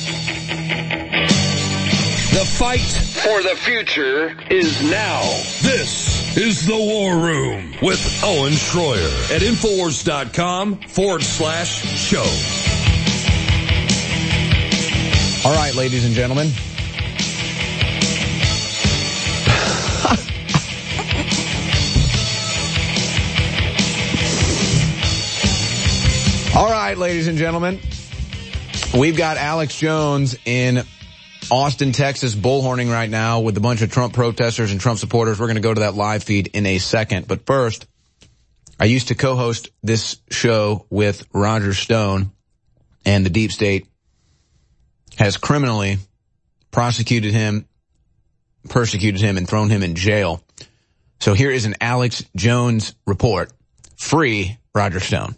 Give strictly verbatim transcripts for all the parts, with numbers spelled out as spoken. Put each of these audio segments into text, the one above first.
The fight for the future is now. This is The War Room with Owen Schroyer at Infowars.com forward slash show. All right, ladies and gentlemen. All right, ladies and gentlemen. We've got Alex Jones in Austin, Texas, bullhorning right now with a bunch of Trump protesters and Trump supporters. We're going to go to that live feed in a second. But first, I used to co-host this show with Roger Stone, and the deep state has criminally prosecuted him, persecuted him, and thrown him in jail. So here is an Alex Jones report. Free Roger Stone.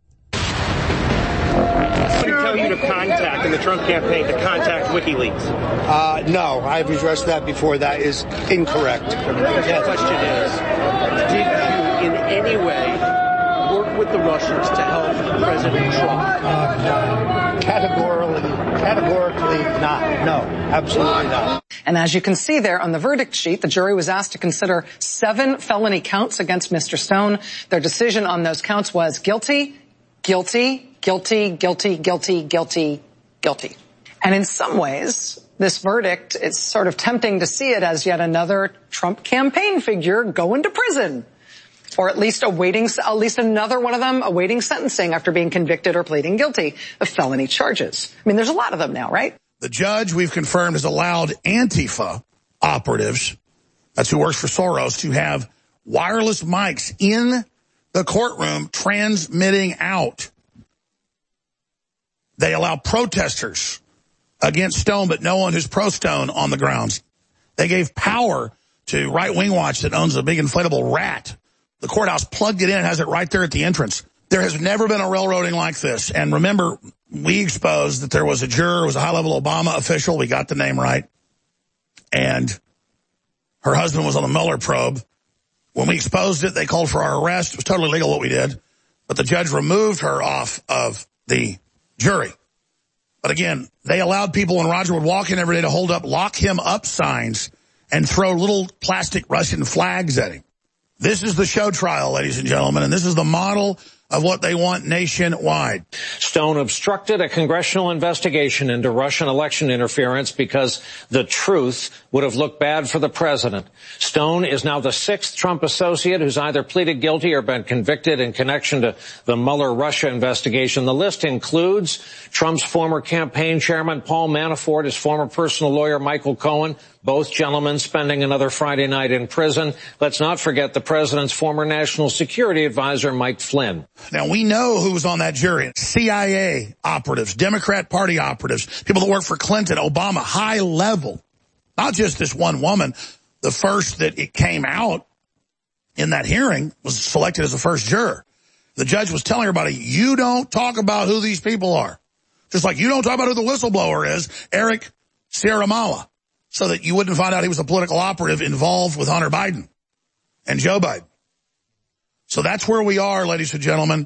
You to contact in the Trump campaign to contact WikiLeaks? Uh, no, I've addressed that before. That is incorrect. The question is, did you in any way work with the Russians to help President Trump? Uh, categorically, categorically not. No, absolutely not. And as you can see there on the verdict sheet, the jury was asked to consider seven felony counts against Mister Stone. Their decision on those counts was guilty, guilty, Guilty, guilty, guilty, guilty, guilty. And in some ways, this verdict, it's sort of tempting to see it as yet another Trump campaign figure going to prison. Or at least awaiting, at least another one of them awaiting sentencing after being convicted or pleading guilty of felony charges. I mean, there's a lot of them now, right? The judge, we've confirmed, has allowed Antifa operatives, that's who works for Soros, to have wireless mics in the courtroom transmitting out. They allow protesters against Stone, but no one who's pro-Stone on the grounds. They gave power to Right Wing Watch that owns a big inflatable rat. The courthouse plugged it in, has it right there at the entrance. There has never been a railroading like this. And remember, we exposed that there was a juror, it was a high-level Obama official. We got the name right. And her husband was on the Mueller probe. When we exposed it, they called for our arrest. It was totally legal what we did. But the judge removed her off of the jury. But again, they allowed people when Roger would walk in every day to hold up lock him up signs and throw little plastic Russian flags at him. This is the show trial, ladies and gentlemen, and this is the model of what they want nationwide. Stone obstructed a congressional investigation into Russian election interference because the truth would have looked bad for the president. Stone is now the sixth Trump associate who's either pleaded guilty or been convicted in connection to the Mueller Russia investigation. The list includes Trump's former campaign chairman, Paul Manafort, his former personal lawyer, Michael Cohen, both gentlemen spending another Friday night in prison. Let's not forget the president's former national security advisor, Mike Flynn. Now, we know who was on that jury. C I A operatives, Democrat Party operatives, people that work for Clinton, Obama, high level. Not just this one woman. The first that it came out in that hearing was selected as the first juror. The judge was telling everybody, you don't talk about who these people are. Just like you don't talk about who the whistleblower is, Eric Ciaramella, so that you wouldn't find out he was a political operative involved with Hunter Biden and Joe Biden. So that's where we are, ladies and gentlemen.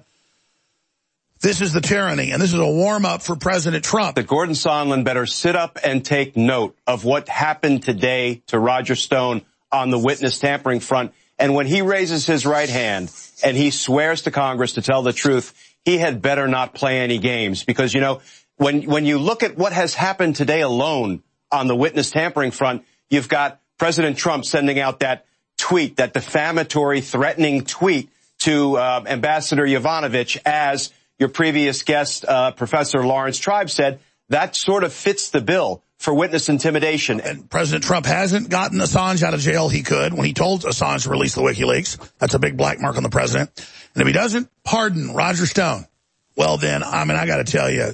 This is the tyranny, and this is a warm-up for President Trump. That Gordon Sondland better sit up and take note of what happened today to Roger Stone on the witness tampering front. And when he raises his right hand and he swears to Congress to tell the truth, he had better not play any games. Because, you know, when, when you look at what has happened today alone on the witness tampering front, you've got President Trump sending out that tweet, that defamatory, threatening tweet to uh, Ambassador Yovanovitch, as your previous guest, uh, Professor Lawrence Tribe, said. That sort of fits the bill for witness intimidation. And President Trump hasn't gotten Assange out of jail. He could when he told Assange to release the WikiLeaks. That's a big black mark on the president. And if he doesn't pardon Roger Stone, well then, I mean, I got to tell you,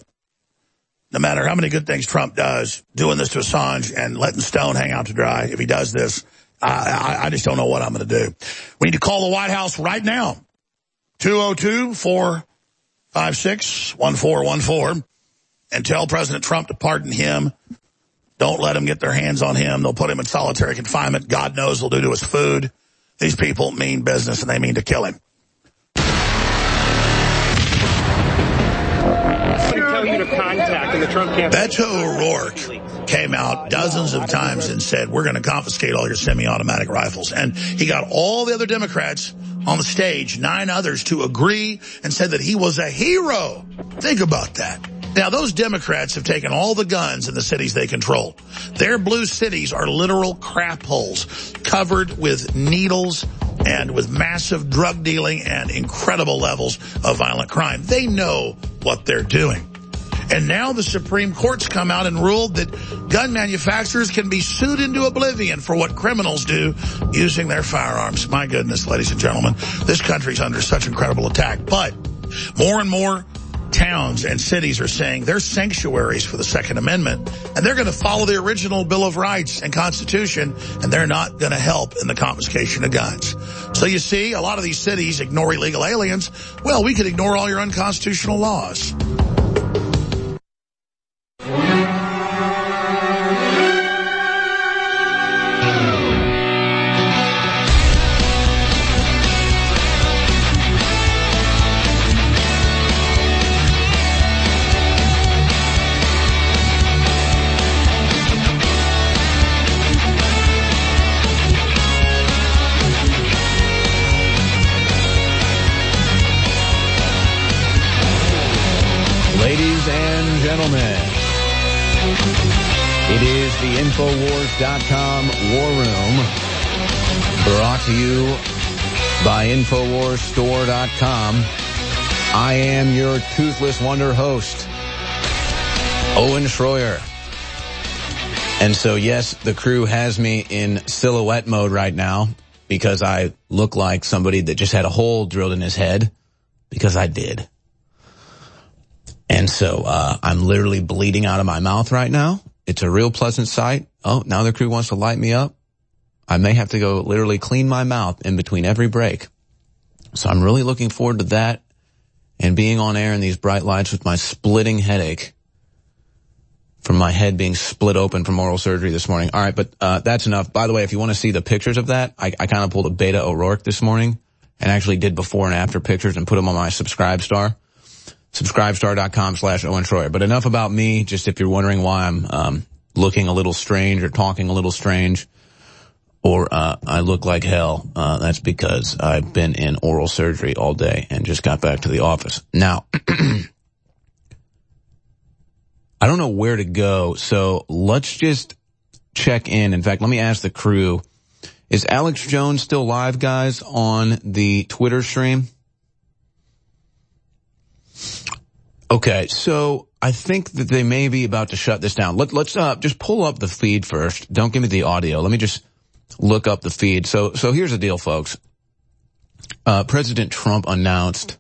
no matter how many good things Trump does, doing this to Assange and letting Stone hang out to dry, if he does this, I, I, I just don't know what I'm going to do. We need to call the White House right now. two oh two, four five six, one four one four. And tell President Trump to pardon him. Don't let them get their hands on him. They'll put him in solitary confinement. God knows they'll do to his food. These people mean business, and they mean to kill him. tell you to contact in the Trump campaign? Beto O'Rourke came out dozens of times and said, we're going to confiscate all your semi-automatic rifles. And he got all the other Democrats on the stage, nine others, to agree and said that he was a hero. Think about that. Now, those Democrats have taken all the guns in the cities they control. Their blue cities are literal crap holes covered with needles and with massive drug dealing and incredible levels of violent crime. They know what they're doing. And now the Supreme Court's come out and ruled that gun manufacturers can be sued into oblivion for what criminals do using their firearms. My goodness, ladies and gentlemen, this country's under such incredible attack. But more and more towns and cities are saying they're sanctuaries for the Second Amendment, and they're going to follow the original Bill of Rights and Constitution, and they're not going to help in the confiscation of guns. So you see, a lot of these cities ignore illegal aliens. Well, we could ignore all your unconstitutional laws. Gentlemen, it is the Infowars dot com War Room, brought to you by Infowars Store dot com. I am your toothless wonder host, Owen Schroyer. And so, yes, the crew has me in silhouette mode right now because I look like somebody that just had a hole drilled in his head, because I did. And so uh I'm literally bleeding out of my mouth right now. It's a real pleasant sight. Oh, now the crew wants to light me up. I may have to go literally clean my mouth in between every break. So I'm really looking forward to that and being on air in these bright lights with my splitting headache from my head being split open from oral surgery this morning. All right, but uh that's enough. By the way, if you want to see the pictures of that, I, I kind of pulled a Beto O'Rourke this morning and actually did before and after pictures and put them on my Subscribe Star. Subscribestar.com slash Owen Schroyer. But enough about me, just if you're wondering why I'm um looking a little strange or talking a little strange or uh I look like hell, uh that's because I've been in oral surgery all day and just got back to the office. Now, I don't know where to go, so let's just check in. In fact, let me ask the crew, is Alex Jones still live, guys, on the Twitter stream? Okay, so I think that they may be about to shut this down. Let, let's uh, just pull up the feed first. Don't give me the audio. Let me just look up the feed. So, so here's the deal, folks. Uh, President Trump announced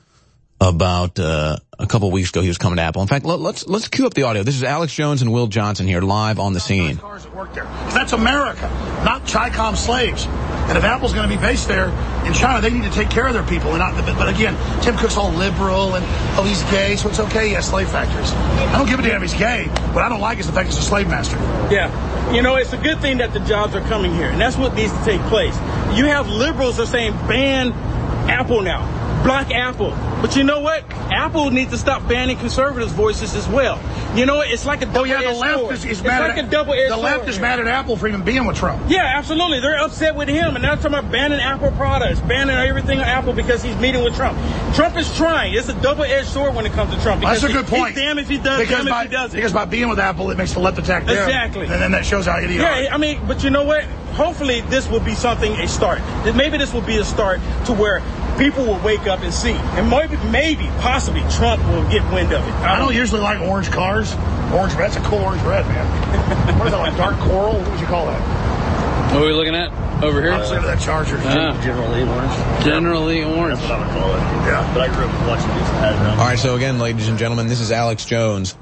about uh, a couple weeks ago he was coming to Apple. In fact, let, let's let's cue up the audio. This is Alex Jones and Will Johnson here live on the scene. Cars that work there. That's America, not Chi-Com slaves. And if Apple's going to be based there in China, they need to take care of their people. And not, but again, Tim Cook's all liberal and, oh, he's gay, so it's okay. He has slave factories. I don't give a damn if he's gay. What I don't like is the fact he's a slave master. Yeah. You know, it's a good thing that the jobs are coming here, and that's what needs to take place. You have liberals that are saying ban Apple now. Block Apple. But you know what? Apple needs to stop banning conservatives' voices as well. You know, it's like a double-edged sword. Oh, yeah, the left is, is mad like at, a double-edged The left sword. is mad at Apple for even being with Trump. Yeah, absolutely. They're upset with him, and now they're talking about banning Apple products, banning everything on Apple because he's meeting with Trump. Trump is trying. It's a double-edged sword when it comes to Trump. That's a good he, point. He's damn if he does, because damn by, if he doesn't. Because by being with Apple, it makes the left attack there. Exactly. And then that shows how idiotic. Yeah, I mean, but you know what? Hopefully this will be something, a start. Maybe this will be a start to where people will wake up and see. And maybe, maybe, possibly, Trump will get wind of it. I don't usually like orange cars. Orange red. That's a cool orange red, man. What is that, like dark coral? What would you call that? What are we looking at over here? I was looking at that Charger. Uh, Generally orange. Generally orange. That's what I would call it. Yeah. But I grew up watching these and had it around. All right, so again, ladies and gentlemen, this is Alex Jones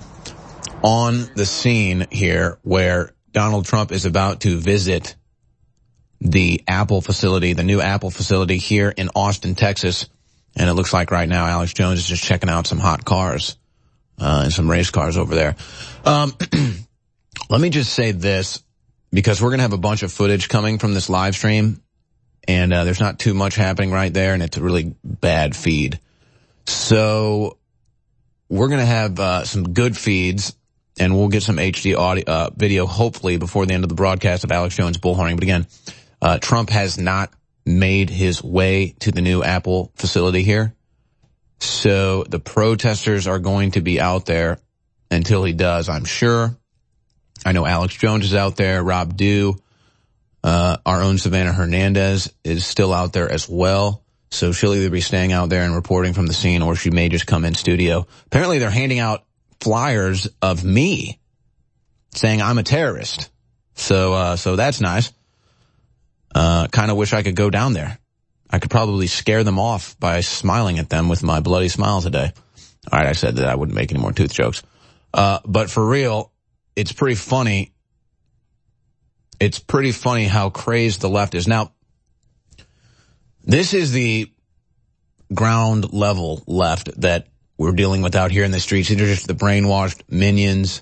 on the scene here where Donald Trump is about to visit the Apple facility, the new Apple facility here in Austin, Texas. And it looks like right now Alex Jones is just checking out some hot cars, uh, and some race cars over there. Um, let me just say this, because we're going to have a bunch of footage coming from this live stream, and uh, there's not too much happening right there, and it's a really bad feed. So we're going to have uh, some good feeds, and we'll get some H D audio, uh, video hopefully before the end of the broadcast of Alex Jones bullhorning. But again, uh, Trump has not made his way to the new Apple facility here. So the protesters are going to be out there until he does, I'm sure. I know Alex Jones is out there, Rob Dew. Uh, our own Savannah Hernandez is still out there as well. So she'll either be staying out there and reporting from the scene, or she may just come in studio. Apparently they're handing out flyers of me saying I'm a terrorist. So, uh, so that's nice. Uh, kind of wish I could go down there. I could probably scare them off by smiling at them with my bloody smile today. All right, I said that I wouldn't make any more tooth jokes. Uh, but for real, it's pretty funny. It's pretty funny how crazed the left is. Now, this is the ground level left that we're dealing with out here in the streets. These are just the brainwashed minions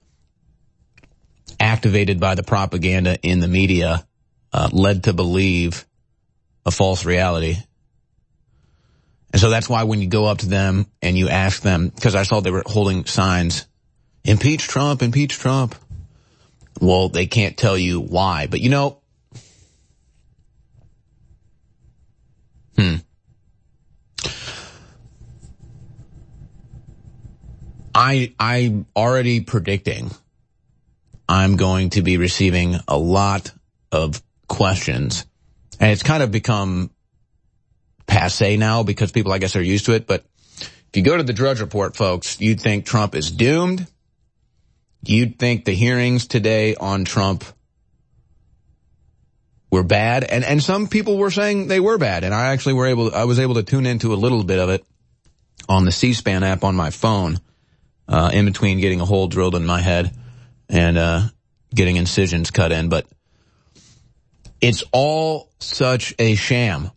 activated by the propaganda in the media, uh, led to believe a false reality. And so that's why when you go up to them and you ask them, because I saw they were holding signs, impeach Trump, impeach Trump. Well, they can't tell you why. But, you know, hmm. I, I'm already predicting I'm going to be receiving a lot of questions. And it's kind of become passé now because people, I guess, are used to it. But if you go to the Drudge Report, folks, you'd think Trump is doomed. You'd think the hearings today on Trump were bad, and and some people were saying they were bad, and I actually were able, I was able to tune into a little bit of it on the C-SPAN app on my phone, uh, in between getting a hole drilled in my head and uh getting incisions cut in. But it's all such a sham.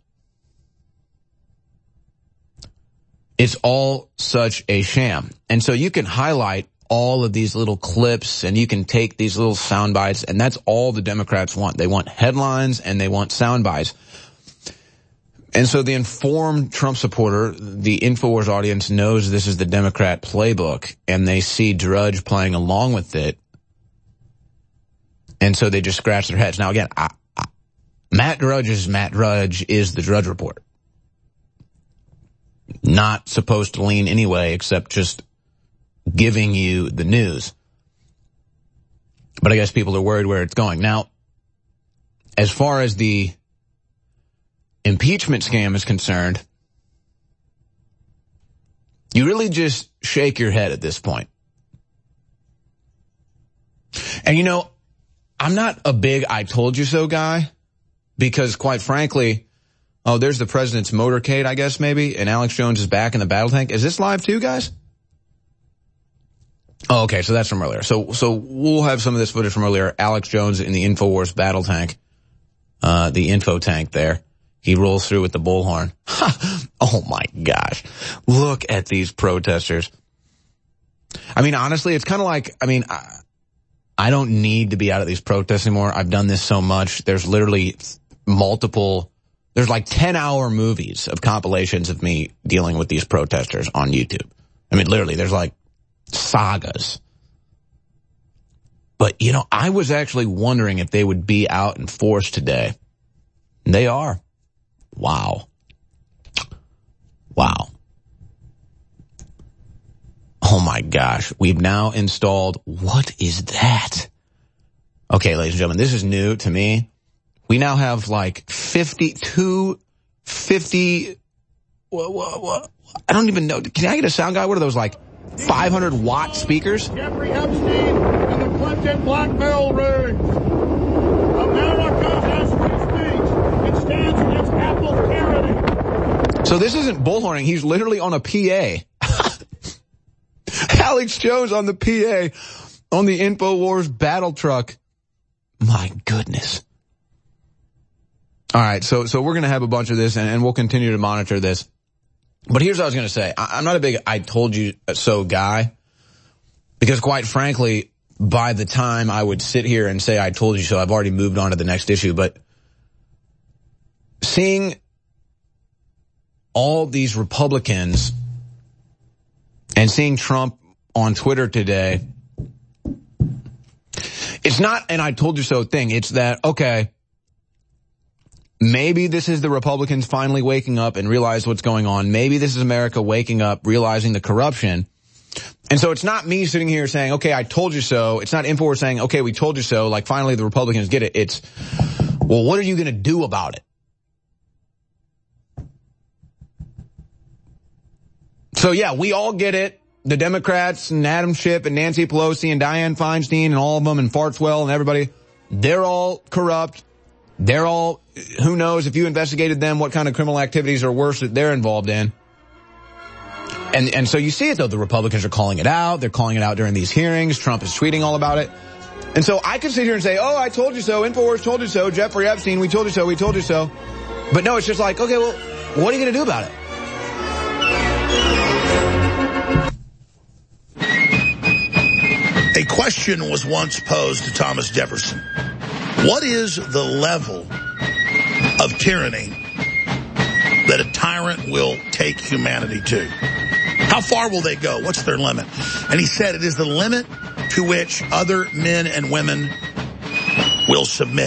It's all such a sham, and so you can highlight all of these little clips, and you can take these little sound bites, and that's all the Democrats want. They want headlines, and they want sound bites. And so the informed Trump supporter, the InfoWars audience, knows this is the Democrat playbook, and they see Drudge playing along with it, and so they just scratch their heads. Now, again, I, I, Matt Drudge is Matt Drudge is the Drudge Report. Not supposed to lean anyway, except just giving you the news. But I guess people are worried where it's going. Now, as far as the impeachment scam is concerned, you really just shake your head at this point. And you know, I'm not a big I told you so guy, because quite frankly, oh, there's the president's motorcade, I guess, maybe, and Alex Jones is back in the battle tank. Is this live too, guys? Oh, okay, so that's from earlier. So so we'll have some of this footage from earlier. Alex Jones in the InfoWars battle tank, uh, the info tank there. He rolls through with the bullhorn. Oh, my gosh. Look at these protesters. I mean, honestly, it's kind of like, I mean, I, I don't need to be out at these protests anymore. I've done this so much. There's literally multiple, there's like ten-hour movies of compilations of me dealing with these protesters on YouTube. I mean, literally, there's like sagas. But, you know, I was actually wondering if they would be out in force today. And they are. Wow. Wow. Oh my gosh. We've now installed, what is that? Okay, ladies and gentlemen, this is new to me. We now have like fifty-two, fifty, what, what, what, I don't even know. Can I get a sound guy? What are those, like five hundred watt speakers? Jeffrey Epstein and the Clinton blackmail ring. America has free speech. It stands against Apple tyranny. So this isn't bullhorning. He's literally on a P A. Alex Jones on the P A on the InfoWars battle truck. My goodness. All right, so so we're going to have a bunch of this, and, and we'll continue to monitor this. But here's what I was going to say. I, I'm not a big I told you so guy, because quite frankly, by the time I would sit here and say I told you so, I've already moved on to the next issue. But seeing all these Republicans And seeing Trump on Twitter today, it's not an I told you so thing. It's that, okay, maybe this is the Republicans finally waking up and realize what's going on. Maybe this is America waking up, realizing the corruption. And so it's not me sitting here saying, okay, I told you so. It's not InfoWars saying, okay, we told you so. Like, finally, the Republicans get it. It's, well, what are you going to do about it? So, yeah, we all get it. The Democrats and Adam Schiff and Nancy Pelosi and Dianne Feinstein and all of them and Fartswell and everybody, they're all corrupt. They're all, who knows if you investigated them, what kind of criminal activities are worse that they're involved in. And and so you see it, though. The Republicans are calling it out. They're calling it out during these hearings. Trump is tweeting all about it. And so I could sit here and say, oh, I told you so. InfoWars told you so. Jeffrey Epstein, we told you so. We told you so. But no, it's just like, okay, well, what are you going to do about it? A question was once posed to Thomas Jefferson. What is the level of tyranny that a tyrant will take humanity to? How far will they go? What's their limit? And he said it is the limit to which other men and women will submit.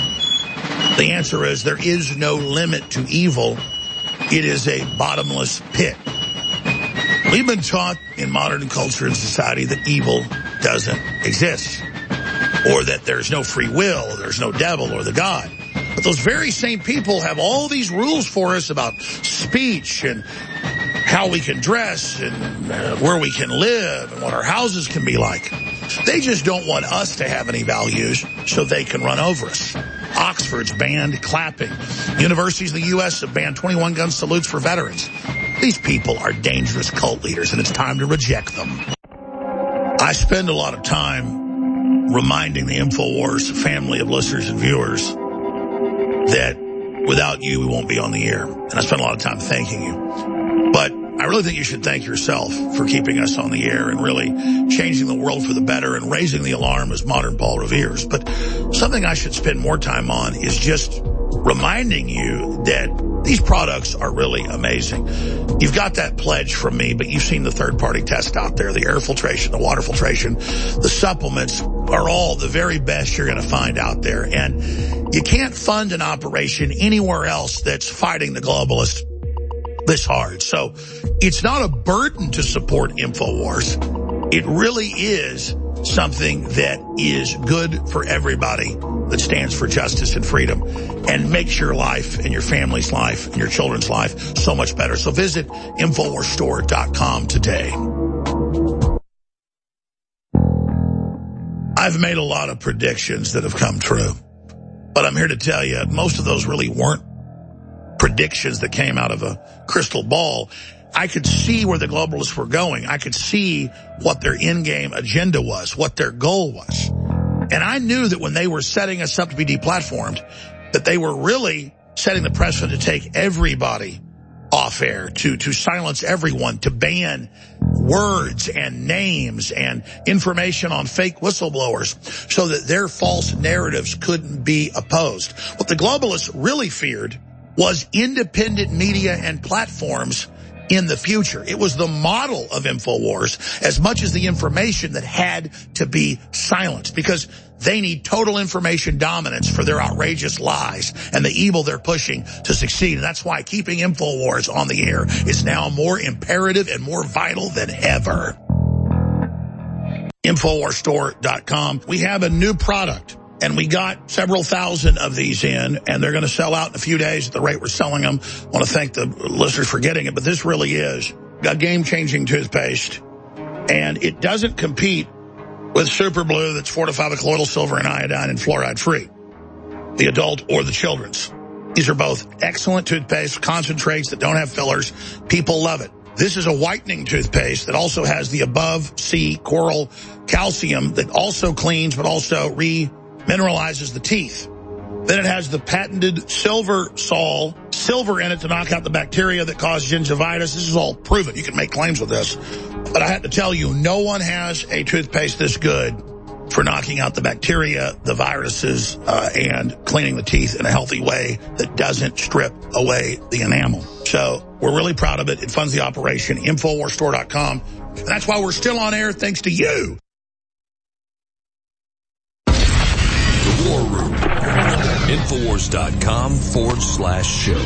The answer is there is no limit to evil. It is a bottomless pit. We've been taught in modern culture and society that evil doesn't exist, or that there's no free will, or there's no devil or the God. But those very same people have all these rules for us about speech and how we can dress and uh, where we can live and what our houses can be like. They just don't want us to have any values so they can run over us. Oxford's banned clapping. Universities in the U S have banned twenty-one gun salutes for veterans. These people are dangerous cult leaders, and it's time to reject them. I spend a lot of time reminding the InfoWars family of listeners and viewers that without you, we won't be on the air. And I spend a lot of time thanking you. But I really think you should thank yourself for keeping us on the air and really changing the world for the better and raising the alarm as modern Paul Revere's. But something I should spend more time on is just reminding you that these products are really amazing. You've got that pledge from me, but you've seen the third-party test out there, the air filtration, the water filtration, the supplements are all the very best you're going to find out there. And you can't fund an operation anywhere else that's fighting the globalists this hard. So it's not a burden to support InfoWars. It really is something that is good for everybody that stands for justice and freedom and makes your life and your family's life and your children's life so much better. So visit InfoWars Store dot com today. I've made a lot of predictions that have come true, but I'm here to tell you most of those really weren't predictions that came out of a crystal ball. I could see where the globalists were going. I could see what their in-game agenda was, what their goal was. And I knew that when they were setting us up to be deplatformed, that they were really setting the precedent to take everybody off air, to, to silence everyone, to ban words and names and information on fake whistleblowers so that their false narratives couldn't be opposed. What the globalists really feared was independent media and platforms in the future. It was the model of InfoWars as much as the information that had to be silenced, because they need total information dominance for their outrageous lies and the evil they're pushing to succeed. And that's why keeping InfoWars on the air is now more imperative and more vital than ever. InfoWars Store dot com. We have a new product. And we got several thousand of these in, and they're going to sell out in a few days at the rate we're selling them. I want to thank the listeners for getting it, but this really is a game-changing toothpaste. And it doesn't compete with Super Blue that's fortified with colloidal silver and iodine and fluoride-free, the adult or the children's. These are both excellent toothpaste, concentrates that don't have fillers. People love it. This is a whitening toothpaste that also has the above sea coral calcium that also cleans but also re- mineralizes the teeth. Then it has the patented Silver Sol, silver in it to knock out the bacteria that cause gingivitis. This is all proven. You can make claims with this. But I have to tell you, no one has a toothpaste this good for knocking out the bacteria, the viruses, uh, and cleaning the teeth in a healthy way that doesn't strip away the enamel. So we're really proud of it. It funds the operation. InfoWars Store dot com. And that's why we're still on air thanks to you. The War Room. Infowars.com forward slash show.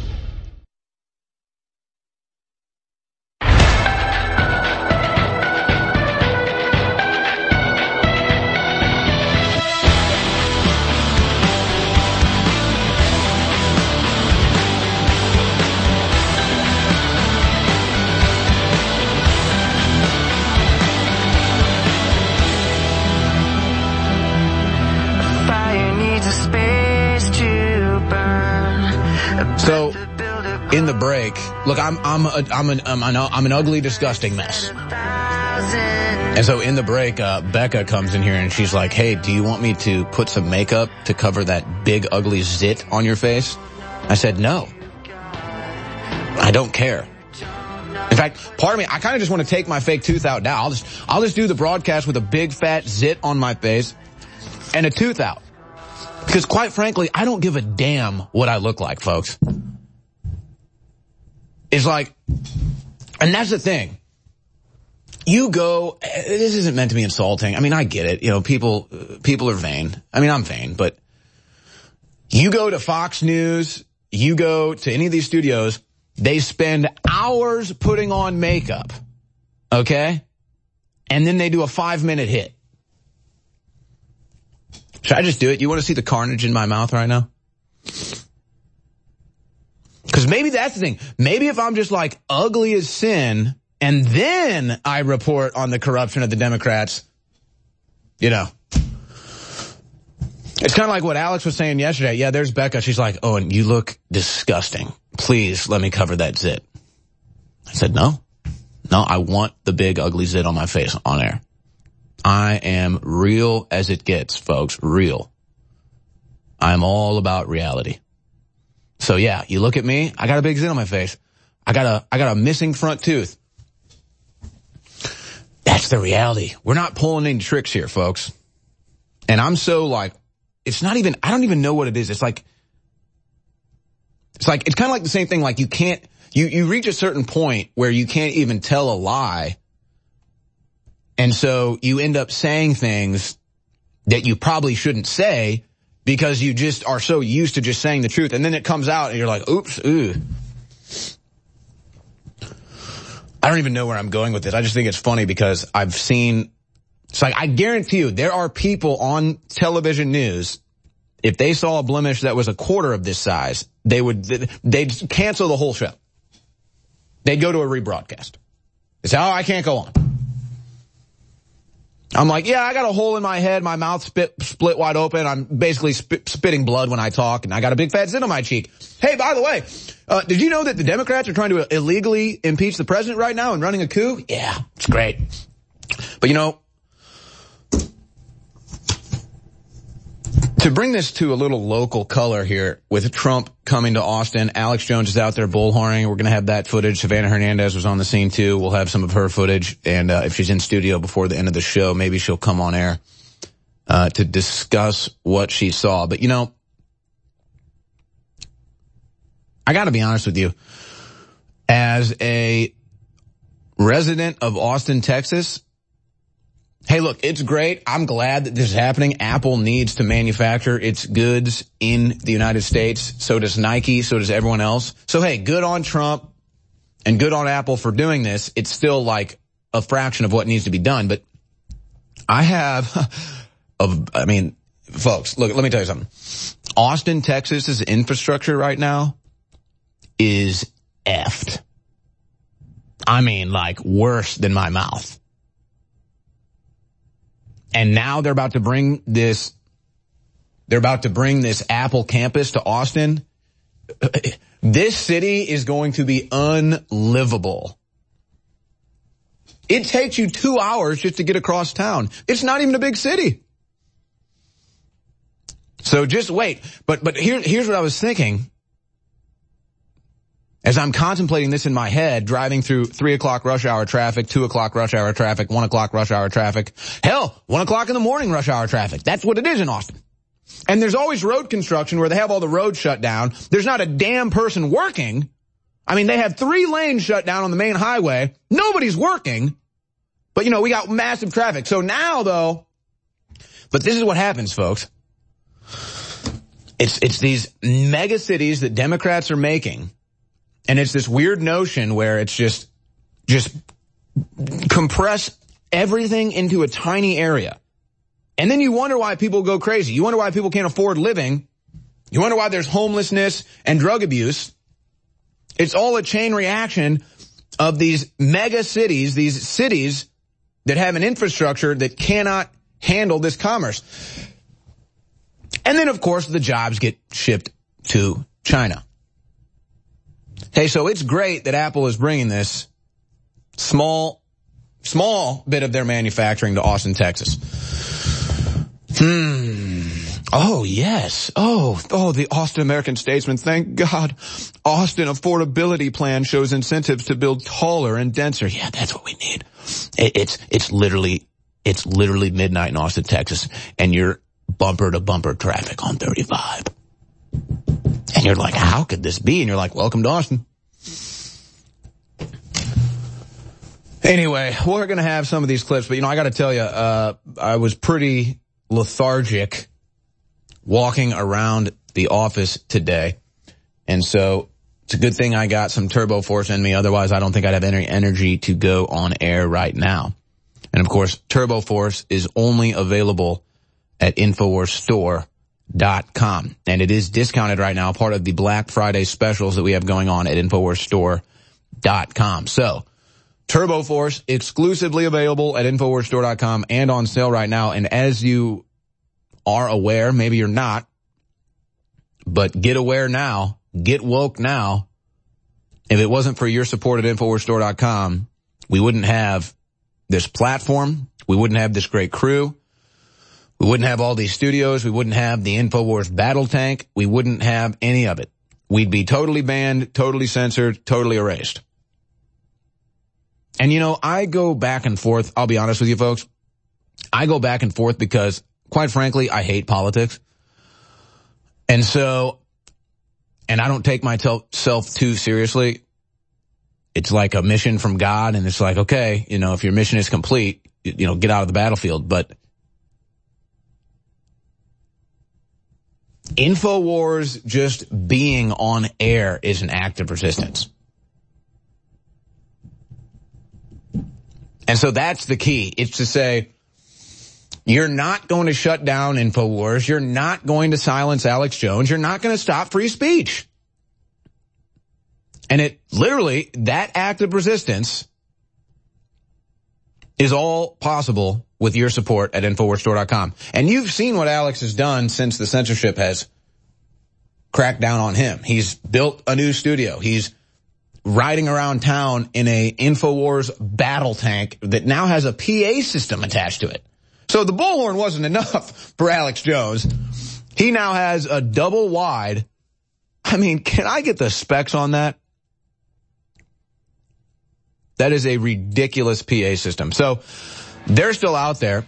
So, in the break, look, I'm I'm a, I'm an I'm an, I'm an ugly, disgusting mess. And so, in the break, uh, Becca comes in here and she's like, "Hey, do you want me to put some makeup to cover that big, ugly zit on your face?" I said, "No, I don't care." In fact, part of me, I kind of just want to take my fake tooth out now. I'll just I'll just do the broadcast with a big, fat zit on my face and a tooth out. Because quite frankly, I don't give a damn what I look like, folks. It's like, and that's the thing. You go, this isn't meant to be insulting. I mean, I get it. You know, people, people are vain. I mean, I'm vain, but you go to Fox News, you go to any of these studios, they spend hours putting on makeup. Okay? And then they do a five minute hit. Should I just do it? You want to see the carnage in my mouth right now? Because maybe that's the thing. Maybe if I'm just like ugly as sin and then I report on the corruption of the Democrats, you know. It's kind of like what Alex was saying yesterday. Yeah, there's Becca. She's like, "Oh, and you look disgusting. Please let me cover that zit." I said, no. No, I want the big ugly zit on my face on air. I am real as it gets, folks. Real. I'm all about reality. So yeah, you look at me, I got a big zit on my face. I got a, I got a missing front tooth. That's the reality. We're not pulling any tricks here, folks. And I'm so like, it's not even, I don't even know what it is. It's like, it's like, it's kind of like the same thing. Like you can't, you, you reach a certain point where you can't even tell a lie. And so you end up saying things that you probably shouldn't say because you just are so used to just saying the truth. And then it comes out and you're like, oops, ooh. I don't even know where I'm going with this. I just think it's funny because I've seen, it's like, I guarantee you there are people on television news, if they saw a blemish that was a quarter of this size, they would, they'd cancel the whole show. They'd go to a rebroadcast. They say, oh, I can't go on. I'm like, yeah, I got a hole in my head, my mouth spit, split wide open. I'm basically spit, spitting blood when I talk, and I got a big fat zit on my cheek. Hey, by the way, uh, did you know that the Democrats are trying to illegally impeach the president right now and running a coup? Yeah, it's great. But you know, to bring this to a little local color here, with Trump coming to Austin, Alex Jones is out there bullhorning. We're going to have that footage. Savannah Hernandez was on the scene too. We'll have some of her footage. And uh, if she's in studio before the end of the show, maybe she'll come on air uh, to discuss what she saw. But you know, I got to be honest with you. As a resident of Austin, Texas, hey, look, it's great. I'm glad that this is happening. Apple needs to manufacture its goods in the United States. So does Nike. So does everyone else. So, hey, good on Trump and good on Apple for doing this. It's still like a fraction of what needs to be done. But I have, of, I mean, folks, look, let me tell you something. Austin, Texas's infrastructure right now is effed. I mean, like worse than my mouth. And now they're about to bring this, they're about to bring this Apple campus to Austin. This city is going to be unlivable. It takes you two hours just to get across town. It's not even a big city. So just wait. But, but here, here's what I was thinking. As I'm contemplating this in my head, driving through three o'clock rush hour traffic, two o'clock rush hour traffic, one o'clock rush hour traffic, hell, one o'clock in the morning rush hour traffic. That's what it is in Austin. And there's always road construction where they have all the roads shut down. There's not a damn person working. I mean, they have three lanes shut down on the main highway. Nobody's working. But, you know, we got massive traffic. So now, though, but this is what happens, folks. It's, it's these mega cities that Democrats are making. And it's this weird notion where it's just, just compress everything into a tiny area. And then you wonder why people go crazy. You wonder why people can't afford living. You wonder why there's homelessness and drug abuse. It's all a chain reaction of these mega cities, these cities that have an infrastructure that cannot handle this commerce. And then, of course, the jobs get shipped to China. Hey, so it's great that Apple is bringing this small, small bit of their manufacturing to Austin, Texas. Hmm. Oh, yes. Oh, oh, the Austin American Statesman. Thank God. Austin Affordability Plan shows incentives to build taller and denser. Yeah, that's what we need. It, it's, it's literally, it's literally midnight in Austin, Texas, and you're bumper to bumper traffic on thirty-five. And you're like, how could this be? And you're like, welcome to Austin. Anyway, we're going to have some of these clips, but you know, I got to tell you, uh, I was pretty lethargic walking around the office today. And so it's a good thing I got some Turbo Force in me. Otherwise, I don't think I'd have any energy to go on air right now. And of course, Turbo Force is only available at Infowars Store dot com. And it is discounted right now, part of the Black Friday specials that we have going on at Infowars Store dot com. So, Turbo Force exclusively available at Infowars Store dot com and on sale right now. And as you are aware, maybe you're not, but get aware now, get woke now. If it wasn't for your support at Infowars Store dot com, we wouldn't have this platform. We wouldn't have this great crew. We wouldn't have all these studios. We wouldn't have the Infowars battle tank. We wouldn't have any of it. We'd be totally banned, totally censored, totally erased. And, you know, I go back and forth. I'll be honest with you, folks. I go back and forth because, quite frankly, I hate politics. And so, and I don't take myself too seriously. It's like a mission from God, and it's like, okay, you know, if your mission is complete, you know, get out of the battlefield. But Infowars just being on air is an act of resistance. And so that's the key. It's to say, you're not going to shut down Infowars. You're not going to silence Alex Jones. You're not going to stop free speech. And it literally, that act of resistance is all possible with your support at Infowars Store dot com. And you've seen what Alex has done since the censorship has cracked down on him. He's built a new studio. He's riding around town in a Infowars battle tank that now has a P A system attached to it. So the bullhorn wasn't enough for Alex Jones. He now has a double wide. I mean, can I get the specs on that? That is a ridiculous P A system. So they're still out there.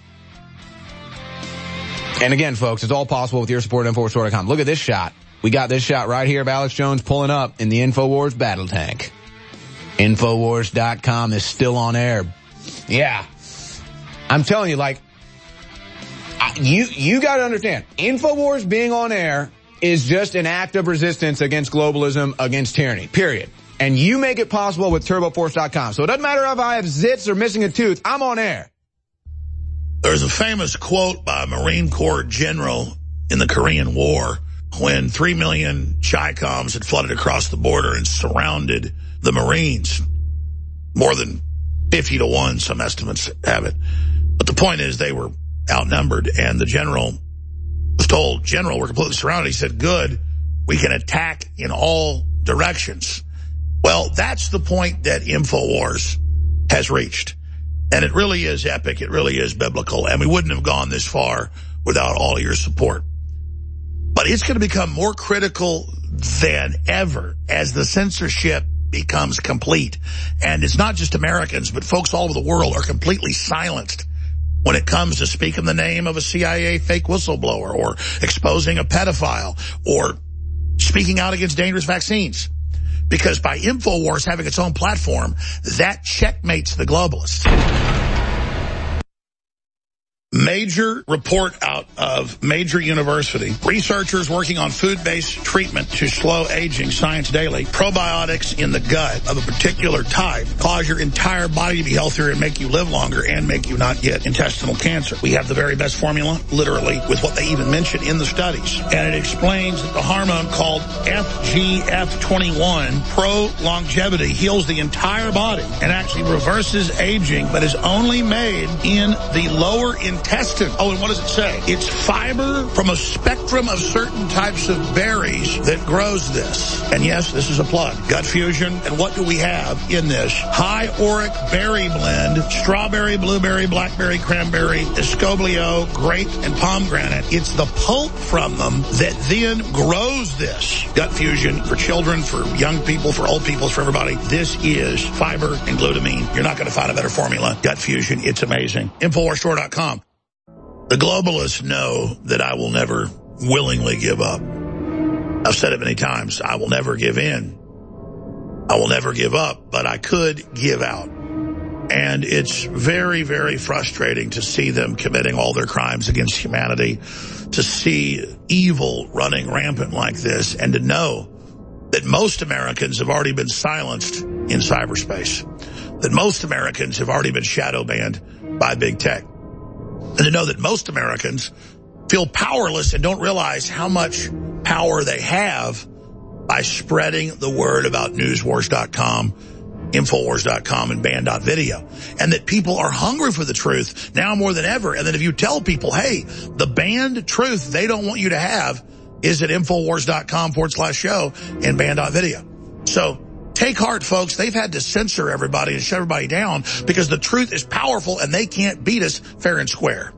And again, folks, it's all possible with your support at Infowars Store dot com. Look at this shot. We got this shot right here of Alex Jones pulling up in the Infowars battle tank. Infowars dot com is still on air. Yeah. I'm telling you, like, you, you gotta understand, Infowars being on air is just an act of resistance against globalism, against tyranny, period. And you make it possible with Turbo Force dot com. So it doesn't matter if I have zits or missing a tooth, I'm on air. There's a famous quote by a Marine Corps general in the Korean War when three million Chi-Coms had flooded across the border and surrounded the Marines. More than fifty to one, some estimates have it. But the point is they were outnumbered, and the general was told, General, we're completely surrounded. He said, good, we can attack in all directions. Well, that's the point that Infowars has reached. And it really is epic. It really is biblical. And we wouldn't have gone this far without all of your support. But it's going to become more critical than ever as the censorship becomes complete. And it's not just Americans, but folks all over the world are completely silenced when it comes to speaking the name of a C I A fake whistleblower or exposing a pedophile or speaking out against dangerous vaccines. Because by Infowars having its own platform, that checkmates the globalists. Major report out of major university. Researchers working on food-based treatment to slow aging, Science Daily. Probiotics in the gut of a particular type cause your entire body to be healthier and make you live longer and make you not get intestinal cancer. We have the very best formula, literally, with what they even mention in the studies. And it explains that the hormone called F G F twenty-one, pro-longevity, heals the entire body and actually reverses aging, but is only made in the lower intestine. Intestine. Oh, and what does it say? It's fiber from a spectrum of certain types of berries that grows this. And yes, this is a plug. Gut Fusion. And what do we have in this? High auric berry blend, strawberry, blueberry, blackberry, cranberry, escoblio, grape, and pomegranate. It's the pulp from them that then grows this. Gut Fusion for children, for young people, for old people, for everybody. This is fiber and glutamine. You're not going to find a better formula. Gut Fusion. It's amazing. Infowars Store dot com. The globalists know that I will never willingly give up. I've said it many times. I will never give in. I will never give up, but I could give out. And it's very, very frustrating to see them committing all their crimes against humanity, to see evil running rampant like this, and to know that most Americans have already been silenced in cyberspace, that most Americans have already been shadow banned by big tech. And to know that most Americans feel powerless and don't realize how much power they have by spreading the word about Newswars dot com, Infowars dot com, and Band dot video. And that people are hungry for the truth now more than ever. And that if you tell people, hey, the banned truth they don't want you to have is at Infowars dot com forward slash show and Band dot video. So take heart, folks. They've had to censor everybody and shut everybody down because the truth is powerful and they can't beat us fair and square.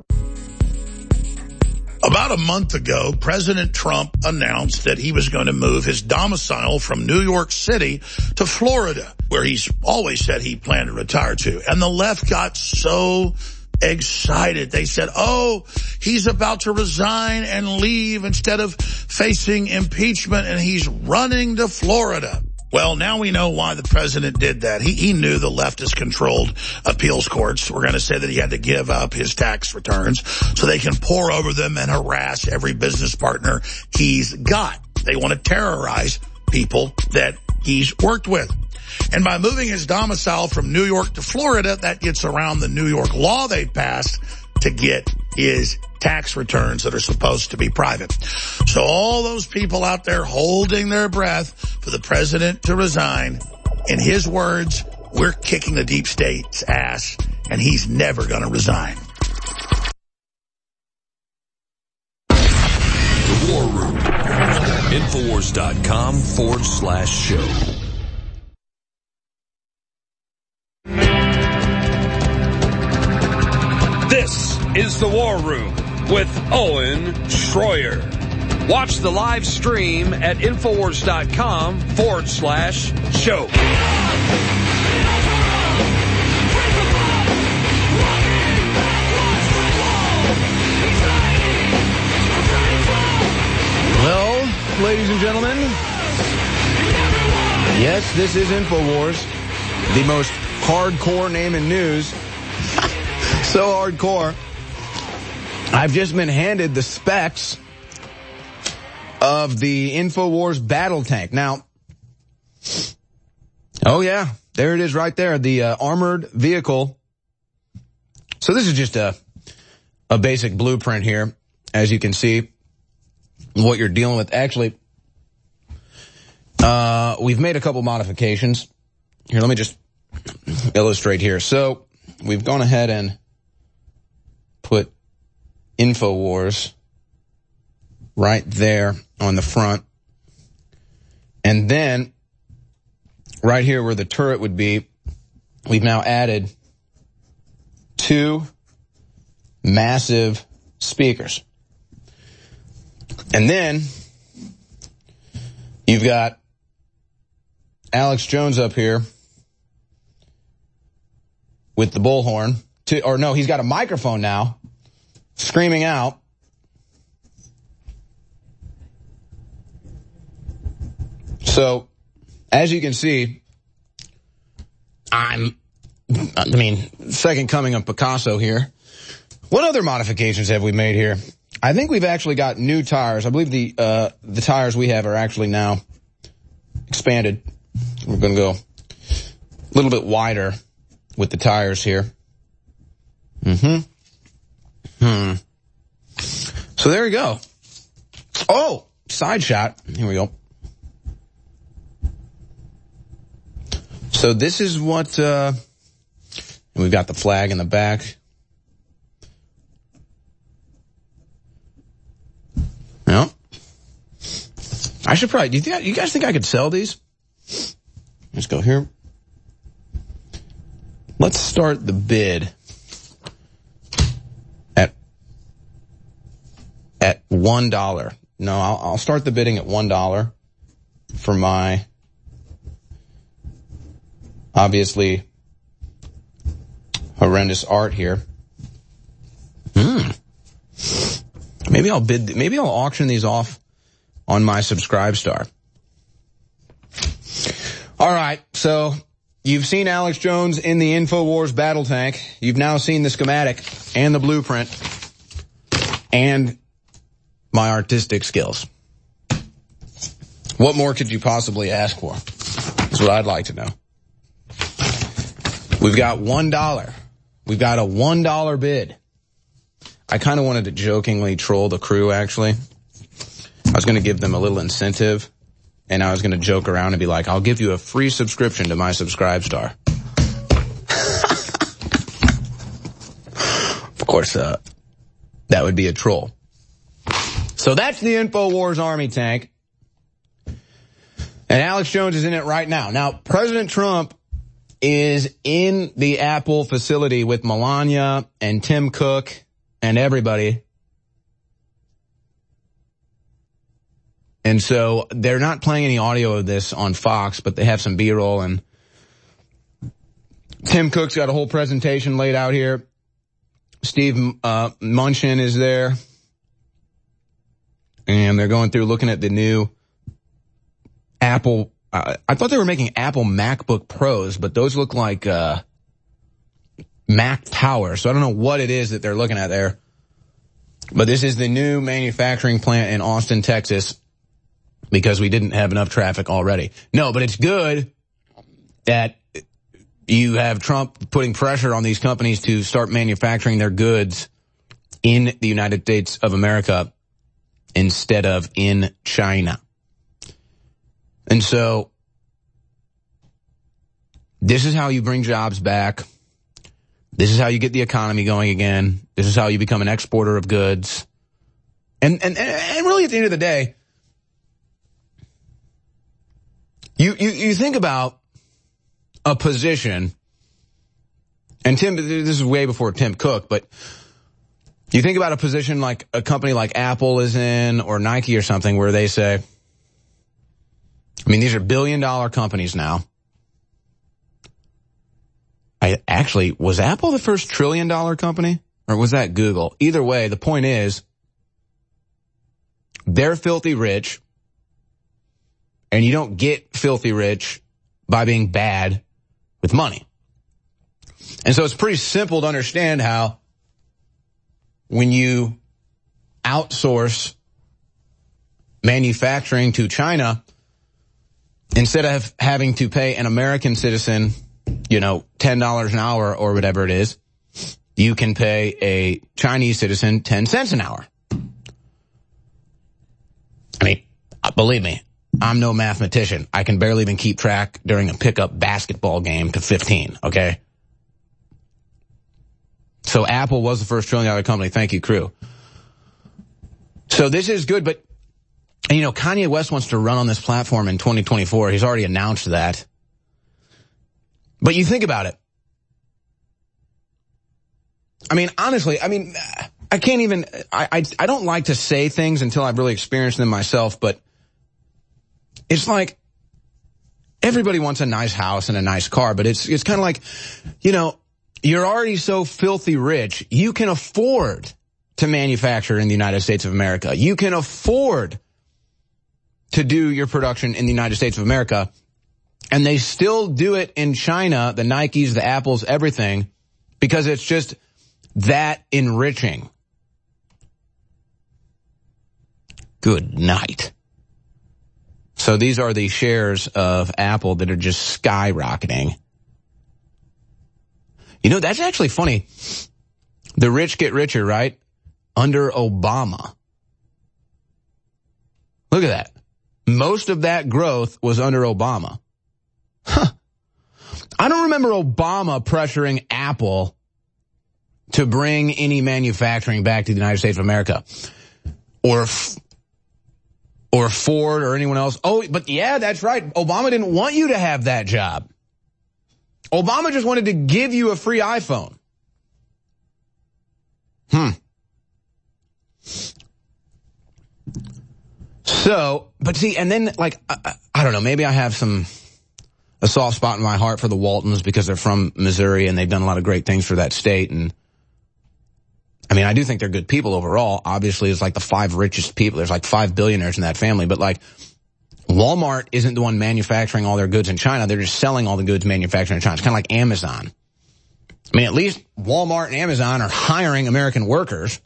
About a month ago, President Trump announced that he was going to move his domicile from New York City to Florida, where he's always said he planned to retire to. And the left got so excited. They said, oh, he's about to resign and leave instead of facing impeachment, and he's running to Florida. Well, now we know why the president did that. He, he knew the leftist-controlled appeals courts were going to say that he had to give up his tax returns so they can pour over them and harass every business partner he's got. They want to terrorize people that he's worked with. And by moving his domicile from New York to Florida, that gets around the New York law they passed to get his tax returns that are supposed to be private. So all those people out there holding their breath for the president to resign, in his words, we're kicking the deep state's ass, and he's never going to resign. The War Room. Infowars dot com forward slash show. This is The War Room with Owen Schroyer. Watch the live stream at Infowars dot com forward slash show. Well, ladies and gentlemen, yes, this is Infowars, the most hardcore name in news. So hardcore. I've just been handed the specs of the Infowars battle tank. Now, oh yeah, there it is right there, the uh, armored vehicle. So this is just a a basic blueprint here, as you can see, what you're dealing with. Actually, uh, we've made a couple modifications. Here, let me just illustrate here. So we've gone ahead and put Infowars right there on the front. And then right here where the turret would be, we've now added two massive speakers. And then you've got Alex Jones up here with the bullhorn. To, or no, he's got a microphone now, screaming out. So, as you can see, I'm, I mean, second coming of Picasso here What other modifications have we made here? I think we've actually got new tires. I believe the uh the tires we have are actually now expanded. We're going to go a little bit wider with the tires here. Mm-hmm. Hmm. So there you go. Oh, side shot. Here we go. So this is what, uh, we've got the flag in the back. Well, I should probably, do you, think, you guys think I could sell these? Let's go here. Let's start the bid at, at one dollar. No, I'll, I'll start the bidding at one dollar for my, obviously, horrendous art here. Hmm. Maybe I'll bid, maybe I'll auction these off on my Subscribestar. All right, so you've seen Alex Jones in the InfoWars battle tank. You've now seen the schematic and the blueprint and my artistic skills. What more could you possibly ask for? That's what I'd like to know. We've got one dollar. We've got a one dollar bid. I kind of wanted to jokingly troll the crew, actually. I was going to give them a little incentive, and I was going to joke around and be like, I'll give you a free subscription to my Subscribestar. Of course, uh, that would be a troll. So that's the InfoWars Army tank. And Alex Jones is in it right now. Now, President Trump is in the Apple facility with Melania and Tim Cook and everybody. And so they're not playing any audio of this on Fox, but they have some B-roll, and Tim Cook's got a whole presentation laid out here. Steve uh, Mnuchin is there. And they're going through looking at the new Apple. Uh, I thought they were making Apple MacBook Pros, but those look like uh Mac Power. So I don't know what it is that they're looking at there. But this is the new manufacturing plant in Austin, Texas, because we didn't have enough traffic already. No, but it's good that you have Trump putting pressure on these companies to start manufacturing their goods in the United States of America instead of in China. And so this is how you bring jobs back. This is how you get the economy going again. This is how you become an exporter of goods. And and and really at the end of the day, you you, you think about a position, and Tim, this is way before Tim Cook, but you think about a position like a company like Apple is in, or Nike or something, where they say, I mean, these are billion dollar companies now. I actually, was Apple the first trillion dollar company? Or was that Google? Either way, the point is, they're filthy rich, and you don't get filthy rich by being bad with money. And so it's pretty simple to understand how when you outsource manufacturing to China, instead of having to pay an American citizen, you know, ten dollars an hour or whatever it is, you can pay a Chinese citizen ten cents an hour. I mean, believe me, I'm no mathematician. I can barely even keep track during a pickup basketball game to fifteen, okay? So Apple was the first trillion dollar company. Thank you, crew. So this is good, but, and you know, Kanye West wants to run on this platform in twenty twenty-four. He's already announced that. But you think about it. I mean, honestly, I mean, I can't even, I, I, I don't like to say things until I've really experienced them myself, but it's like everybody wants a nice house and a nice car, but it's, it's kind of like, you know, you're already so filthy rich, you can afford to manufacture in the United States of America. You can afford to do your production in the United States of America. And they still do it in China, the Nikes, the Apples, everything, because it's just that enriching. Good night. So these are the shares of Apple that are just skyrocketing. You know, that's actually funny. The rich get richer, right? Under Obama. Look at that. Most of that growth was under Obama. Huh. I don't remember Obama pressuring Apple to bring any manufacturing back to the United States of America. Or or Ford or anyone else. Oh, but yeah, that's right. Obama didn't want you to have that job. Obama just wanted to give you a free iPhone. Hmm. So, but see, and then, like, I, I don't know, maybe I have some, a soft spot in my heart for the Waltons because they're from Missouri and they've done a lot of great things for that state. And, I mean, I do think they're good people overall. Obviously, it's like the five richest people. There's like five billionaires in that family. But, like, Walmart isn't the one manufacturing all their goods in China. They're just selling all the goods manufactured in China. It's kind of like Amazon. I mean, at least Walmart and Amazon are hiring American workers.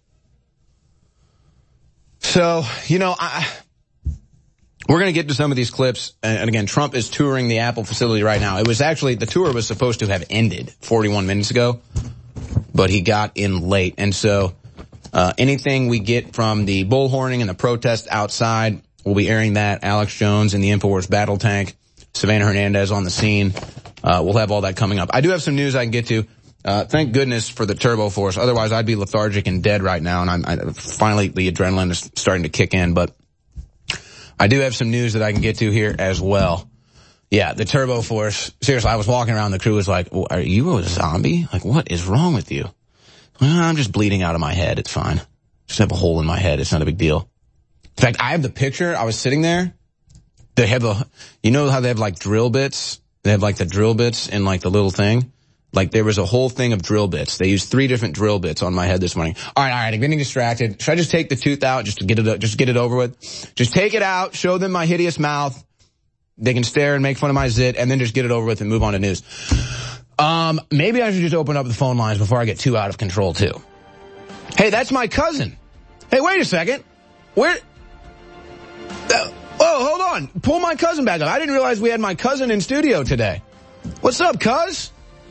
So, you know, I, we're going to get to some of these clips. And again, Trump is touring the Apple facility right now. It was actually, the tour was supposed to have ended forty-one minutes ago, but he got in late. And so uh anything we get from the bullhorning and the protest outside, we'll be airing that. Alex Jones in the InfoWars battle tank, Savannah Hernandez on the scene. Uh We'll have all that coming up. I do have some news I can get to. Uh, thank goodness for the Turbo Force. Otherwise, I'd be lethargic and dead right now. And I'm I, finally the adrenaline is starting to kick in. But I do have some news that I can get to here as well. Yeah, the Turbo Force. Seriously, I was walking around. The crew was like, well, "Are you a zombie? Like, what is wrong with you?" Well, I'm just bleeding out of my head. It's fine. Just have a hole in my head. It's not a big deal. In fact, I have the picture. I was sitting there. They have a, you know how they have like drill bits? They have like the drill bits in like the little thing. Like, there was a whole thing of drill bits. They used three different drill bits on my head this morning. All right, all right, I'm getting distracted. Should I just take the tooth out just to get it, just get it over with? Just take it out, show them my hideous mouth. They can stare and make fun of my zit, and then just get it over with and move on to news. Um, maybe I should just open up the phone lines before I get too out of control, too. Hey, that's my cousin. Hey, wait a second. Where? Uh, oh, hold on. Pull my cousin back up. I didn't realize we had my cousin in studio today. What's up, cuz?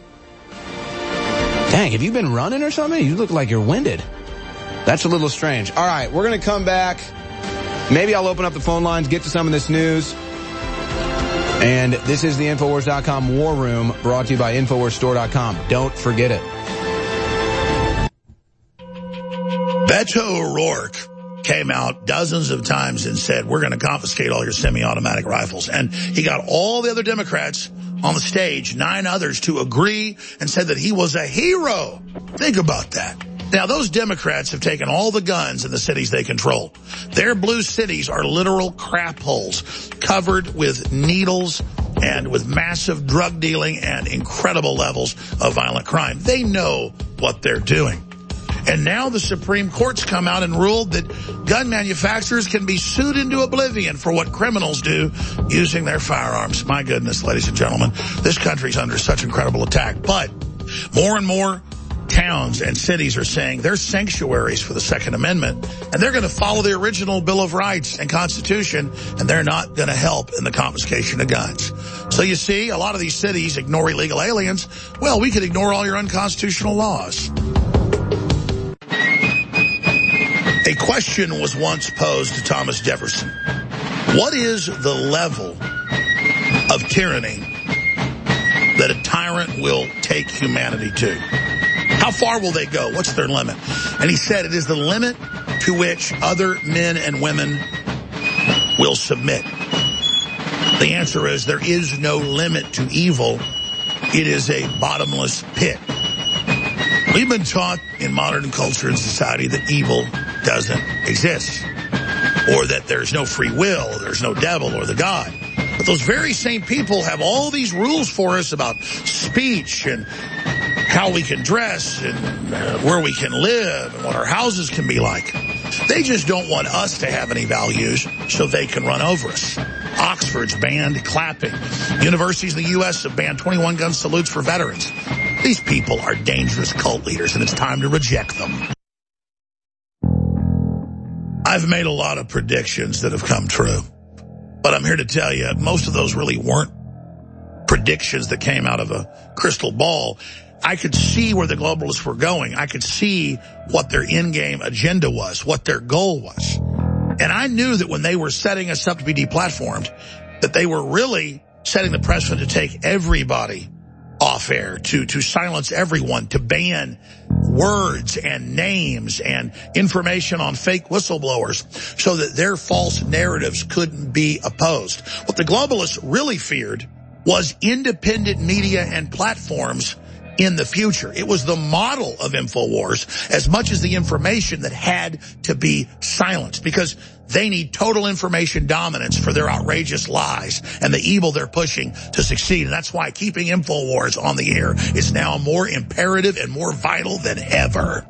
Dang, have you been running or something? You look like you're winded. That's a little strange. All right, we're going to come back. Maybe I'll open up the phone lines, get to some of this news. And this is the Infowars dot com War Room, brought to you by Infowars Store dot com. Don't forget it. Beto O'Rourke came out dozens of times and said, we're going to confiscate all your semi-automatic rifles. And he got all the other Democrats on the stage, nine others, to agree and said that he was a hero. Think about that. Now, those Democrats have taken all the guns in the cities they control. Their blue cities are literal crap holes covered with needles and with massive drug dealing and incredible levels of violent crime. They know what they're doing. And now the Supreme Court's come out and ruled that gun manufacturers can be sued into oblivion for what criminals do using their firearms. My goodness, ladies and gentlemen, this country's under such incredible attack. But more and more towns and cities are saying they're sanctuaries for the Second Amendment, and they're going to follow the original Bill of Rights and Constitution, and they're not going to help in the confiscation of guns. So you see, a lot of these cities ignore illegal aliens. Well, we could ignore all your unconstitutional laws. A question was once posed to Thomas Jefferson. What is the level of tyranny that a tyrant will take humanity to? How far will they go? What's their limit? And he said it is the limit to which other men and women will submit. The answer is there is no limit to evil. It is a bottomless pit. We've been taught in modern culture and society that evil doesn't exist, or that there's no free will, there's no devil or the God. But those very same people have all these rules for us about speech and how we can dress and uh, where we can live and what our houses can be like. They just don't want us to have any values so they can run over us. Oxford's banned clapping. Universities in the U S have banned twenty-one gun salutes for veterans. These people are dangerous cult leaders, and it's time to reject them. I've made a lot of predictions that have come true, but I'm here to tell you, most of those really weren't predictions that came out of a crystal ball. I could see where the globalists were going. I could see what their in-game agenda was, what their goal was. And I knew that when they were setting us up to be deplatformed, that they were really setting the precedent to take everybody off air, to, to silence everyone, to ban words and names and information on fake whistleblowers so that their false narratives couldn't be opposed. What the globalists really feared was independent media and platforms in the future. It was the model of InfoWars as much as the information that had to be silenced, because they need total information dominance for their outrageous lies and the evil they're pushing to succeed. And that's why keeping InfoWars on the air is now more imperative and more vital than ever.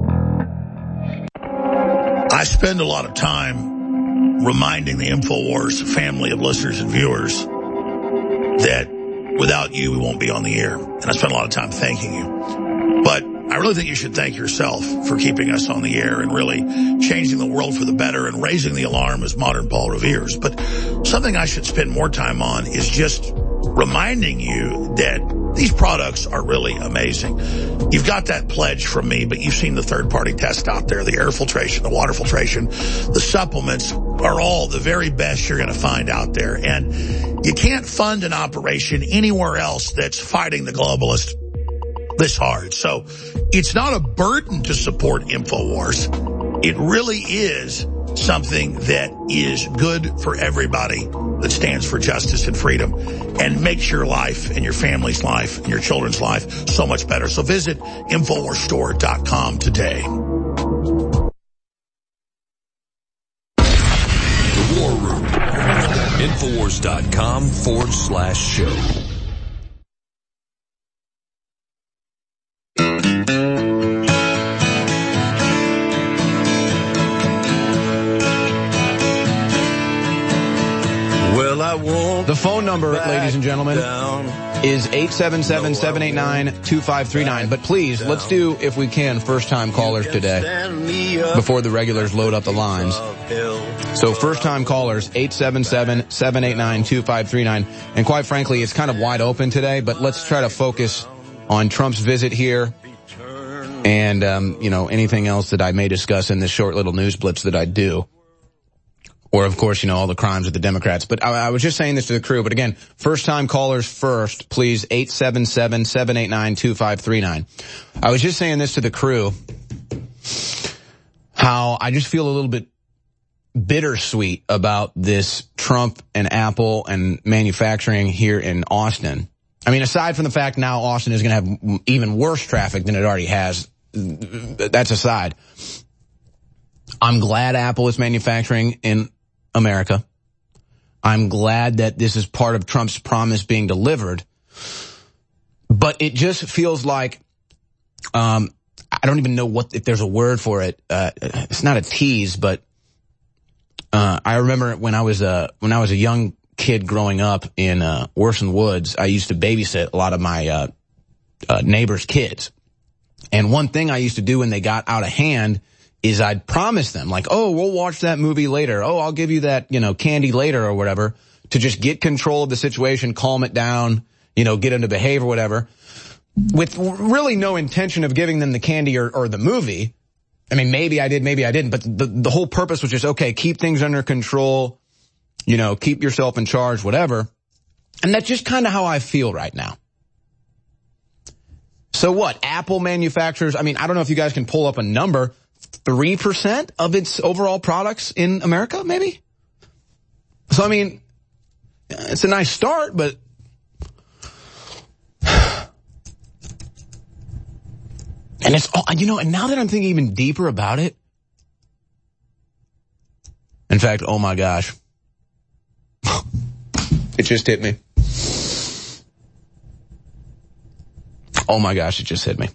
I spend a lot of time reminding the InfoWars family of listeners and viewers that without you, we won't be on the air. And I spend a lot of time thanking you. But I really think you should thank yourself for keeping us on the air and really changing the world for the better and raising the alarm as modern Paul Revere's. But something I should spend more time on is just reminding you that these products are really amazing. You've got that pledge from me, but you've seen the third-party test out there, the air filtration, the water filtration, the supplements are all the very best you're going to find out there. And you can't fund an operation anywhere else that's fighting the globalists this hard. So it's not a burden to support InfoWars. It really is something that is good for everybody that stands for justice and freedom and makes your life and your family's life and your children's life so much better. So visit InfoWars Store dot com today. The War Room. InfoWars dot com forward slash show. The phone number, ladies and gentlemen, is eight seven seven, seven eight nine, two five three nine. But please, let's do, if we can, first-time callers today before the regulars load up the lines. So first-time callers, eight seven seven, seven eight nine, two five three nine. And quite frankly, it's kind of wide open today, but let's try to focus on Trump's visit here and, um, you know, anything else that I may discuss in this short little news blitz that I do. Or, of course, you know, all the crimes of the Democrats. But I, I was just saying this to the crew. But again, first-time callers first, please, eight seven seven, seven eight nine, two five three nine. I was just saying this to the crew, how I just feel a little bit bittersweet about this Trump and Apple and manufacturing here in Austin. I mean, aside from the fact now Austin is going to have even worse traffic than it already has, that's aside. I'm glad Apple is manufacturing in America. I'm glad that this is part of Trump's promise being delivered. But it just feels like, um, I don't even know what, if there's a word for it. Uh, it's not a tease, but, uh, I remember when I was a, when I was a young kid growing up in, uh, Worson Woods, I used to babysit a lot of my, uh, uh, neighbors' kids. And one thing I used to do when they got out of hand is I'd promise them, like, oh, we'll watch that movie later. Oh, I'll give you that, you know, candy later or whatever, to just get control of the situation, calm it down, you know, get them to behave or whatever, with really no intention of giving them the candy or, or the movie. I mean, maybe I did, maybe I didn't, but the, the whole purpose was just, okay, keep things under control, you know, keep yourself in charge, whatever. And that's just kind of how I feel right now. So what? Apple manufacturers, I mean, I don't know if you guys can pull up a number, three percent of its overall products in America, maybe? So, I mean, it's a nice start, but and it's, all, you know, and now that I'm thinking even deeper about it, in fact, oh my gosh, it just hit me. Oh my gosh, it just hit me.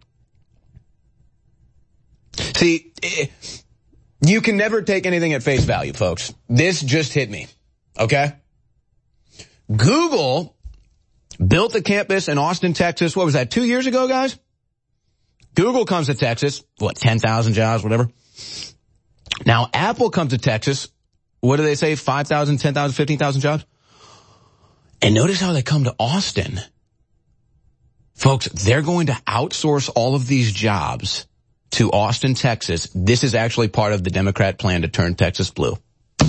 See, you can never take anything at face value, folks. This just hit me, okay? Google built a campus in Austin, Texas. What was that, two years ago, guys? Google comes to Texas. What, ten thousand jobs, whatever. Now, Apple comes to Texas. What do they say? five thousand, ten thousand, fifteen thousand jobs? And notice how they come to Austin. Folks, they're going to outsource all of these jobs to Austin, Texas. This is actually part of the Democrat plan to turn Texas blue.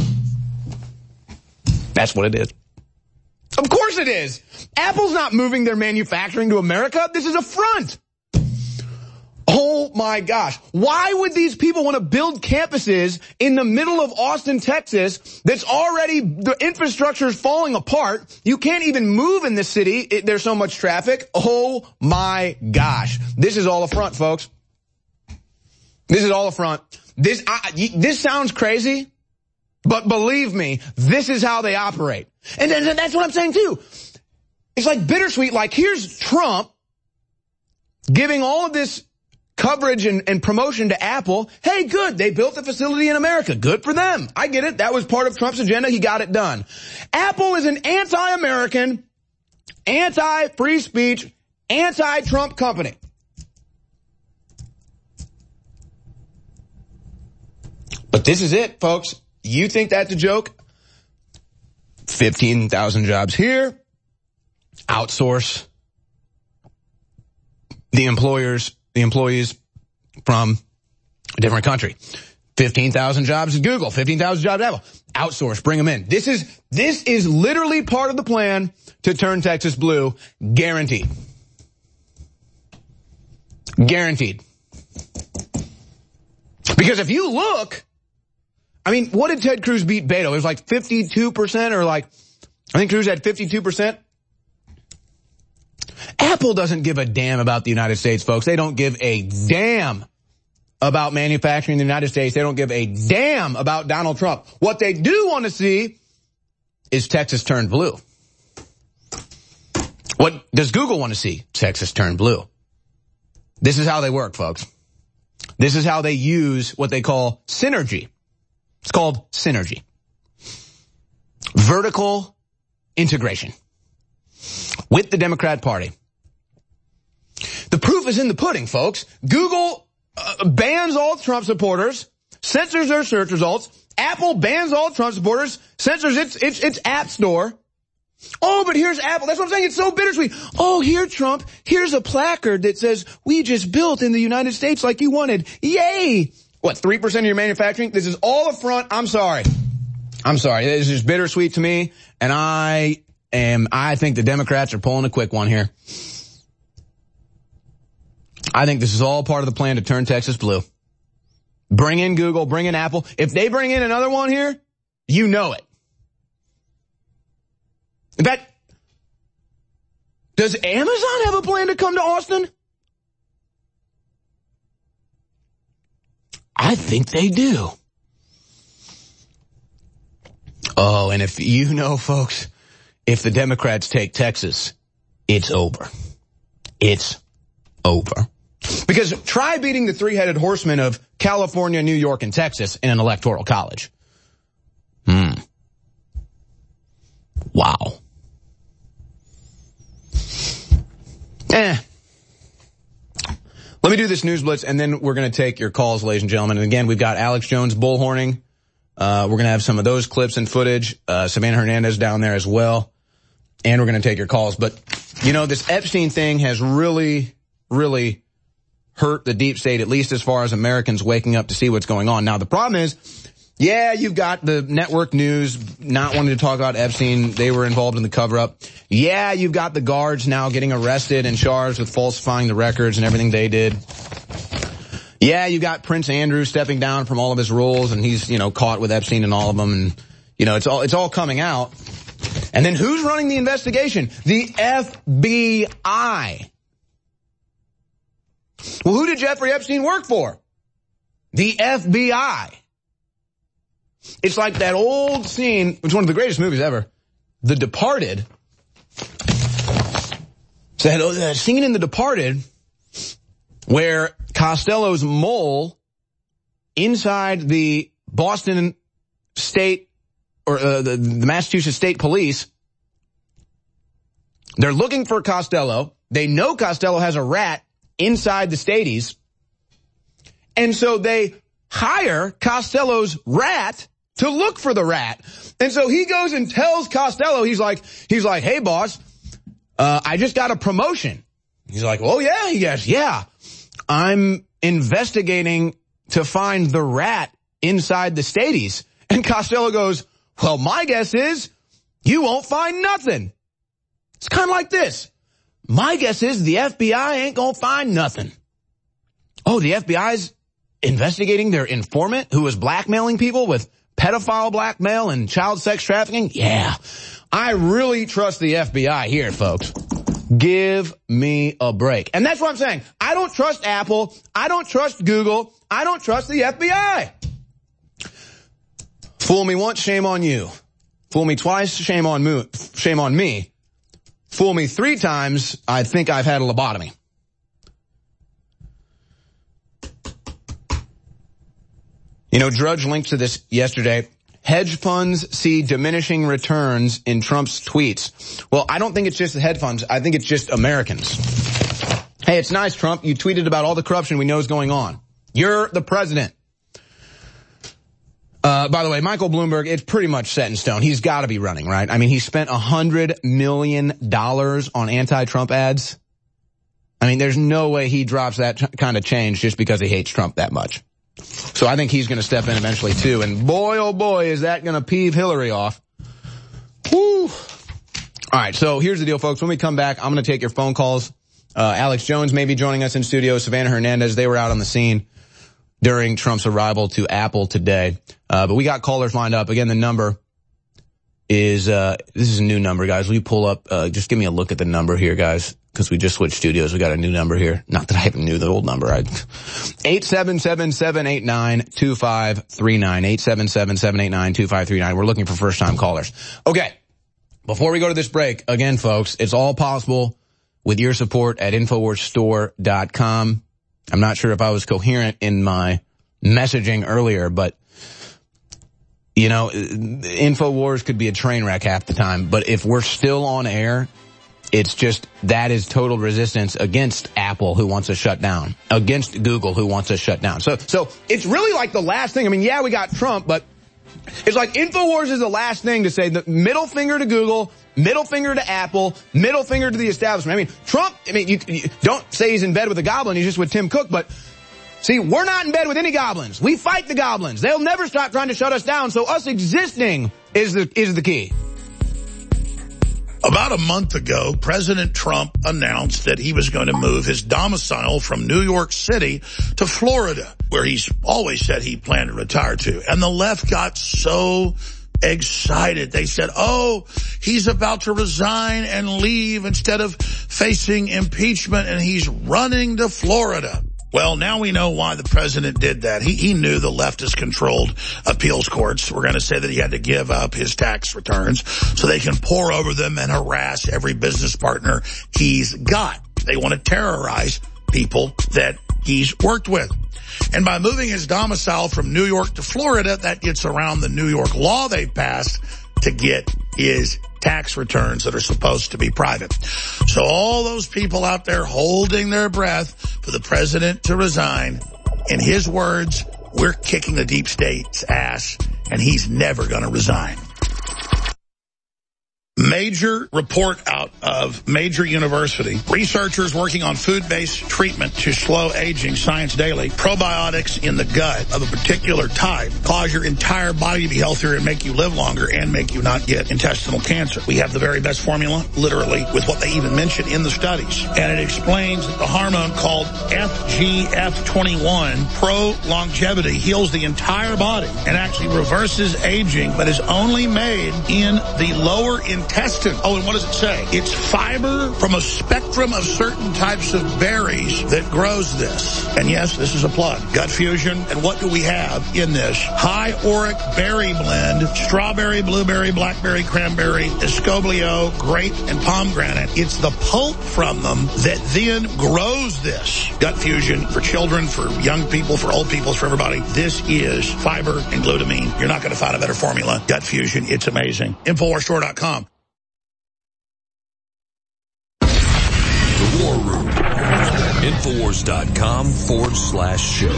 That's what it is. Of course it is. Apple's not moving their manufacturing to America. This is a front. Oh my gosh. Why would these people want to build campuses in the middle of Austin, Texas that's already, the infrastructure is falling apart? You can't even move in this city. It, there's so much traffic. Oh my gosh. This is all a front, folks. This is all a front. This, I, this sounds crazy, but believe me, this is how they operate. And that's what I'm saying too. It's like bittersweet. Like here's Trump giving all of this coverage and, and promotion to Apple. Hey, good. They built a facility in America. Good for them. I get it. That was part of Trump's agenda. He got it done. Apple is an anti-American, anti-free speech, anti-Trump company. But this is it, folks. You think that's a joke? fifteen thousand jobs here. Outsource the employers, the employees from a different country. fifteen thousand jobs at Google, fifteen thousand jobs at Apple. Outsource, bring them in. This is, this is literally part of the plan to turn Texas blue. Guaranteed. Guaranteed. Because if you look, I mean, what did Ted Cruz beat Beto? It was like fifty-two percent or like, I think Cruz had fifty-two percent. Apple doesn't give a damn about the United States, folks. They don't give a damn about manufacturing in the United States. They don't give a damn about Donald Trump. What they do want to see is Texas turn blue. What does Google want to see? Texas turn blue. This is how they work, folks. This is how they use what they call synergy. It's called synergy. Vertical integration with the Democrat Party. The proof is in the pudding, folks. Google uh, bans all Trump supporters, censors their search results. Apple bans all Trump supporters, censors its, its, its app store. Oh, but here's Apple. That's what I'm saying. It's so bittersweet. Oh, here, Trump, here's a placard that says, we just built in the United States like you wanted. Yay! What, three percent of your manufacturing? This is all a front. I'm sorry. I'm sorry. This is bittersweet to me, and I am, I think the Democrats are pulling a quick one here. I think this is all part of the plan to turn Texas blue. Bring in Google, bring in Apple. If they bring in another one here, you know it. In fact, does Amazon have a plan to come to Austin? I think they do. Oh, and if you know, folks, if the Democrats take Texas, it's over. It's over. Because try beating the three-headed horsemen of California, New York, and Texas in an electoral college. Hmm. Wow. Eh. Let me do this news blitz, and then we're going to take your calls, ladies and gentlemen. And again, we've got Alex Jones bullhorning. Uh, we're going to have some of those clips and footage. Uh, Savannah Hernandez down there as well. And we're going to take your calls. But, you know, this Epstein thing has really, really hurt the deep state, at least as far as Americans waking up to see what's going on. Now, the problem is, yeah, you've got the network news not wanting to talk about Epstein. They were involved in the cover-up. Yeah, you've got the guards now getting arrested and charged with falsifying the records and everything they did. Yeah, you got Prince Andrew stepping down from all of his roles, and he's, you know, caught with Epstein and all of them, and, you know, it's all, it's all coming out. And then who's running the investigation? The F B I. Well, who did Jeffrey Epstein work for? The F B I. It's like that old scene, it's one of the greatest movies ever, The Departed. So that scene in The Departed where Costello's mole inside the Boston State or uh, the, the Massachusetts State Police They're looking for Costello. They know Costello has a rat inside the Stadies. And so they hire Costello's rat to look for the rat. And so he goes and tells Costello, he's like, he's like, hey, boss, uh, I just got a promotion. He's like, oh, yeah. He goes, yeah, I'm investigating to find the rat inside the Stadies. And Costello goes, well, my guess is you won't find nothing. It's kind of like this. My guess is the F B I ain't gonna find nothing. Oh, the F B I's investigating their informant who was blackmailing people with pedophile blackmail and child sex trafficking? Yeah. I really trust the F B I here, folks. Give me a break. And that's what I'm saying. I don't trust Apple. I don't trust Google. I don't trust the F B I. Fool me once, shame on you. Fool me twice, shame on me. Shame on me. Fool me three times, I think I've had a lobotomy. You know, Drudge linked to this yesterday. Hedge funds see diminishing returns in Trump's tweets. Well, I don't think it's just the hedge funds. I think it's just Americans. Hey, it's nice, Trump. You tweeted about all the corruption we know is going on. You're the president. Uh, by the way, Michael Bloomberg, it's pretty much set in stone. He's got to be running, right? I mean, he spent one hundred million dollars on anti-Trump ads. I mean, there's no way he drops that t- kind of change just because he hates Trump that much. So I think he's going to step in eventually, too. And boy, oh boy, is that going to peeve Hillary off. Woo. All right, so here's the deal, folks. When we come back, I'm going to take your phone calls. Uh, Alex Jones may be joining us in studio. Savannah Hernandez, they were out on the scene during Trump's arrival to Apple today. Uh, but we got callers lined up. Again, the number is, uh, this is a new number, guys. Will you pull up, uh, just give me a look at the number here, guys, because we just switched studios. We got a new number here. Not that I even knew the old number. I, eight seven seven, seven eight nine, two five three nine. eight seven seven, seven eight nine, two five three nine. We're looking for first time callers. Okay. Before we go to this break, again, folks, it's all possible with your support at infowars store dot com. I'm not sure if I was coherent in my messaging earlier, but, you know, InfoWars could be a train wreck half the time. But if we're still on air, it's just that is total resistance against Apple, who wants us shut down, against Google, who wants us shut down. So, so it's really like the last thing. I mean, yeah, we got Trump, but it's like InfoWars is the last thing to say. The middle finger to Google, middle finger to Apple, middle finger to the establishment. I mean, Trump, I mean, you, you don't say he's in bed with a goblin, he's just with Tim Cook, but see, we're not in bed with any goblins. We fight the goblins. They'll never stop trying to shut us down, so us existing is the, is the key. About a month ago, President Trump announced that he was going to move his domicile from New York City to Florida, where he's always said he planned to retire to. And the left got so excited. They said, oh, he's about to resign and leave instead of facing impeachment, and he's running to Florida. Well, now we know why the president did that. He, he knew the leftist-controlled appeals courts were going to say that he had to give up his tax returns so they can pour over them and harass every business partner he's got. They want to terrorize people that he's worked with. And by moving his domicile from New York to Florida, that gets around the New York law they passed to get his tax returns that are supposed to be private. So all those people out there holding their breath for the president to resign, in his words, we're kicking the deep state's ass, and he's never going to resign. Major report out of major university. Researchers working on food-based treatment to slow aging. Science Daily. Probiotics in the gut of a particular type cause your entire body to be healthier and make you live longer and make you not get intestinal cancer. We have the very best formula, literally, with what they even mention in the studies. And it explains that the hormone called F G F twenty-one, pro-longevity, heals the entire body and actually reverses aging, but is only made in the lower intestine. Intestine. Oh, and what does it say? It's fiber from a spectrum of certain types of berries that grows this. And yes, this is a plug. Gut Fusion. And what do we have in this? High auric berry blend, strawberry, blueberry, blackberry, cranberry, escoblio, grape, and pomegranate. It's the pulp from them that then grows this. Gut Fusion for children, for young people, for old people, for everybody. This is fiber and glutamine. You're not going to find a better formula. Gut Fusion. It's amazing. Infowars store dot com. Infowars.com forward slash show.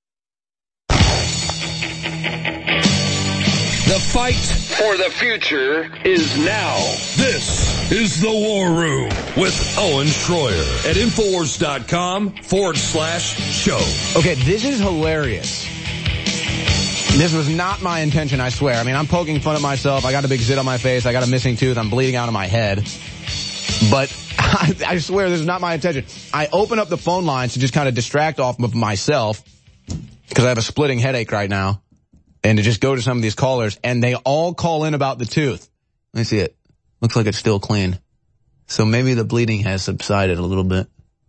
The fight for the future is now. This is the War Room with Owen Schroyer at Infowars.com forward slash show. Okay, this is hilarious. This was not my intention, I swear. I mean, I'm poking fun at myself. I got a big zit on my face. I got a missing tooth. I'm bleeding out of my head. But I, I swear this is not my intention. I open up the phone lines to just kind of distract off of myself because I have a splitting headache right now. And to just go to some of these callers, and they all call in about the tooth. Let me see it. Looks like it's still clean. So maybe the bleeding has subsided a little bit.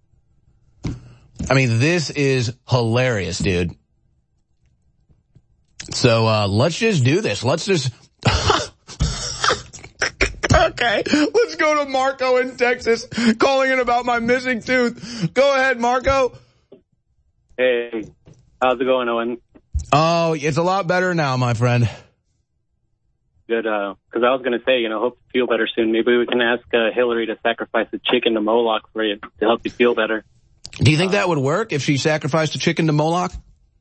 I mean, this is hilarious, dude. So, uh, let's just do this. Let's just... Okay, let's go to Marco in Texas, calling in about my missing tooth. Go ahead, Marco. Hey, how's it going, Owen? Oh, it's a lot better now, my friend. Good, uh, because I was going to say, you know, hope you feel better soon. Maybe we can ask uh, Hillary to sacrifice a chicken to Moloch for you to help you feel better. Do you think uh, that would work if she sacrificed a chicken to Moloch?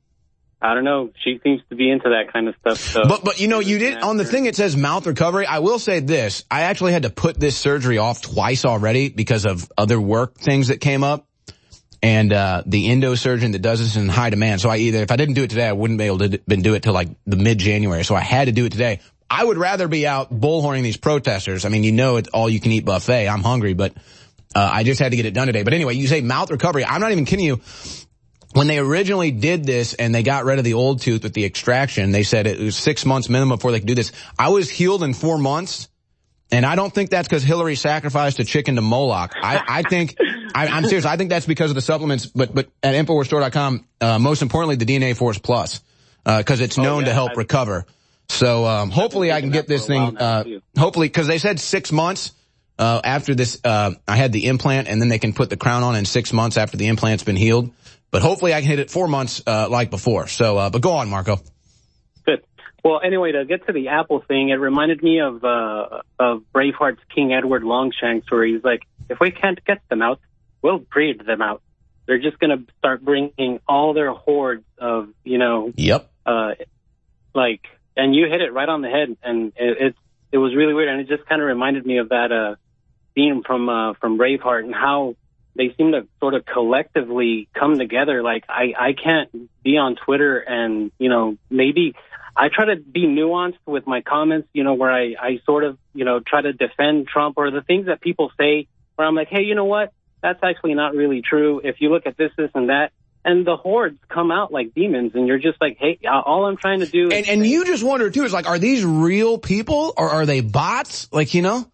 I don't know. She seems to be into that kind of stuff. So. But, but you know, you did, on the thing it says mouth recovery, I will say this. I actually had to put this surgery off twice already because of other work things that came up. And, uh, the endosurgeon that does this is in high demand. So I either, if I didn't do it today, I wouldn't be able to been do it till like the mid-January. So I had to do it today. I would rather be out bullhorning these protesters. I mean, you know, it's all you can eat buffet. I'm hungry, but, uh, I just had to get it done today. But anyway, you say mouth recovery. I'm not even kidding you. When they originally did this and they got rid of the old tooth with the extraction, they said it was six months minimum before they could do this. I was healed in four months. And I don't think that's because Hillary sacrificed a chicken to Moloch. I, I think, I, I'm serious, I think that's because of the supplements, but, but at Infowars Store dot com, uh, most importantly, the D N A Force Plus, uh, cause it's known oh, yeah, to help I've, recover. So, um, hopefully I can get this thing, uh, hopefully, cause they said six months, uh, after this, uh, I had the implant and then they can put the crown on in six months after the implant's been healed. But hopefully I can hit it four months, uh, like before. So, uh, but go on, Marco. Good. Well, anyway, to get to the Apple thing, it reminded me of, uh, of Braveheart's King Edward Longshanks, where he's like, if we can't get them out, we'll breed them out. They're just going to start bringing all their hordes of, you know, yep. Uh, like, and you hit it right on the head, and it, it, it was really weird. And it just kind of reminded me of that, uh, theme from, uh, from Braveheart and how they seem to sort of collectively come together. Like, I, I can't be on Twitter and, you know, maybe I try to be nuanced with my comments, you know, where I, I sort of, you know, try to defend Trump or the things that people say where I'm like, hey, you know what? That's actually not really true. If you look at this, this, and that, and the hordes come out like demons, and you're just like, hey, all I'm trying to do is... And, and you just wonder, too, is like, are these real people or are they bots? Like, you know?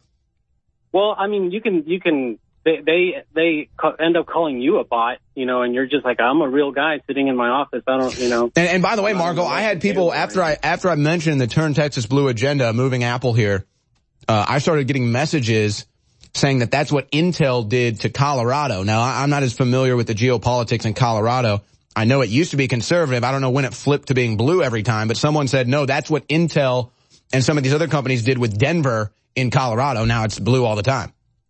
Well, I mean, you can, you can, they, they, they end up calling you a bot, you know, and you're just like, I'm a real guy sitting in my office. I don't, you know. And, and by the way, Marco, I had people, after I, after I mentioned the Turn Texas Blue agenda, moving Apple here, uh, I started getting messages saying that that's what Intel did to Colorado. Now, I'm not as familiar with the geopolitics in Colorado. I know it used to be conservative. I don't know when it flipped to being blue every time, but someone said, no, that's what Intel and some of these other companies did with Denver in Colorado. Now it's blue all the time.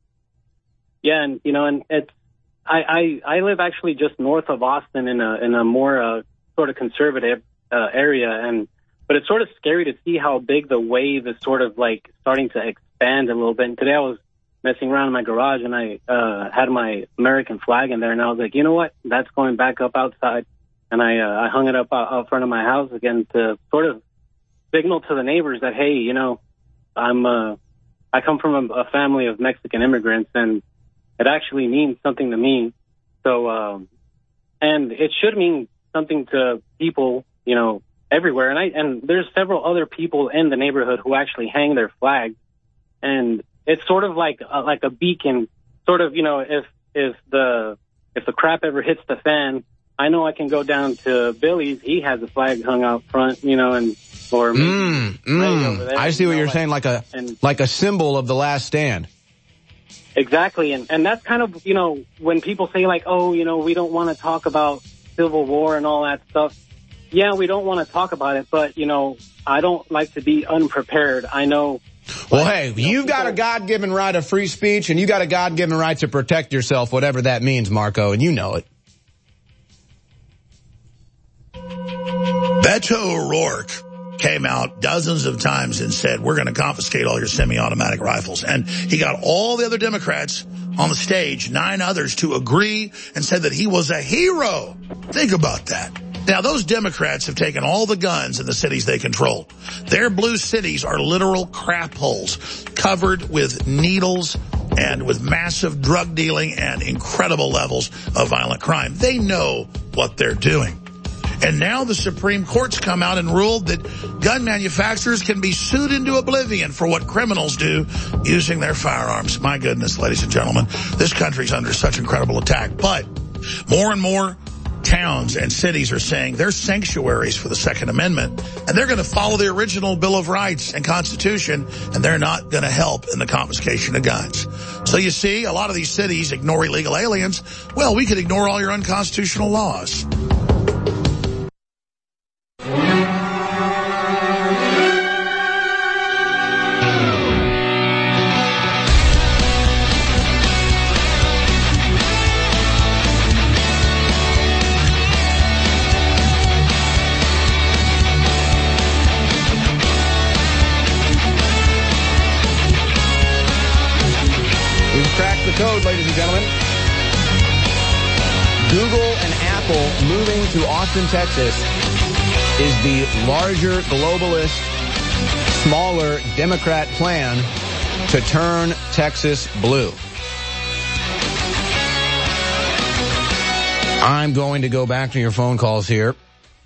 Yeah, and, you know, and it's, I, I, I live actually just north of Austin in a, in a more, uh, sort of conservative, uh, area, and, but it's sort of scary to see how big the wave is sort of like starting to expand a little bit. And today I was messing around in my garage, and I uh had my American flag in there, and I was like, you know what? That's going back up outside. And I uh, I hung it up out, out front of my house again to sort of signal to the neighbors that, hey, you know, I'm uh I come from a, a family of Mexican immigrants, and it actually means something to me. So um and it should mean something to people, you know, everywhere. And I and there's several other people in the neighborhood who actually hang their flags, and it's sort of like uh, like a beacon, sort of, you know, if if the if the crap ever hits the fan, I know I can go down to Billy's. He has a flag hung out front, you know, and or maybe mm, mm. over there, I see what you know, you're like, saying, like a and, like a symbol of the last stand. Exactly, and and that's kind of, you know, when people say like, oh, you know, we don't want to talk about Civil War and all that stuff. Yeah, we don't want to talk about it, but you know, I don't like to be unprepared. I know. Well, hey, you've got a God-given right of free speech, and you got a God-given right to protect yourself, whatever that means, Marco, and you know it. Beto O'Rourke came out dozens of times and said, we're going to confiscate all your semi-automatic rifles. And he got all the other Democrats on the stage, nine others, to agree and said that he was a hero. Think about that. Now, those Democrats have taken all the guns in the cities they control. Their blue cities are literal crap holes covered with needles and with massive drug dealing and incredible levels of violent crime. They know what they're doing. And now the Supreme Court's come out and ruled that gun manufacturers can be sued into oblivion for what criminals do using their firearms. My goodness, ladies and gentlemen, this country's under such incredible attack. But more and more towns and cities are saying they're sanctuaries for the Second Amendment, and they're going to follow the original Bill of Rights and Constitution, and they're not going to help in the confiscation of guns. So you see, a lot of these cities ignore illegal aliens. Well, we could ignore all your unconstitutional laws. Code, ladies and gentlemen. Google and Apple moving to Austin, Texas is the larger globalist, smaller Democrat plan to turn Texas blue. I'm going to go back to your phone calls here,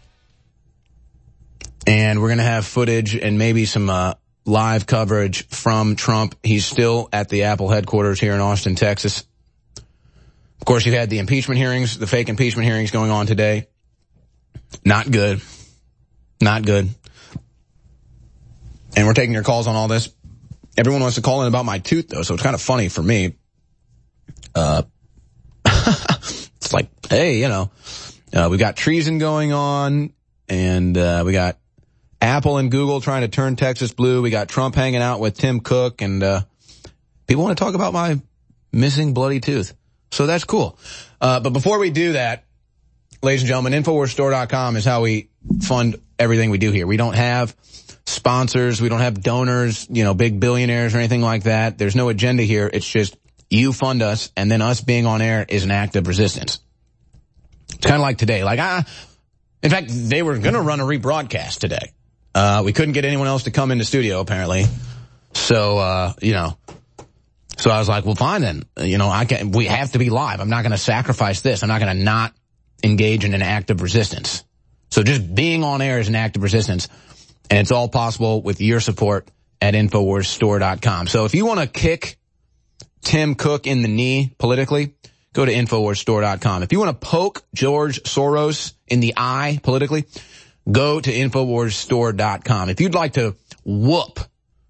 and we're going to have footage and maybe some uh, live coverage from Trump. He's still at the Apple headquarters here in Austin, Texas. Of course, you had the impeachment hearings, the fake impeachment hearings going on today. Not good. Not good. And we're taking your calls on all this. Everyone wants to call in about my tooth, though, so it's kind of funny for me. Uh, it's like, hey, you know, uh, we got treason going on, and uh, we got Apple and Google trying to turn Texas blue. We got Trump hanging out with Tim Cook, and uh, people want to talk about my missing bloody tooth. So that's cool. Uh, but before we do that, ladies and gentlemen, Infowars Store dot com is how we fund everything we do here. We don't have sponsors. We don't have donors, you know, big billionaires or anything like that. There's no agenda here. It's just you fund us, and then us being on air is an act of resistance. It's kind of like today. Like, ah, in fact, they were going to run a rebroadcast today. Uh, we couldn't get anyone else to come in the studio, apparently. So, uh, you know, so I was like, well, fine then. You know, I can, we have to be live. I'm not going to sacrifice this. I'm not going to not engage in an act of resistance. So just being on air is an act of resistance. And it's all possible with your support at Infowars Store dot com. So if you want to kick Tim Cook in the knee politically, go to Infowars Store dot com. If you want to poke George Soros in the eye politically, go to Infowars Store dot com. If you'd like to whoop,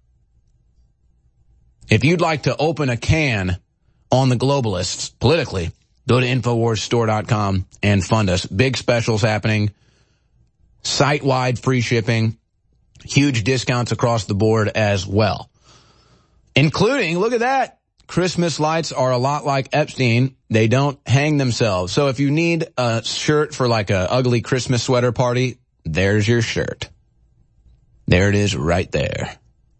if you'd like to open a can on the globalists politically, go to Infowars Store dot com and fund us. Big specials happening, site-wide free shipping, huge discounts across the board as well. Including, look at that, Christmas lights are a lot like Epstein. They don't hang themselves. So if you need a shirt for like a ugly Christmas sweater party, there's your shirt. There it is right there.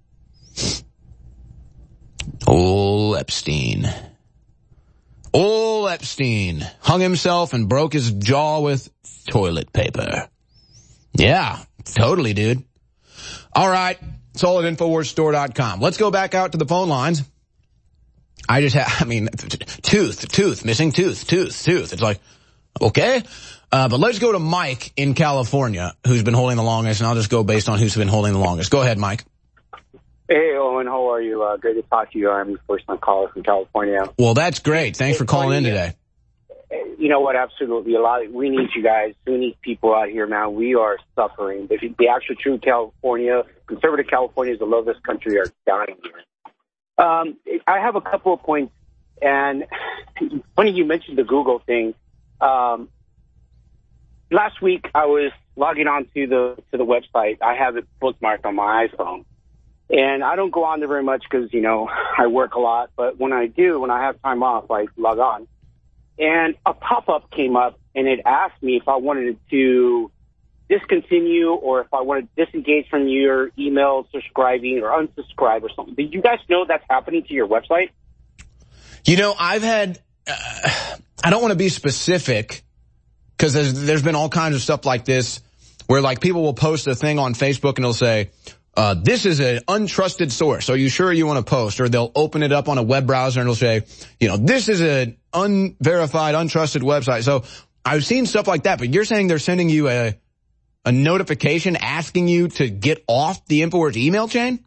Old Epstein. Old Epstein hung himself and broke his jaw with toilet paper. Yeah, totally, dude. All right, it's all at Infowars Store dot com. Let's go back out to the phone lines. I just have, I mean, tooth, tooth, missing tooth, tooth, tooth. It's like, okay. Uh, but let's go to Mike in California, who's been holding the longest, and I'll just go based on who's been holding the longest. Go ahead, Mike. Hey, Owen, how are you? Uh, great to talk to you. I'm the first time caller from California. Well, that's great. Thanks for calling in today. You know what? Absolutely. A lot. Of, we need you guys. We need people out here, man. We are suffering. The, the actual true California, conservative Californians that love this country are dying here. Um, I have a couple of points, and funny you mentioned the Google thing. Um, last week I was logging on to the to the website. I have it bookmarked on my iPhone, and I don't go on there very much because you know I work a lot. But when I do, when I have time off, I log on, and a pop-up came up, and it asked me if I wanted to discontinue or if I want to disengage from your email subscribing or unsubscribe or something. Did you guys know that's happening to your website? You know, I've had, uh, I don't want to be specific because there's, there's been all kinds of stuff like this where like people will post a thing on Facebook and they'll say, uh, this is an untrusted source. Are you sure you want to post? Or they'll open it up on a web browser and it'll say, you know, this is an unverified, untrusted website. So I've seen stuff like that, but you're saying they're sending you a, a notification asking you to get off the InfoWars email chain?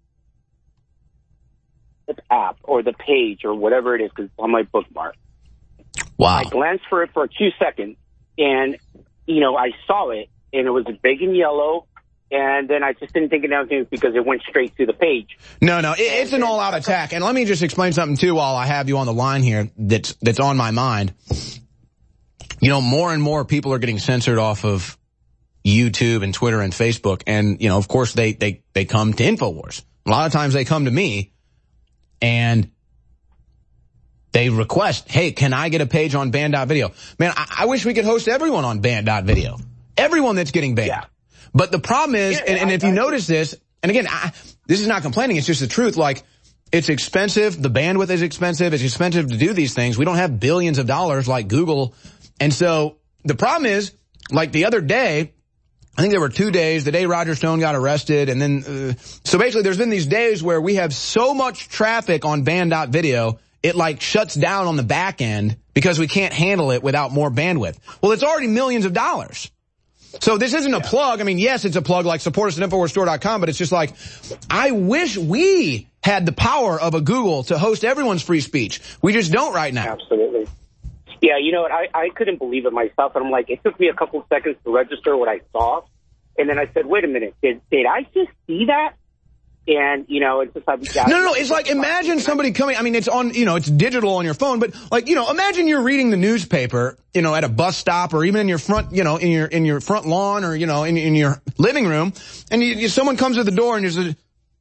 The app or the page or whatever it is, because it's on my bookmark. Wow. I glanced for it for a few seconds and, you know, I saw it and it was big and yellow. And then I just didn't think of anything because it went straight to the page. No, no, it, it's an all-out attack. And let me just explain something, too, while I have you on the line here that's that's on my mind. You know, more and more people are getting censored off of YouTube and Twitter and Facebook. And, you know, of course, they, they, they come to InfoWars. A lot of times they come to me and they request, hey, can I get a page on Banned.video? Man, I, I wish we could host everyone on Banned.video. Everyone that's getting banned. Yeah. But the problem is, and, and if you notice this, and again, I, this is not complaining, it's just the truth, like, it's expensive, the bandwidth is expensive, it's expensive to do these things. We don't have billions of dollars like Google. And so the problem is, like the other day, I think there were two days, the day Roger Stone got arrested, and then, uh, so basically there's been these days where we have so much traffic on Banned.video, it like shuts down on the back end because we can't handle it without more bandwidth. Well, it's already millions of dollars. So this isn't a plug. I mean, yes, it's a plug like support us at Infowars Store dot com, but it's just like, I wish we had the power of a Google to host everyone's free speech. We just don't right now. Absolutely. Yeah, you know what? I, I couldn't believe it myself. And I'm like, it took me a couple of seconds to register what I saw. And then I said, wait a minute, did, did I just see that? And, you know, it's just like... No, no, no, it's like, imagine somebody coming, I mean, it's on, you know, it's digital on your phone, but like, you know, imagine you're reading the newspaper, you know, at a bus stop or even in your front, you know, in your, in your front lawn or, you know, in, in your living room, and you, you, someone comes to the door and you say,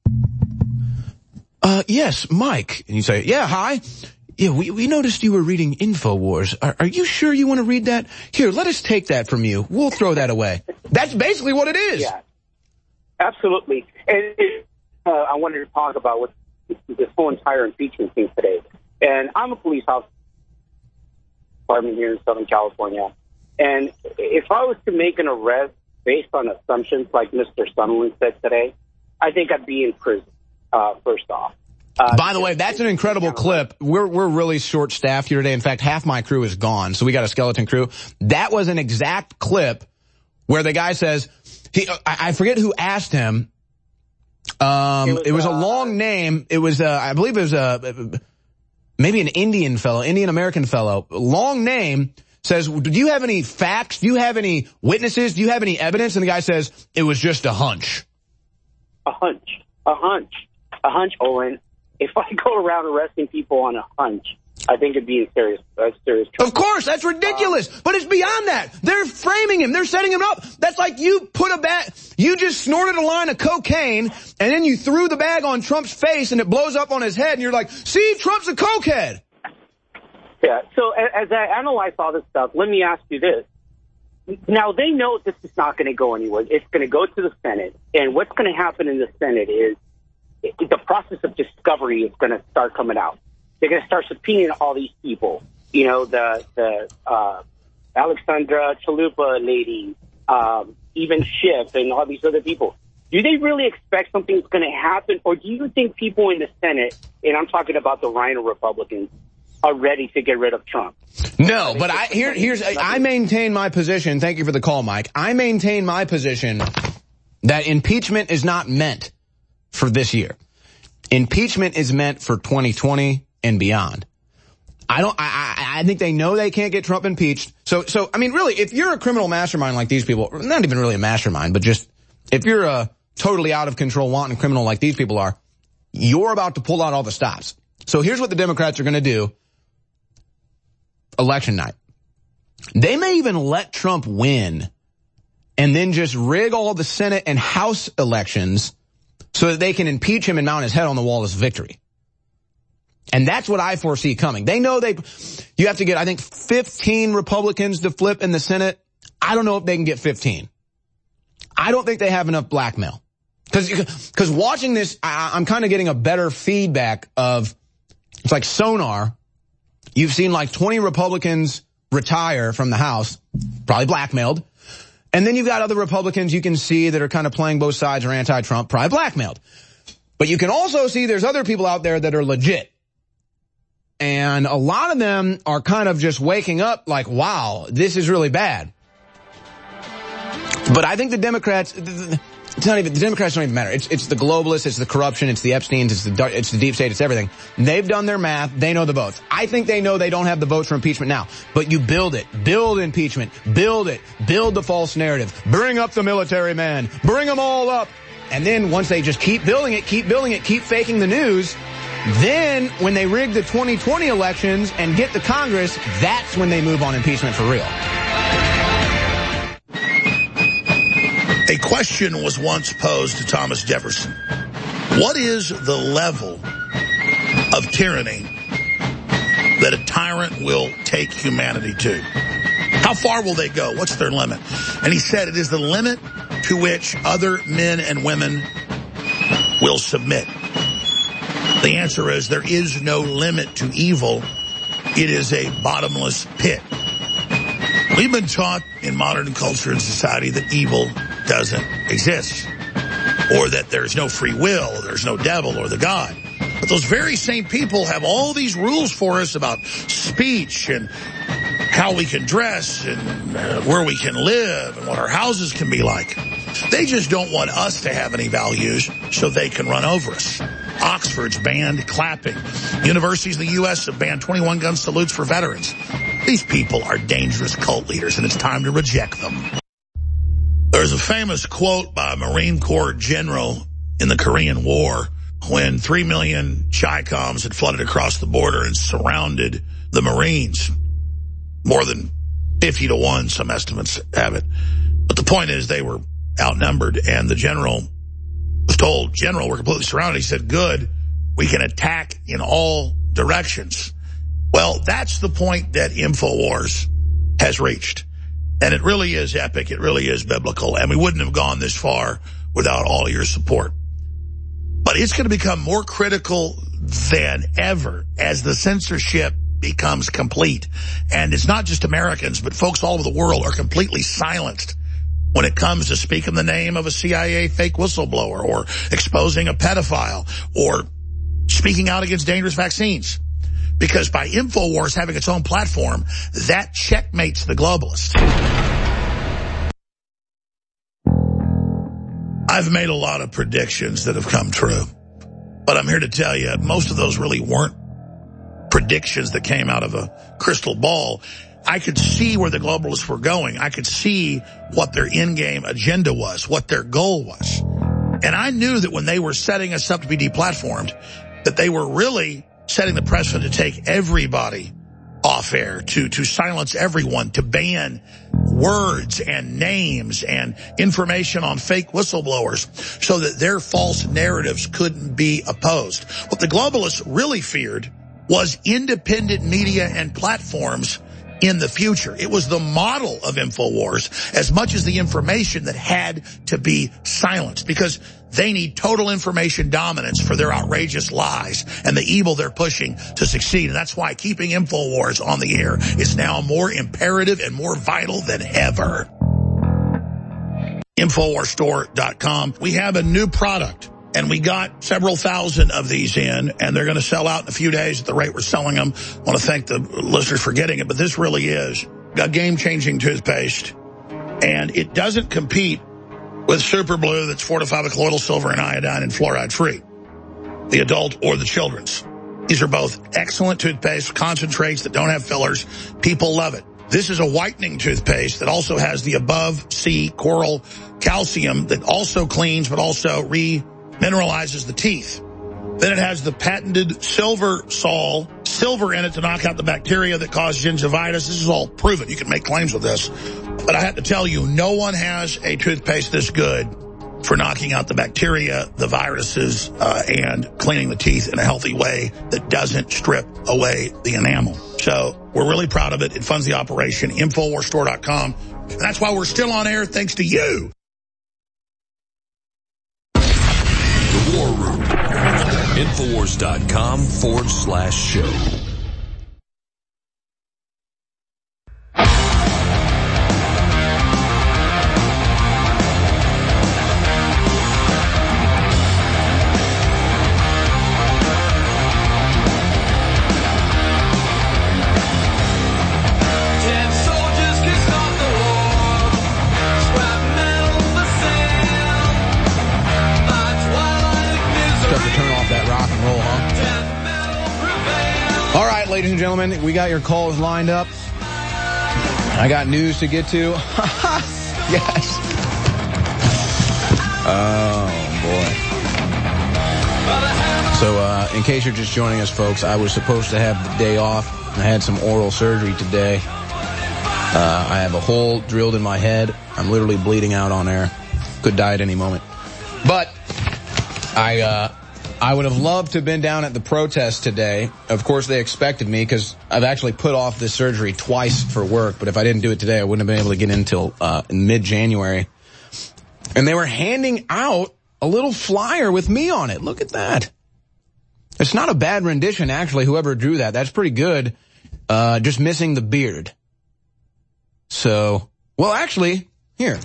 uh, yes, Mike. And you say, yeah, hi. Yeah, we, we noticed you were reading InfoWars. Are, are you sure you want to read that? Here, let us take that from you. We'll throw that away. That's basically what it is. Yeah, absolutely. And it, Uh, I wanted to talk about what this whole entire impeachment thing today. And I'm a police officer department here in Southern California. And if I was to make an arrest based on assumptions like Mister Sunderland said today, I think I'd be in prison, uh, first off. Uh, By the way, that's an incredible clip. We're we're really short-staffed here today. In fact, half my crew is gone, so we got a skeleton crew. That was an exact clip where the guy says, he, I, I forget who asked him, Um, it was, it was uh, a long name. It was, uh, I believe it was, uh, maybe an Indian fellow, Indian American fellow. Long name, says, do you have any facts? Do you have any witnesses? Do you have any evidence? And the guy says, it was just a hunch. A hunch. A hunch. A hunch, Owen. If I go around arresting people on a hunch, I think it'd be a serious, a serious trouble. Of course, that's ridiculous. Um, but it's beyond that. They're framing him. They're setting him up. That's like you put a bag, you just snorted a line of cocaine, and then you threw the bag on Trump's face, and it blows up on his head, and you're like, see, Trump's a cokehead. Yeah, so as I analyze all this stuff, let me ask you this. Now, they know this is not going to go anywhere. It's going to go to the Senate, and what's going to happen in the Senate is the process of discovery is going to start coming out. They're going to start subpoenaing all these people. You know, the the uh, Alexandra Chalupa lady, um, even Schiff, and all these other people. Do they really expect something's going to happen, or do you think people in the Senate, and I'm talking about the Rhino Republicans, are ready to get rid of Trump? No, but I here here's I maintain my position. Thank you for the call, Mike. I maintain my position that impeachment is not meant for this year. Impeachment is meant for twenty twenty and beyond. I don't, I, I think they know they can't get Trump impeached. So, so, I mean, really, if you're a criminal mastermind like these people, not even really a mastermind, but just, if you're a totally out of control wanton criminal like these people are, you're about to pull out all the stops. So here's what the Democrats are going to do election night. They may even let Trump win and then just rig all the Senate and House elections so that they can impeach him and mount his head on the wall as victory. And that's what I foresee coming. They know they, you have to get, I think, fifteen Republicans to flip in the Senate. I don't know if they can get fifteen. I don't think they have enough blackmail. Because because watching this, I, I'm kind of getting a better feedback of, it's like sonar. You've seen like twenty Republicans retire from the House, probably blackmailed. And then you've got other Republicans you can see that are kind of playing both sides or anti-Trump, probably blackmailed. But you can also see there's other people out there that are legit. And a lot of them are kind of just waking up like, wow, this is really bad. But I think the Democrats, it's not even, the Democrats don't even matter. It's, it's the globalists, it's the corruption, it's the Epsteins, it's the, it's the deep state, it's everything. They've done their math, they know the votes. I think they know they don't have the votes for impeachment now. But you build it, build impeachment, build it, build the false narrative, bring up the military man, bring them all up. And then once they just keep building it, keep building it, keep faking the news, then when they rig the twenty twenty elections and get the Congress, that's when they move on impeachment for real. A question was once posed to Thomas Jefferson. What is the level of tyranny that a tyrant will take humanity to? How far will they go? What's their limit? And he said it is the limit to which other men and women will submit. The answer is there is no limit to evil. It is a bottomless pit. We've been taught in modern culture and society that evil doesn't exist, or that there's no free will, or there's no devil or the God. But those very same people have all these rules for us about speech and how we can dress and uh, where we can live and what our houses can be like. They just don't want us to have any values so they can run over us. Oxford's banned clapping. Universities in the U S have banned twenty-one gun salutes for veterans. These people are dangerous cult leaders, and it's time to reject them. There's a famous quote by a Marine Corps general in the Korean War when three million Chi-Coms had flooded across the border and surrounded the Marines. More than fifty to one, some estimates have it. But the point is they were outnumbered, and the general was told, General, we're completely surrounded. He said, good, we can attack in all directions. Well, that's the point that InfoWars has reached. And it really is epic. It really is biblical. And we wouldn't have gone this far without all your support. But it's going to become more critical than ever as the censorship becomes complete. And it's not just Americans, but folks all over the world are completely silenced when it comes to speaking the name of a C I A fake whistleblower or exposing a pedophile or speaking out against dangerous vaccines. Because by InfoWars having its own platform, that checkmates the globalists. I've made a lot of predictions that have come true. But I'm here to tell you, most of those really weren't predictions that came out of a crystal ball. I could see where the globalists were going. I could see what their in-game agenda was, what their goal was. And I knew that when they were setting us up to be deplatformed, that they were really setting the precedent to take everybody off air, to, to silence everyone, to ban words and names and information on fake whistleblowers so that their false narratives couldn't be opposed. What the globalists really feared was independent media and platforms in the future. It was the model of InfoWars as much as the information that had to be silenced, because they need total information dominance for their outrageous lies and the evil they're pushing to succeed. And that's why keeping InfoWars on the air is now more imperative and more vital than ever. Infowars Store dot com. We have a new product, and we got several thousand of these in, and they're going to sell out in a few days at the rate we're selling them. I want to thank the listeners for getting it, but this really is a game-changing toothpaste, and it doesn't compete with Super Blue that's fortified with colloidal silver and iodine and fluoride-free, the adult or the children's. These are both excellent toothpaste, concentrates that don't have fillers. People love it. This is a whitening toothpaste that also has the above sea coral calcium that also cleans but also re-mineralizes the teeth. Then it has the patented Silver Sol, silver in it to knock out the bacteria that cause gingivitis. This is all proven. You can make claims with this. But I have to tell you, no one has a toothpaste this good for knocking out the bacteria, the viruses, uh, and cleaning the teeth in a healthy way that doesn't strip away the enamel. So we're really proud of it. It funds the operation. Infowars Store dot com. And that's why we're still on air, thanks to you. War Room. Infowars.com forward slash show. All right, ladies and gentlemen, we got your calls lined up. I got news to get to. Yes. Oh, boy. So, uh, in case you're just joining us, folks, I was supposed to have the day off. I had some oral surgery today. Uh, I have a hole drilled in my head. I'm literally bleeding out on air. Could die at any moment. But I, uh... I would have loved to have been down at the protest today. Of course, they expected me because I've actually put off this surgery twice for work. But if I didn't do it today, I wouldn't have been able to get in until uh, mid-January. And they were handing out a little flyer with me on it. Look at that. It's not a bad rendition, actually, whoever drew that. That's pretty good. Uh, just missing the beard. So, well, actually, here.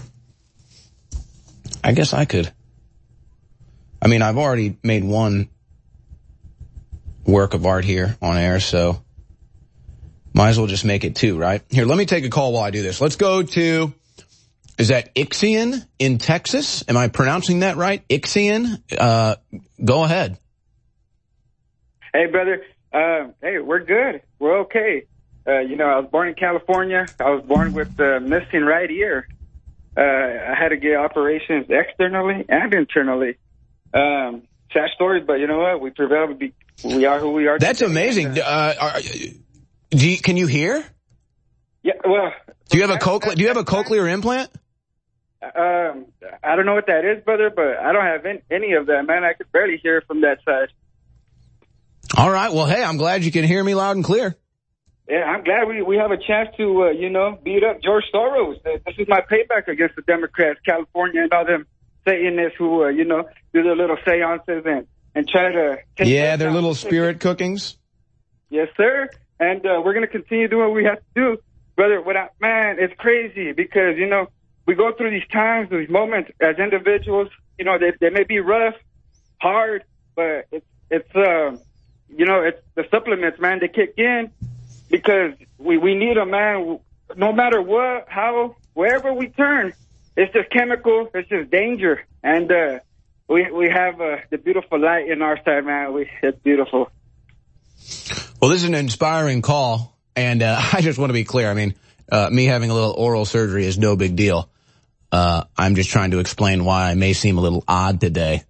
I guess I could. I mean, I've already made one work of art here on air, so might as well just make it two, right? Here, let me take a call while I do this. Let's go to, is that Ixion in Texas? Am I pronouncing that right? Ixion? Uh, go ahead. Hey, brother. Uh, hey, we're good. We're okay. Uh, you know, I was born in California. I was born with uh, missing right ear. Uh, I had to get operations externally and internally. Um, sad story, but you know what? We prevail. We, we are who we are. That's today. Amazing. Uh, are, do you, can you hear? Yeah. Well, do you have a cochlear? Do you have a cochlear implant? Um, I don't know what that is, brother, but I don't have any, any of that, man. I could barely hear from that side. All right. Well, hey, I'm glad you can hear me loud and clear. Yeah, I'm glad we we have a chance to, uh, you know, beat up George Soros. This is my payback against the Democrats, California, and all them Satanists who, uh, you know, do their little seances and, and try to... Take yeah, their little spirit cookings. Yes, sir. And uh, we're going to continue doing what we have to do. Brother, without, man, it's crazy because, you know, we go through these times, these moments as individuals. You know, they, they may be rough, hard, but it's, it's uh, you know, it's the supplements, man, they kick in because we, we need them, man. No matter what, how, wherever we turn, it's just chemical. It's just danger. And uh, we we have uh, the beautiful light in our side, man. We, it's beautiful. Well, this is an inspiring call. And uh, I just want to be clear. I mean, uh, me having a little oral surgery is no big deal. Uh, I'm just trying to explain why I may seem a little odd today.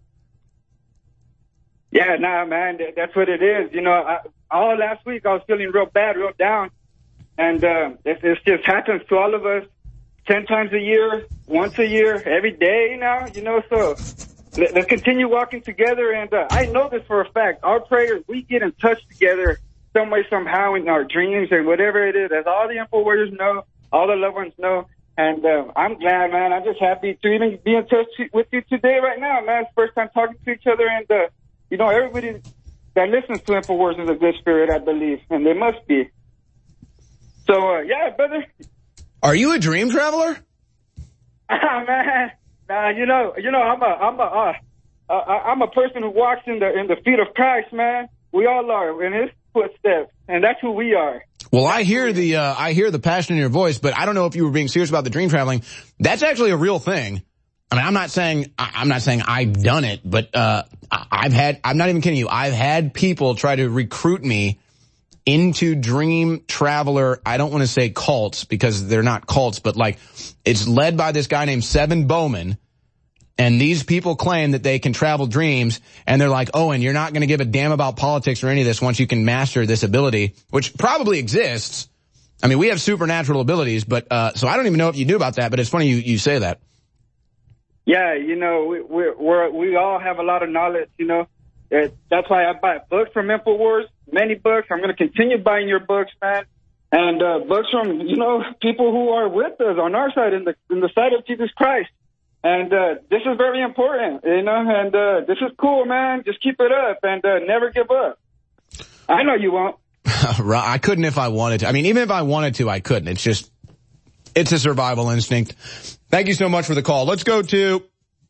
Yeah, nah, man, that's what it is. You know, I, all last week I was feeling real bad, real down. And uh, it, it just happens to all of us. Ten times a year, once a year, every day now, you know, so let, let's continue walking together. And uh, I know this for a fact. Our prayers, we get in touch together some way, somehow in our dreams and whatever it is. As all the info warriors know, all the loved ones know. And uh, I'm glad, man. I'm just happy to even be in touch with you today right now, man. It's the first time talking to each other. And, uh, you know, everybody that listens to InfoWars is a good spirit, I believe. And they must be. So, uh, yeah, brother. Are you a dream traveler? Ah, man, nah, you know, you know, I'm a, I'm a, uh, uh, I'm a person who walks in the in the feet of Christ, man. We all are in His footsteps, and that's who we are. Well, I hear the, uh, I hear the passion in your voice, but I don't know if you were being serious about the dream traveling. That's actually a real thing. I mean, I'm not saying, I'm not saying I've done it, but, uh, I've had, I'm not even kidding you. I've had people try to recruit me into dream traveler, I don't want to say cults because they're not cults, but like it's led by this guy named Seven Bowman. And these people claim that they can travel dreams. And they're like, oh, and you're not going to give a damn about politics or any of this once you can master this ability, which probably exists. I mean, we have supernatural abilities, but, uh, so I don't even know if you knew about that, but it's funny you, you say that. Yeah. You know, we, we're, we're, we all have a lot of knowledge, you know. It, that's why I buy books from InfoWars, many books. I'm going to continue buying your books, man. And uh, books from, you know, people who are with us on our side, in the in the side of Jesus Christ. And uh, this is very important, you know, and uh, this is cool, man. Just keep it up and uh, never give up. I know you won't. I couldn't if I wanted to. I mean, even if I wanted to, I couldn't. It's just, it's a survival instinct. Thank you so much for the call. Let's go to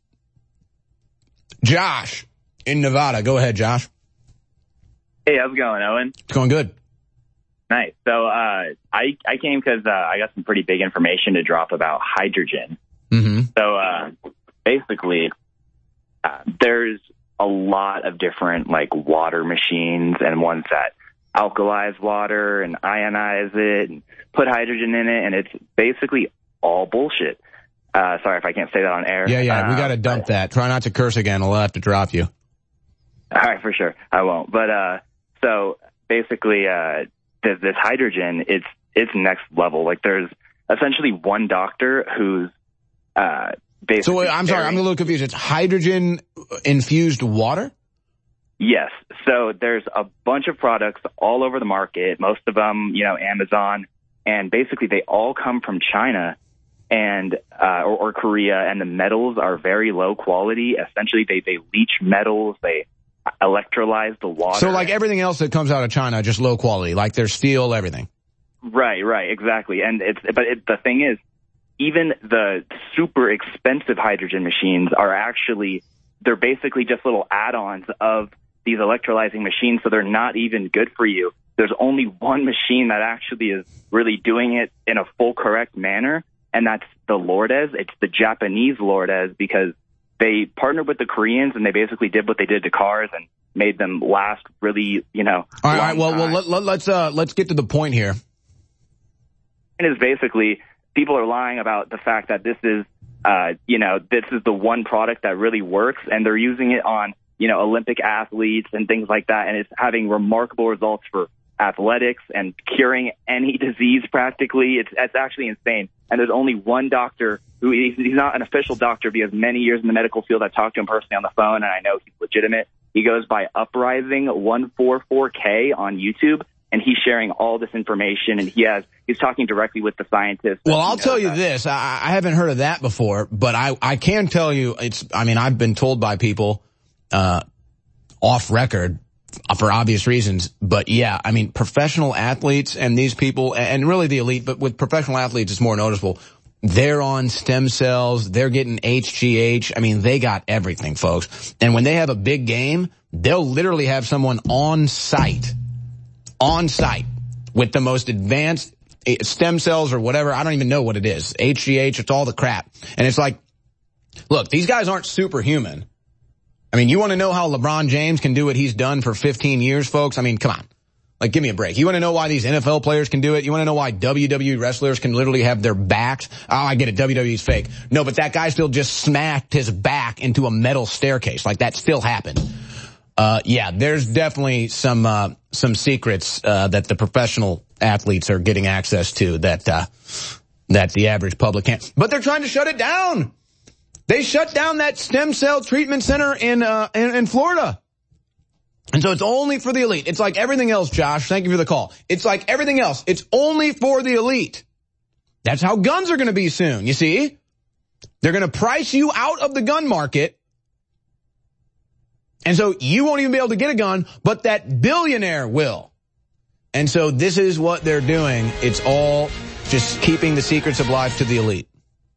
Josh in Nevada. Go ahead, Josh. Hey, how's it going, Owen? It's going good. Nice. So uh, I, I came because uh, I got some pretty big information to drop about hydrogen. Mm-hmm. So uh, basically, uh, there's a lot of different like water machines and ones that alkalize water and ionize it and put hydrogen in it, and it's basically all bullshit. Uh, sorry if I can't say that on air. Yeah, yeah, we uh, got to dump but, that. Try not to curse again. I'll have to drop you. All right, for sure. I won't. But uh, so basically, uh, this, this hydrogen, it's it's next level. Like there's essentially one doctor who's uh, basically. So wait, I'm sorry, I'm a little confused. It's hydrogen infused water? Yes. So there's a bunch of products all over the market, most of them, you know, Amazon, and basically they all come from China and uh, or, or Korea, and the metals are very low quality. Essentially, they, they leach metals, they electrolyze the water. So like everything else that comes out of China, just low quality, like their steel, everything. Right, right, exactly. And it's but it, the thing is, even the super expensive hydrogen machines are actually, they're basically just little add-ons of these electrolyzing machines, so they're not even good for you. There's only one machine that actually is really doing it in a full correct manner, and that's the Lourdes. It's the Japanese Lourdes, because they partnered with the Koreans, and they basically did what they did to cars and made them last really, you know. All right, all right well, well let, let, let's uh, let's get to the point here. It is basically, people are lying about the fact that this is, uh, you know, this is the one product that really works, and they're using it on, you know, Olympic athletes and things like that, and it's having remarkable results for athletics and curing any disease practically. It's, it's actually insane. And there's only one doctor who, he's, he's not an official doctor, because many years in the medical field, I've talked to him personally on the phone, and I know he's legitimate. He goes by Uprising one forty-four K on YouTube, and he's sharing all this information, and he has, he's talking directly with the scientists. Well, I'll tell you this, I, I haven't heard of that before, but I, I can tell you, it's, I mean, I've been told by people, uh, off record, for obvious reasons, but yeah, I mean, professional athletes and these people, and really the elite, but with professional athletes, it's more noticeable. They're on stem cells, they're getting H G H, I mean, they got everything, folks. And when they have a big game, they'll literally have someone on site, on site, with the most advanced stem cells or whatever, I don't even know what it is, H G H, it's all the crap. And it's like, look, these guys aren't superhuman. I mean, you want to know how LeBron James can do what he's done for fifteen years, folks? I mean, come on. Like, give me a break. You want to know why these N F L players can do it? You want to know why W W E wrestlers can literally have their backs? Oh, I get it. W W E's fake. No, but that guy still just smacked his back into a metal staircase. Like, that still happened. Uh, yeah, there's definitely some, uh, some secrets, uh, that the professional athletes are getting access to that, uh, that the average public can't. But they're trying to shut it down. They shut down that stem cell treatment center in, uh, in, in Florida. And so it's only for the elite. It's like everything else, Josh. Thank you for the call. It's like everything else. It's only for the elite. That's how guns are going to be soon. You see? They're going to price you out of the gun market. And so you won't even be able to get a gun, but that billionaire will. And so this is what they're doing. It's all just keeping the secrets of life to the elite.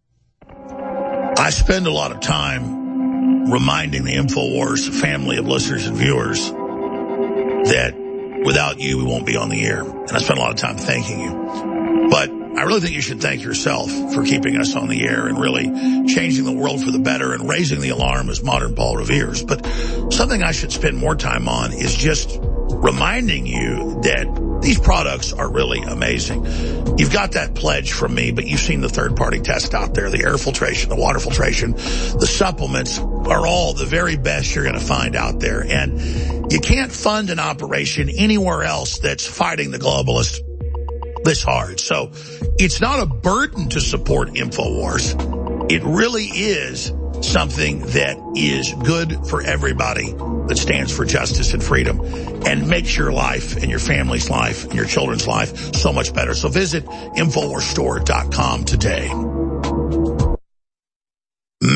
I spend a lot of time reminding the InfoWars family of listeners and viewers that without you, we won't be on the air. And I spend a lot of time thanking you. But I really think you should thank yourself for keeping us on the air and really changing the world for the better and raising the alarm as modern Paul Revere's. But something I should spend more time on is just reminding you that these products are really amazing. You've got that pledge from me, but you've seen the third-party test out there, the air filtration, the water filtration, the supplements are all the very best you're going to find out there. And you can't fund an operation anywhere else that's fighting the globalists this hard. So it's not a burden to support InfoWars. It really is something that is good for everybody that stands for justice and freedom and makes your life and your family's life and your children's life so much better. So visit InfoWars Store dot com today.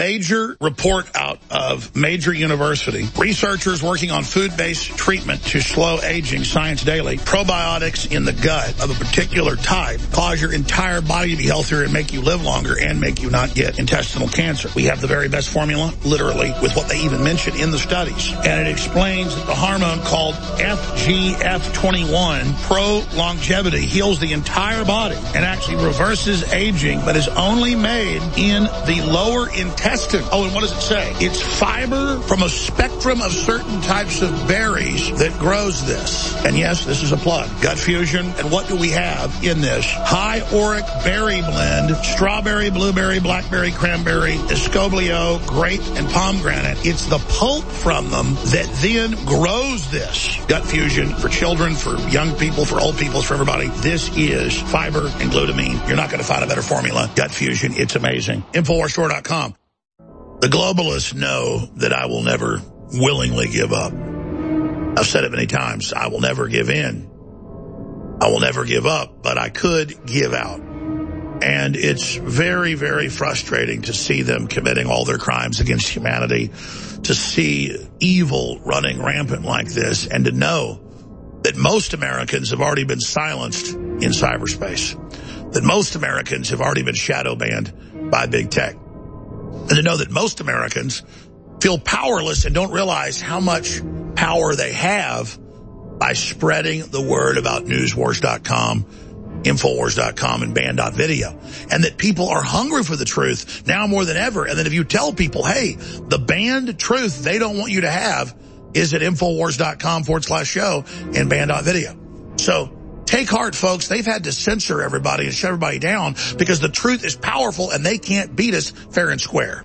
major report out of major university. Researchers working on food-based treatment to slow aging, Science Daily. Probiotics in the gut of a particular type cause your entire body to be healthier and make you live longer and make you not get intestinal cancer. We have the very best formula, literally, with what they even mention in the studies. And it explains that the hormone called F G F twenty-one, pro-longevity, heals the entire body and actually reverses aging, but is only made in the lower intestine. Oh, and what does it say? It's fiber from a spectrum of certain types of berries that grows this. And yes, this is a plug. Gut Fusion. And what do we have in this? High Auric Berry Blend, strawberry, blueberry, blackberry, cranberry, escoblio, grape, and pomegranate. It's the pulp from them that then grows this. Gut Fusion for children, for young people, for old people, for everybody. This is fiber and glutamine. You're not going to find a better formula. Gut Fusion. It's amazing. Infowars Store dot com. The globalists know that I will never willingly give up. I've said it many times. I will never give in. I will never give up, but I could give out. And it's very, very frustrating to see them committing all their crimes against humanity, to see evil running rampant like this, and to know that most Americans have already been silenced in cyberspace, that most Americans have already been shadow banned by big tech, and to know that most Americans feel powerless and don't realize how much power they have by spreading the word about Newswars dot com, Infowars dot com, and Band dot video. And that people are hungry for the truth now more than ever. And that if you tell people, hey, the banned truth they don't want you to have is at Infowars dot com forward slash show and Band dot video. So take heart, folks. They've had to censor everybody and shut everybody down because the truth is powerful and they can't beat us fair and square.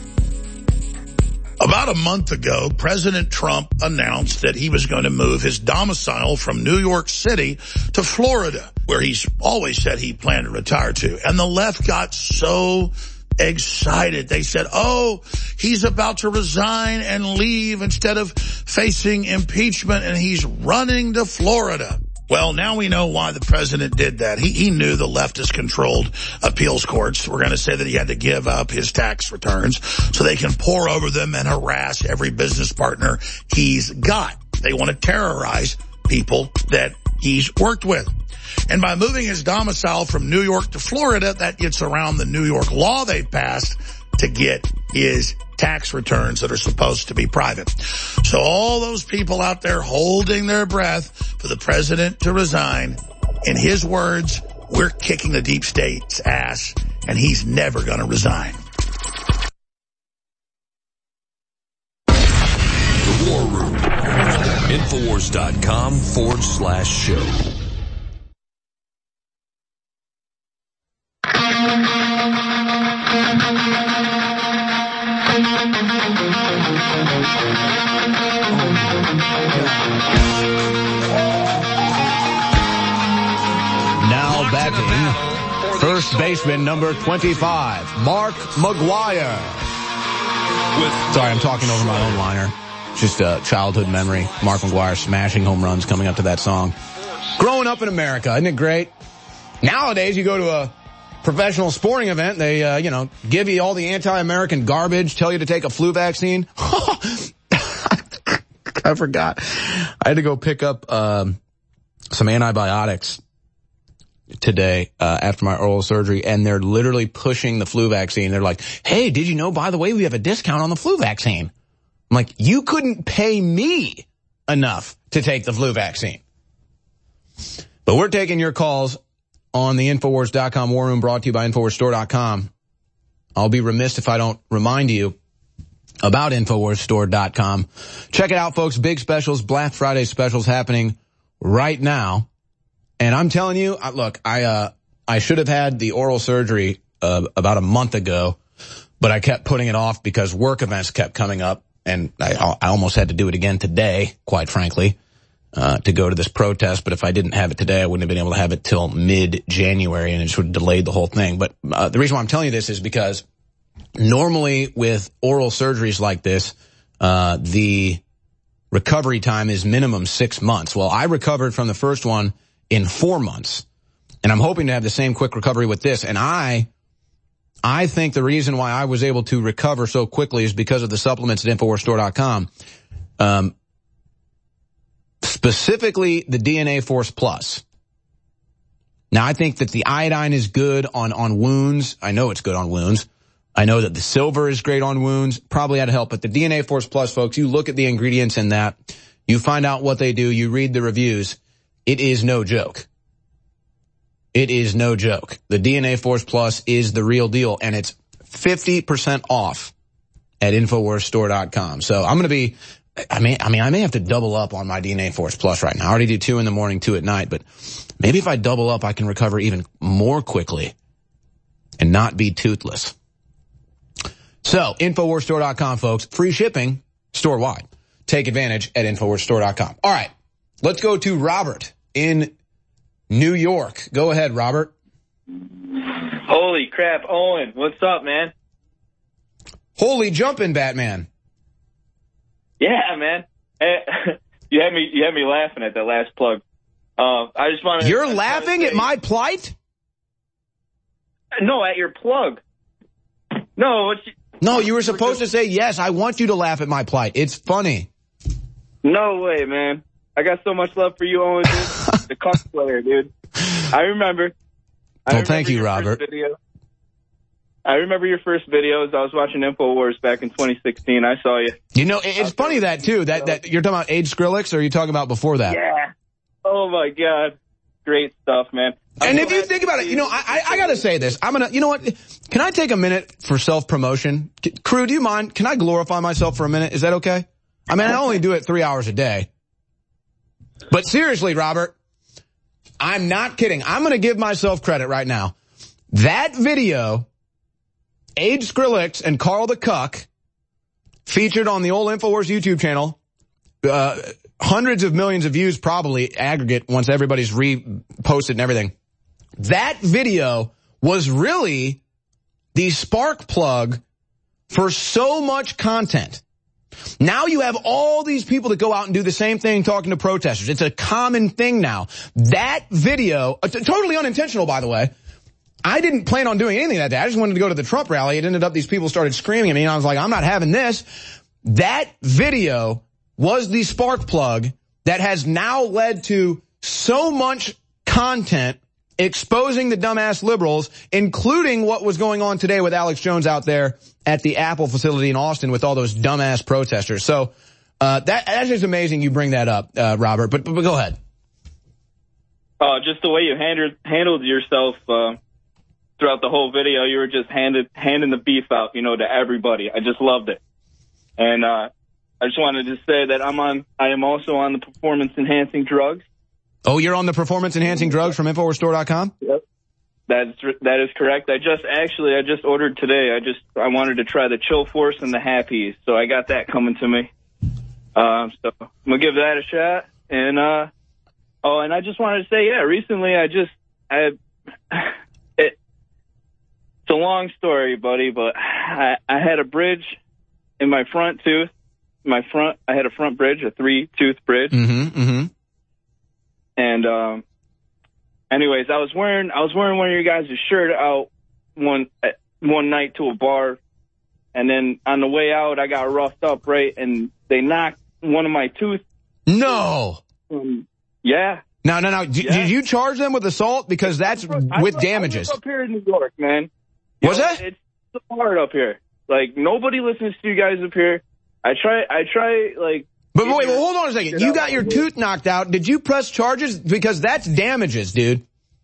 About a month ago, President Trump announced that he was going to move his domicile from New York City to Florida, where he's always said he planned to retire to. And the left got so excited. They said, oh, he's about to resign and leave instead of facing impeachment, and he's running to Florida. Well, now we know why the president did that. He, he knew the leftist-controlled appeals courts were going to say that he had to give up his tax returns so they can pour over them and harass every business partner he's got. They want to terrorize people that he's worked with. And by moving his domicile from New York to Florida, that gets around the New York law they passed to get his tax returns that are supposed to be private. So all those people out there holding their breath for the president to resign, in his words, we're kicking the deep state's ass, and he's never going to resign. The War Room. Infowars dot com forward slash show. Now batting, first baseman number twenty-five, Mark McGwire. Sorry, I'm talking over my own liner. Just a childhood memory. Mark McGwire smashing home runs coming up to that song. Growing up in America, isn't it great? Nowadays, you go to a professional sporting event, they, uh, you know, give you all the anti-American garbage, tell you to take a flu vaccine. I forgot. I had to go pick up um, some antibiotics today uh, after my oral surgery, and they're literally pushing the flu vaccine. They're like, hey, did you know, by the way, we have a discount on the flu vaccine? I'm like, you couldn't pay me enough to take the flu vaccine. But we're taking your calls on the Infowars dot com War Room, brought to you by Infowars Store dot com. I'll be remiss if I don't remind you about Infowars Store dot com. Check it out, folks. Big specials, Black Friday specials happening right now. And I'm telling you, look, I uh I should have had the oral surgery uh, about a month ago, but I kept putting it off because work events kept coming up, and I, I almost had to do it again today, quite frankly. Uh, to go to this protest, but if I didn't have it today, I wouldn't have been able to have it till mid-January, and it just would have delayed the whole thing. But uh, the reason why I'm telling you this is because normally with oral surgeries like this, uh, the recovery time is minimum six months. Well, I recovered from the first one in four months, and I'm hoping to have the same quick recovery with this. And I I think the reason why I was able to recover so quickly is because of the supplements at Infowars Store dot com. Um, specifically the D N A Force Plus. Now, I think that the iodine is good on, on wounds. I know it's good on wounds. I know that the silver is great on wounds. Probably had to help. But the D N A Force Plus, folks, you look at the ingredients in that. You find out what they do. You read the reviews. It is no joke. It is no joke. The D N A Force Plus is the real deal, and it's fifty percent off at Infowars Store dot com. So I'm going to be, I mean, I mean, I may have to double up on my D N A Force Plus right now. I already do two in the morning, two at night, but maybe if I double up, I can recover even more quickly and not be toothless. So, Infowars Store dot com, folks. Free shipping store-wide. Take advantage at Infowars Store dot com. All right. Let's go to Robert in New York. Go ahead, Robert. Holy crap, Owen. What's up, man? Holy jumping, Batman. Yeah, man. You had me you had me laughing at that last plug. Uh, I just wanted You're to, laughing at my plight? No, at your plug. No, what you, No, you were supposed to say, yes, I want you to laugh at my plight. It's funny. No way, man. I got so much love for you, Owen, dude. The cosplayer, dude. I remember. I well, remember thank you, your Robert. first video. I remember your first videos. I was watching InfoWars back in twenty sixteen. I saw you. You know, it's funny that, too, that, that you're talking about Age Skrillex, or are you talking about before that? Yeah. Oh, my God. Great stuff, man. And if you think about it, you know, I, I, I got to say this. I'm going to, you know what? Can I take a minute for self-promotion? Crew, do you mind? Can I glorify myself for a minute? Is that okay? I mean, I only do it three hours a day. But seriously, Robert, I'm not kidding. I'm going to give myself credit right now. That video, Age Skrillex and Carl the Cuck, featured on the old InfoWars YouTube channel, uh, hundreds of millions of views probably aggregate once everybody's reposted and everything. That video was really the spark plug for so much content. Now you have all these people that go out and do the same thing talking to protesters. It's a common thing now. That video, uh, totally unintentional, by the way. I didn't plan on doing anything that day. I just wanted to go to the Trump rally. It ended up these people started screaming at me, and I was like, I'm not having this. That video was the spark plug that has now led to so much content exposing the dumbass liberals, including what was going on today with Alex Jones out there at the Apple facility in Austin with all those dumbass protesters. So uh, that that's just amazing you bring that up, uh, Robert. But, but, but go ahead. Uh, just the way you handled, handled yourself uh, throughout the whole video, you were just handed, handing the beef out, you know, to everybody. I just loved it. And uh, I just wanted to say that I'm on. I am also on the performance-enhancing drugs. Oh, you're on the performance-enhancing drugs from Infowars Store dot com? Yep. That's that is correct. I just actually I just ordered today. I just I wanted to try the Chill Force and the Happies, so I got that coming to me. Um, so I'm gonna give that a shot. And uh, oh, and I just wanted to say, yeah, recently I just I it, it's a long story, buddy, but I I had a bridge in my front tooth. My front I had a front bridge, a three tooth bridge. Mm-hmm. Mm-hmm. And um, anyways, I was wearing I was wearing one of your guys' shirt out one one night to a bar, and then on the way out, I got roughed up, right, and they knocked one of my tooth. No. Um, yeah. No, no, no. D- yeah. Did you charge them with assault? Because that's I with live, damages. I live up here in New York, man. You What's know, that? It's so hard up here. Like nobody listens to you guys up here. I try. I try like. But wait, well, hold on a second. You got your tooth knocked out. Did you press charges? Because that's damages, dude.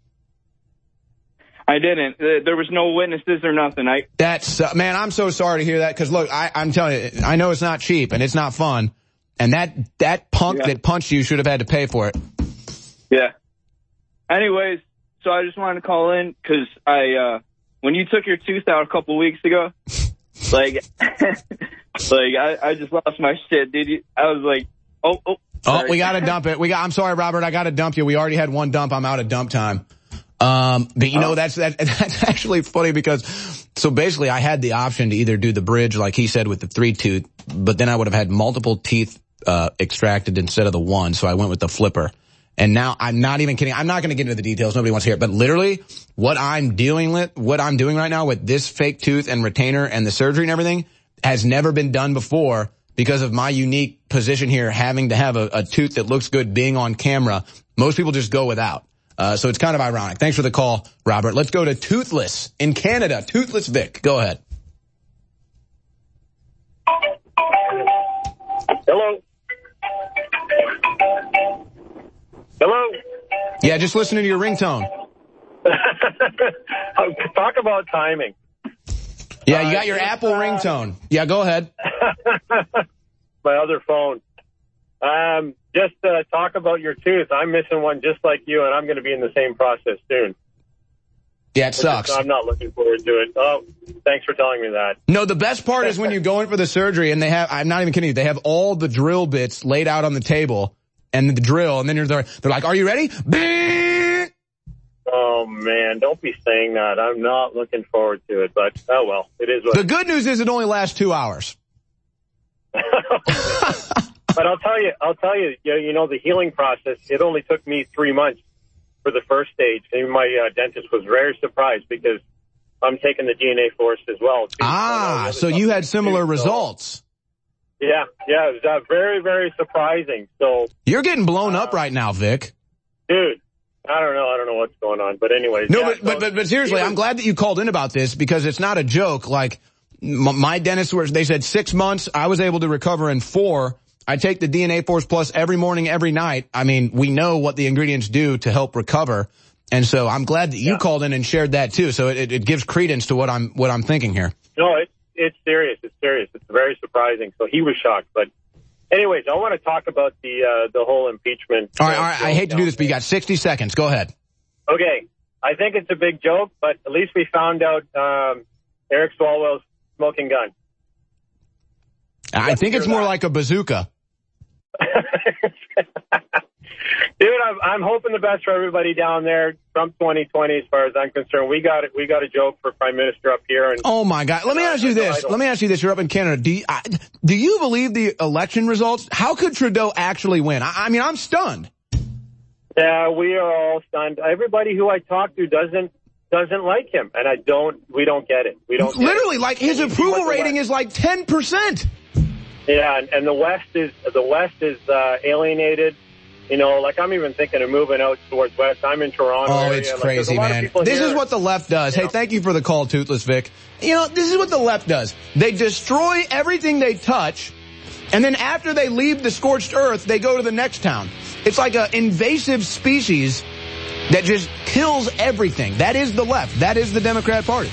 I didn't. There was no witnesses or nothing. I. That's, uh, man, I'm so sorry to hear that. Because, look, I, I'm telling you, I know it's not cheap and it's not fun. And that, that punk yeah. that punched you should have had to pay for it. Yeah. Anyways, so I just wanted to call in because I, uh, when you took your tooth out a couple weeks ago, like... Like, I, I just lost my shit, dude. You, I was like, oh, oh. Sorry. Oh, we got to dump it. We got, I'm sorry, Robert. I got to dump you. We already had one dump. I'm out of dump time. Um, but you know, oh. that's, that, that's actually funny because, so basically I had the option to either do the bridge, like he said, with the three tooth, but then I would have had multiple teeth, uh, extracted instead of the one. So I went with the flipper. And now I'm not even kidding. I'm not going to get into the details. Nobody wants to hear it. But literally what I'm doing with, what I'm doing right now with this fake tooth and retainer and the surgery and everything has never been done before because of my unique position here, having to have a, a tooth that looks good being on camera. Most people just go without. Uh, so it's kind of ironic. Thanks for the call, Robert. Let's go to Toothless in Canada. Toothless Vic. Go ahead. Hello. Hello? Yeah, just listening to your ringtone. Talk about timing. Yeah, you got your uh, Apple uh, ringtone. Yeah, go ahead. My other phone. Um, just uh, talk about your tooth. I'm missing one just like you, and I'm going to be in the same process soon. Yeah, it sucks. I'm not looking forward to it. Oh, thanks for telling me that. No, the best part is when you go in for the surgery, and they have, I'm not even kidding you, they have all the drill bits laid out on the table. And the drill, and then they're, they're like, are you ready? Oh, man, don't be saying that. I'm not looking forward to it, but oh, well, it is what The good news is it only lasts two hours. But I'll tell you, I'll tell you, you know, the healing process, it only took me three months for the first stage. And my uh, dentist was very surprised because I'm taking the D N A force as well. Ah, so you had similar too, results. So. Yeah, yeah, it was uh, very, very surprising. So you're getting blown uh, up right now, Vic. Dude, I don't know. I don't know what's going on. But anyways. No, yeah, but, so but, but, but seriously, I'm glad that you called in about this because it's not a joke. Like, my dentist, was, they said six months. I was able to recover in four. I take the D N A Force Plus every morning, every night. I mean, we know what the ingredients do to help recover. And so I'm glad that you yeah. called in and shared that, too. So it, it gives credence to what I'm what I'm thinking here. No, it's, it's serious. It's serious. It's very surprising. So he was shocked. But anyways, I want to talk about the uh, the whole impeachment. All right, all right. I hate to do this, but you got sixty seconds. Go ahead. Okay. I think it's a big joke, but at least we found out um, Eric Swalwell's smoking gun. I think it's more like a bazooka. Dude, I'm, I'm hoping the best for everybody down there. Trump twenty twenty, as far as I'm concerned. We got it. We got a joke for Prime Minister up here. And oh my God! Let me ask you this. Let me ask you this. You're up in Canada. Do you, I, do you believe the election results? How could Trudeau actually win? I, I mean, I'm stunned. Yeah, we are all stunned. Everybody who I talk to doesn't doesn't like him, and I don't. We don't get it. We don't. Literally, get it. like his approval rating is like ten percent. Yeah, and, and the West is the West is uh, alienated. You know, like I'm even thinking of moving out towards West. I'm in Toronto. Oh, area. it's like, crazy, man. This here. is what the left does. You hey, know? Thank you for the call, Toothless Vic. You know, this is what the left does. They destroy everything they touch, and then after they leave the scorched earth, they go to the next town. It's like an invasive species that just kills everything. That is the left. That is the Democrat Party.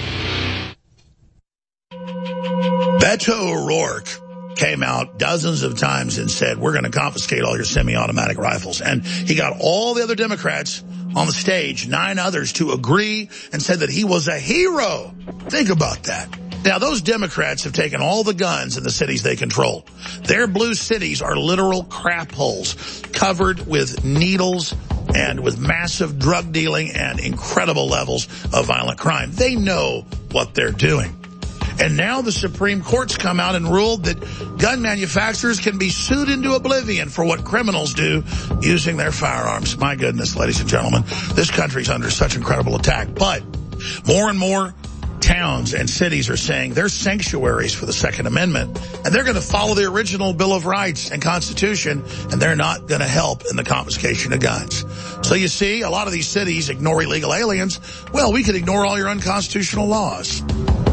Beto O'Rourke came out dozens of times and said, we're going to confiscate all your semi-automatic rifles. And he got all the other Democrats on the stage, nine others, to agree and said that he was a hero. Think about that. Now, those Democrats have taken all the guns in the cities they control. Their blue cities are literal crap holes covered with needles and with massive drug dealing and incredible levels of violent crime. They know what they're doing. And now the Supreme Court's come out and ruled that gun manufacturers can be sued into oblivion for what criminals do using their firearms. My goodness, ladies and gentlemen, this country's under such incredible attack. But more and more towns and cities are saying they're sanctuaries for the Second Amendment, and they're going to follow the original Bill of Rights and Constitution, and they're not going to help in the confiscation of guns. So you see, a lot of these cities ignore illegal aliens. Well, we could ignore all your unconstitutional laws.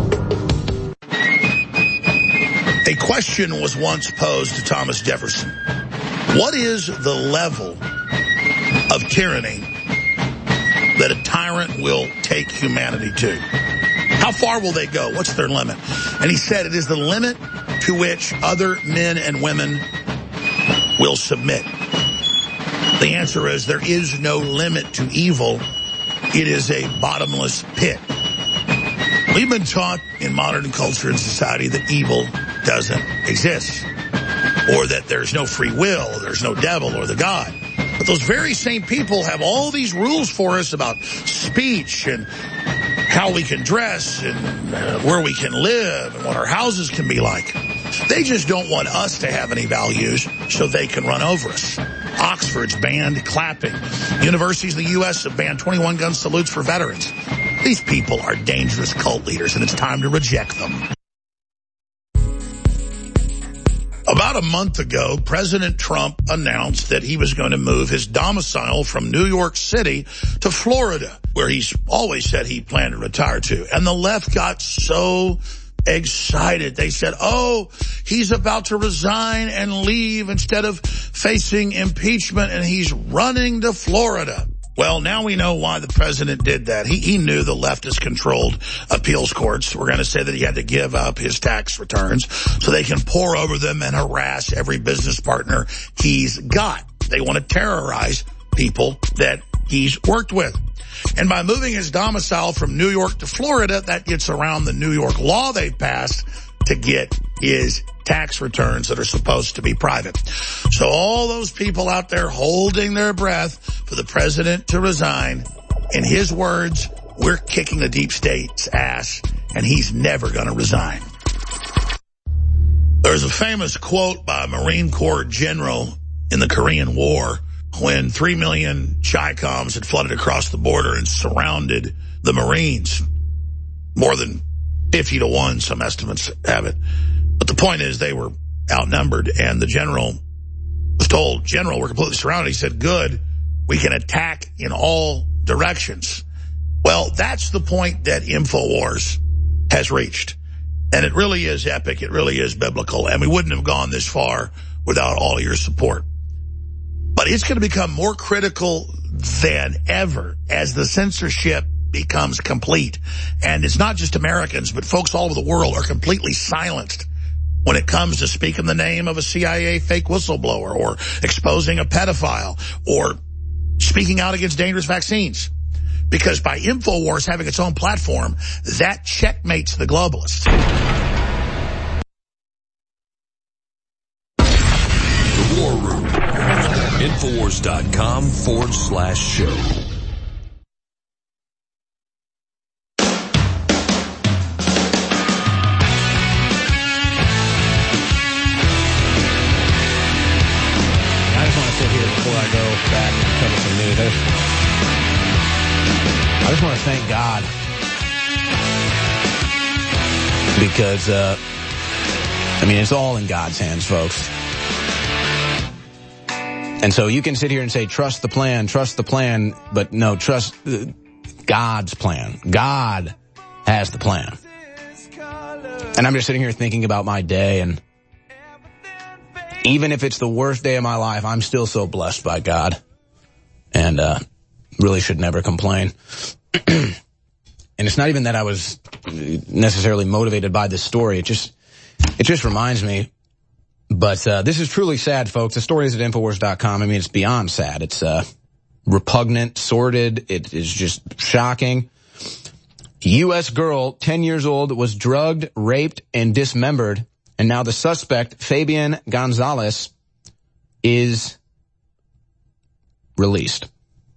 A question was once posed to Thomas Jefferson. What is the level of tyranny that a tyrant will take humanity to? How far will they go? What's their limit? And he said it is the limit to which other men and women will submit. The answer is there is no limit to evil. It is a bottomless pit. We've been taught in modern culture and society that evil doesn't exist, or that there's no free will, or there's no devil or the God. But those very same people have all these rules for us about speech and how we can dress and uh, where we can live and what our houses can be like. They just don't want us to have any values so they can run over us. Oxford's banned clapping. Universities in the U S have banned twenty-one gun salutes for veterans. These people are dangerous cult leaders, and it's time to reject them. About a month ago, President Trump announced that he was going to move his domicile from New York City to Florida, where he's always said he planned to retire to. And the left got so excited. They said, oh, he's about to resign and leave instead of facing impeachment, and he's running to Florida. Well, now we know why the president did that. He, he knew the leftist-controlled appeals courts were going to say that he had to give up his tax returns so they can pour over them and harass every business partner he's got. They want to terrorize people that he's worked with. And by moving his domicile from New York to Florida, that gets around the New York law they passed to get his tax returns that are supposed to be private. So all those people out there holding their breath for the president to resign, in his words, we're kicking the deep state's ass, and he's never going to resign. There's a famous quote by a Marine Corps general in the Korean War when three million Chi-Coms had flooded across the border and surrounded the Marines. More than fifty to one, some estimates have it. But the point is they were outnumbered, and the general was told, General, we're completely surrounded. He said, good, we can attack in all directions. Well, that's the point that InfoWars has reached. And it really is epic. It really is biblical. And we wouldn't have gone this far without all your support. But it's going to become more critical than ever as the censorship becomes complete. And it's not just Americans, but folks all over the world are completely silenced when it comes to speaking the name of a C I A fake whistleblower or exposing a pedophile or speaking out against dangerous vaccines. Because by InfoWars having its own platform, that checkmates the globalists. The War Room. Infowars.com forward slash show. Before I go back and cover some news, I just, I just want to thank God because, uh, I mean, it's all in God's hands, folks. And so you can sit here and say, trust the plan, trust the plan, but no, trust God's plan. God has the plan. And I'm just sitting here thinking about my day, and even if it's the worst day of my life, I'm still so blessed by God. And uh really should never complain. And it's not even that I was necessarily motivated by this story. It just it just reminds me. But uh this is truly sad, folks. The story is at Infowars dot com. I mean, it's beyond sad. It's uh repugnant, sordid. It is just shocking. U S girl, ten years old, was drugged, raped, and dismembered. And now the suspect, Fabian Gonzalez, is released.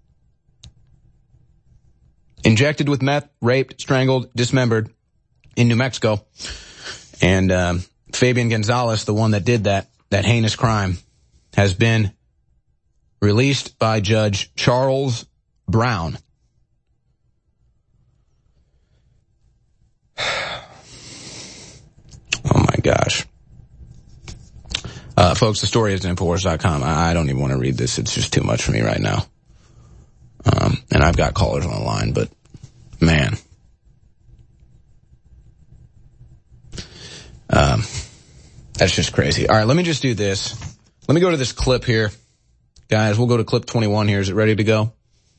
Injected with meth, raped, strangled, dismembered in New Mexico. And um, Fabian Gonzalez, the one that did that, that heinous crime, has been released by Judge Charles Brown. Oh my gosh. Uh, folks, the story is at Infowars dot com. I, I don't even want to read this. It's just too much for me right now. Um, and I've got callers on the line, but man. Um, that's just crazy. All right, let me just do this. Let me go to this clip here. Guys, we'll go to clip twenty-one here. Is it ready to go?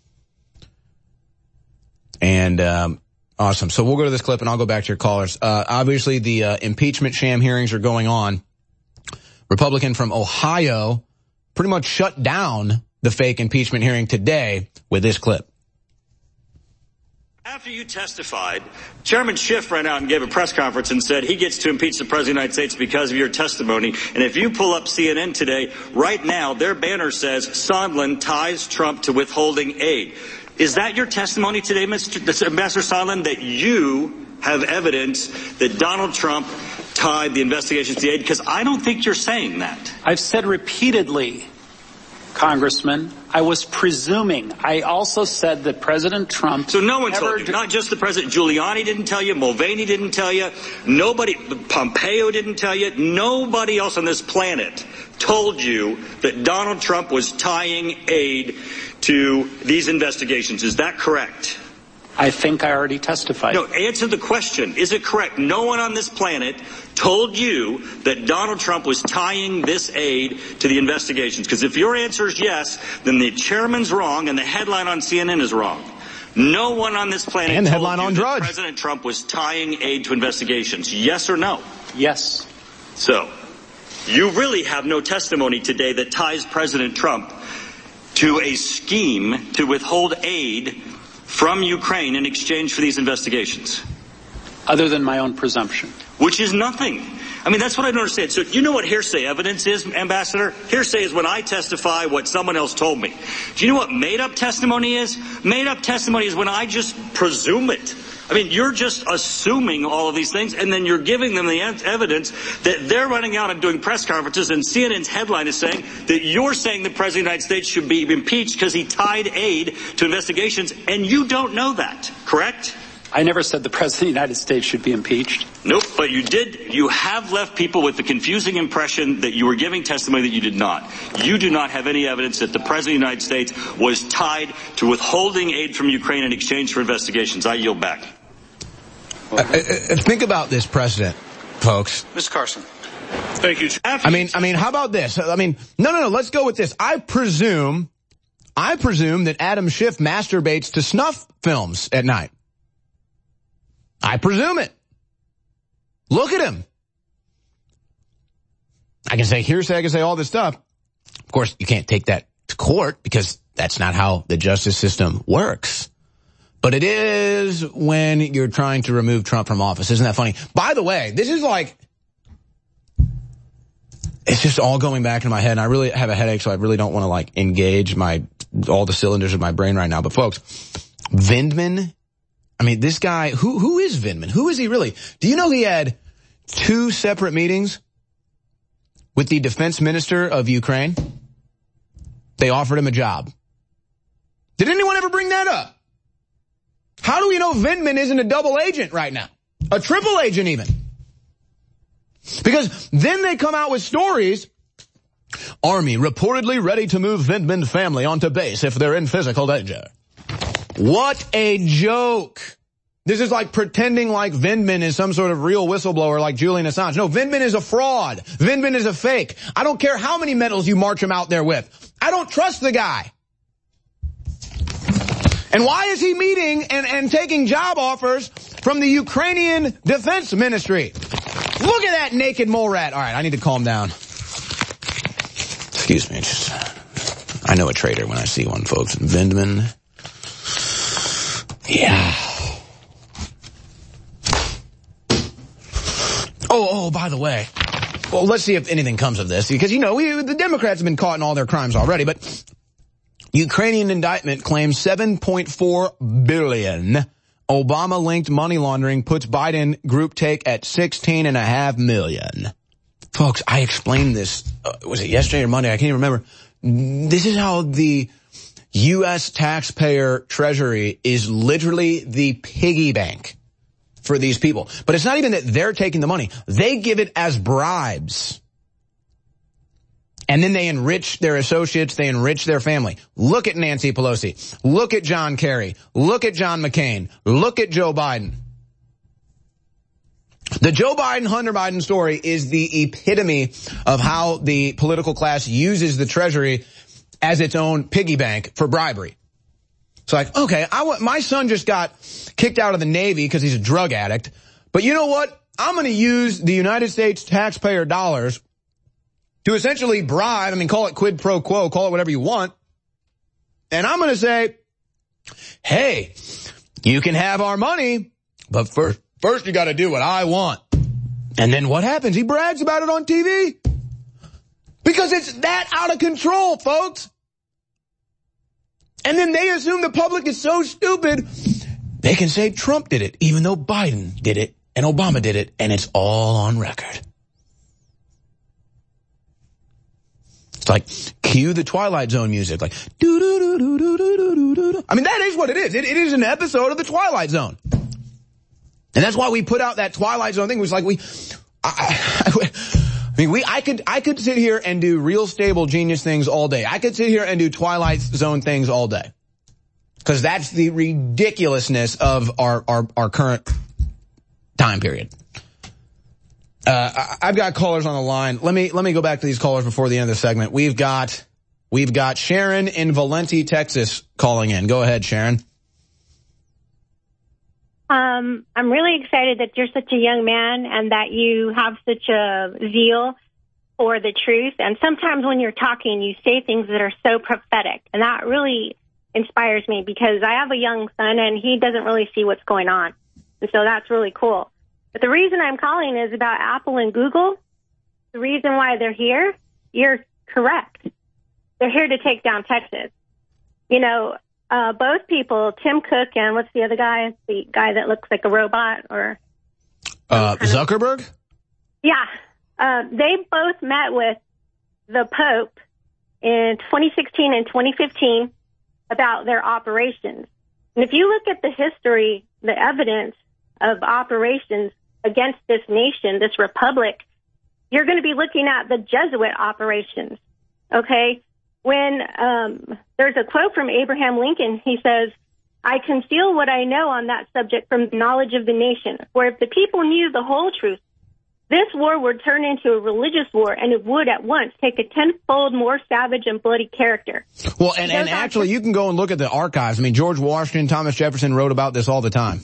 And, um, awesome. So we'll go to this clip and I'll go back to your callers. Uh, obviously the, uh, impeachment sham hearings are going on. Republican from Ohio pretty much shut down the fake impeachment hearing today with this clip. After you testified, Chairman Schiff ran out and gave a press conference and said he gets to impeach the President of the United States because of your testimony. And if you pull up C N N today, right now, their banner says Sondland ties Trump to withholding aid. Is that your testimony today, Mister Ambassador Sondland, that you have evidence that Donald Trump tied the investigations to aid? Because I don't think you're saying that. I've said repeatedly Congressman, I was presuming. I also said that President Trump... So no one never told you, not just the president. Giuliani didn't tell you. Mulvaney didn't tell you. Nobody, Pompeo didn't tell you. Nobody else on this planet told you that Donald Trump was tying aid to these investigations. Is that correct? I think I already testified. No, answer the question. Is it correct? No one on this planet told you that Donald Trump was tying this aid to the investigations. Because if your answer is yes, then the chairman's wrong and the headline on C N N is wrong. No one on this planet and the told headline you on that Drudge. President Trump was tying aid to investigations. Yes or no? Yes. So, you really have no testimony today that ties President Trump to a scheme to withhold aid from Ukraine in exchange for these investigations. Other than my own presumption. Which is nothing. I mean, that's what I don't understand. So you know what hearsay evidence is, Ambassador? Hearsay is when I testify what someone else told me. Do you know what made-up testimony is? Made-up testimony is when I just presume it. I mean, you're just assuming all of these things, and then you're giving them the evidence that they're running out and doing press conferences, and C N N's headline is saying that you're saying the President of the United States should be impeached because he tied aid to investigations, and you don't know that, correct? I never said the President of the United States should be impeached. Nope, but you did. You have left people with the confusing impression that you were giving testimony that you did not. You do not have any evidence that the President of the United States was tied to withholding aid from Ukraine in exchange for investigations. I yield back. Uh, uh, think about this precedent, folks. Miz Carson. Thank you. I mean, I mean, how about this? I mean, no, no, no, let's go with this. I presume, I presume that Adam Schiff masturbates to snuff films at night. I presume it. Look at him. I can say hearsay, I can say all this stuff. Of course, you can't take that to court because that's not how the justice system works. But it is when you're trying to remove Trump from office. Isn't that funny? By the way, this is like, it's just all going back in my head, and I really have a headache, so I really don't want to like engage my, all the cylinders of my brain right now. But folks, Vindman, I mean, this guy, who, who is Vindman? Who is he really? Do you know he had two separate meetings with the defense minister of Ukraine? They offered him a job. Did anyone ever bring that up? How do we know Vindman isn't a double agent right now? A triple agent even. Because then they come out with stories. Army reportedly ready to move Vindman family onto base if they're in physical danger. What a joke. This is like pretending like Vindman is some sort of real whistleblower like Julian Assange. No, Vindman is a fraud. Vindman is a fake. I don't care how many medals you march him out there with. I don't trust the guy. And why is he meeting and, and taking job offers from the Ukrainian Defense Ministry? Look at that naked mole rat. All right, I need to calm down. Excuse me. Just, I know a traitor when I see one, folks. Vindman. Yeah. Oh, oh, by the way. Well, let's see if anything comes of this. Because, you know, we, the Democrats have been caught in all their crimes already, but Ukrainian indictment claims seven point four billion dollars. Obama-linked money laundering puts Biden group take at sixteen and a half million. Folks, I explained this, uh, was it yesterday or Monday? I can't even remember. This is how the U S taxpayer treasury is literally the piggy bank for these people. But it's not even that they're taking the money. They give it as bribes. And then they enrich their associates, they enrich their family. Look at Nancy Pelosi. Look at John Kerry. Look at John McCain. Look at Joe Biden. The Joe Biden, Hunter Biden story is the epitome of how the political class uses the treasury as its own piggy bank for bribery. It's like, okay, I want, my son just got kicked out of the Navy because he's a drug addict. But you know what? I'm going to use the United States taxpayer dollars to essentially bribe, I mean, call it quid pro quo, call it whatever you want. And I'm going to say, hey, you can have our money, but first, first you got to do what I want. And then what happens? He brags about it on T V. Because it's that out of control, folks. And then they assume the public is so stupid, they can say Trump did it, even though Biden did it and Obama did it, and it's all on record. It's like, cue the Twilight Zone music, like, doo-doo-doo-doo-doo-doo-doo-doo. I mean, that is what it is. It, it is an episode of the Twilight Zone. And that's why we put out that Twilight Zone thing. It was like we, I, I, I mean, we, I could, I could sit here and do Real Stable Genius things all day. I could sit here and do Twilight Zone things all day. Cause that's the ridiculousness of our, our, our current time period. Uh, I've got callers on the line. Let me, let me go back to these callers before the end of the segment. We've got, we've got Sharon in Valenti, Texas calling in. Go ahead, Sharon. Um, I'm really excited that you're such a young man and that you have such a zeal for the truth. And sometimes when you're talking, you say things that are so prophetic. And that really inspires me because I have a young son and he doesn't really see what's going on. And so that's really cool. But the reason I'm calling is about Apple and Google. The reason why they're here, you're correct. They're here to take down Texas. You know, uh, both people, Tim Cook and what's the other guy? The guy that looks like a robot or... Uh, Zuckerberg? Of, yeah. Uh, they both met with the Pope in twenty sixteen and twenty fifteen about their operations. And if you look at the history, the evidence of operations against this nation, this republic, you're going to be looking at the Jesuit operations, okay? When um, there's a quote from Abraham Lincoln, he says, I conceal what I know on that subject from the knowledge of the nation, where if the people knew the whole truth, this war would turn into a religious war, and it would at once take a tenfold more savage and bloody character. Well, and, and actually, you can go and look at the archives. I mean, George Washington, Thomas Jefferson wrote about this all the time.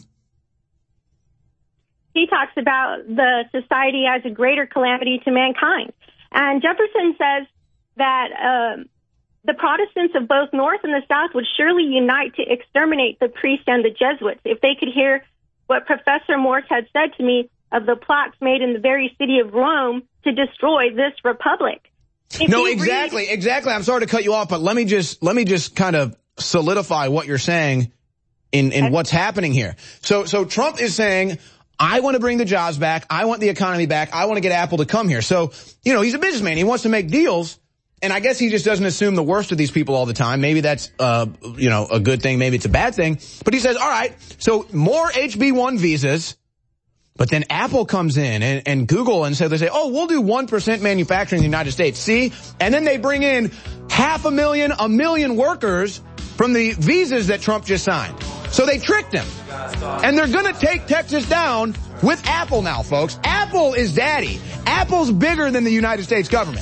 He talks about the society as a greater calamity to mankind. And Jefferson says that um, the Protestants of both North and the South would surely unite to exterminate the priests and the Jesuits if they could hear what Professor Morse had said to me of the plots made in the very city of Rome to destroy this republic. If no, exactly, read- exactly. I'm sorry to cut you off, but let me just let me just kind of solidify what you're saying in in what's happening here. So so Trump is saying, I want to bring the jobs back. I want the economy back. I want to get Apple to come here. So, you know, he's a businessman. He wants to make deals. And I guess he just doesn't assume the worst of these people all the time. Maybe that's, uh, you know, a good thing. Maybe it's a bad thing. But he says, all right, so more H B one visas. But then Apple comes in and, and Google and so they say, oh, we'll do one percent manufacturing in the United States. See? And then they bring in half a million, a million workers from the visas that Trump just signed. So they tricked him. And they're going to take Texas down with Apple now, folks. Apple is daddy. Apple's bigger than the United States government.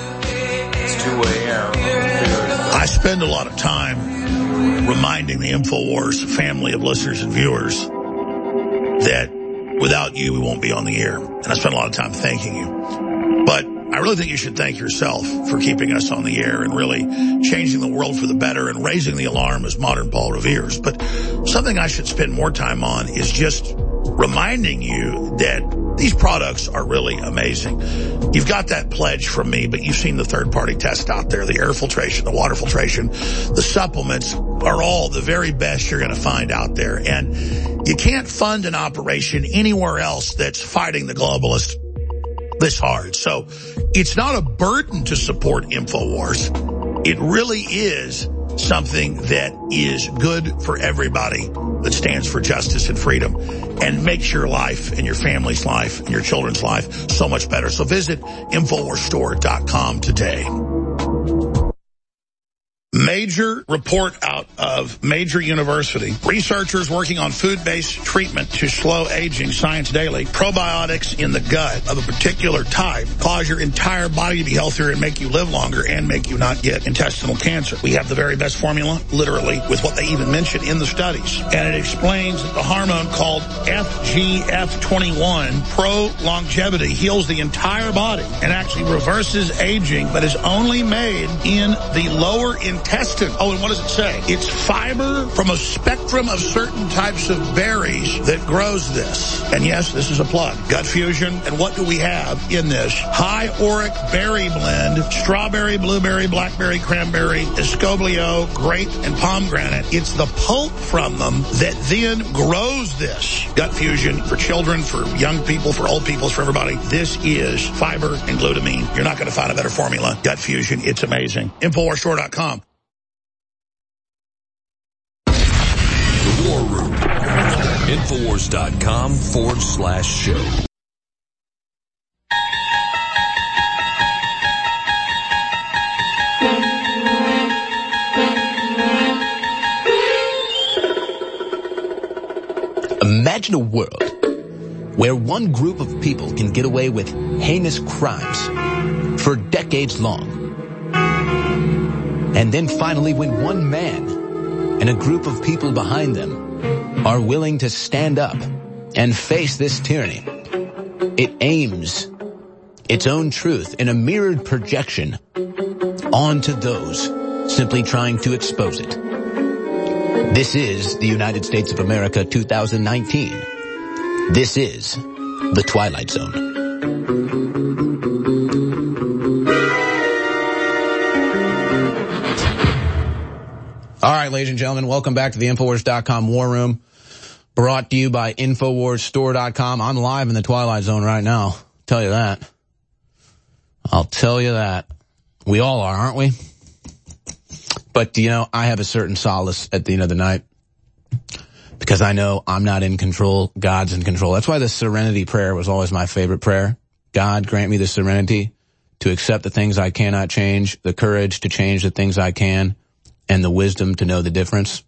It's two a.m. I spend a lot of time reminding the InfoWars family of listeners and viewers that without you, we won't be on the air. And I spend a lot of time thanking you. But I really think you should thank yourself for keeping us on the air and really changing the world for the better and raising the alarm as modern Paul Revere's. But something I should spend more time on is just reminding you that these products are really amazing. You've got that pledge from me, but you've seen the third-party tests out there, the air filtration, the water filtration, the supplements are all the very best you're going to find out there. And you can't fund an operation anywhere else that's fighting the globalists this hard. So it's not a burden to support InfoWars. It really is something that is good for everybody that stands for justice and freedom and makes your life and your family's life and your children's life so much better. So visit InfoWars Store dot com today. Major report out of major university. Researchers working on food-based treatment to slow aging. Science Daily. Probiotics in the gut of a particular type cause your entire body to be healthier and make you live longer and make you not get intestinal cancer. We have the very best formula, literally, with what they even mention in the studies. And it explains that the hormone called F G F twenty-one, pro-longevity, heals the entire body and actually reverses aging, but is only made in the lower income intestine. Oh, and what does it say? It's fiber from a spectrum of certain types of berries that grows this. And yes, this is a plug. Gut Fusion. And what do we have in this? High Auric Berry Blend, strawberry, blueberry, blackberry, cranberry, escoblio, grape, and pomegranate. It's the pulp from them that then grows this. Gut Fusion for children, for young people, for old people, for everybody. This is fiber and glutamine. You're not going to find a better formula. Gut Fusion. It's amazing. Infowars Store dot com. The War Room. Infowars dot com forward slash show. Imagine a world where one group of people can get away with heinous crimes for decades long. And then finally, when one man and a group of people behind them are willing to stand up and face this tyranny, it aims its own truth in a mirrored projection onto those simply trying to expose it. This is the United States of America two thousand nineteen. This is The Twilight Zone. All right, ladies and gentlemen, welcome back to the Infowars dot com War Room, brought to you by Infowars Store dot com. I'm live in the Twilight Zone right now. I'll tell you that. I'll tell you that. We all are, aren't we? But, you know, I have a certain solace at the end of the night because I know I'm not in control. God's in control. That's why the serenity prayer was always my favorite prayer. God, grant me the serenity to accept the things I cannot change, the courage to change the things I can, and the wisdom to know the difference.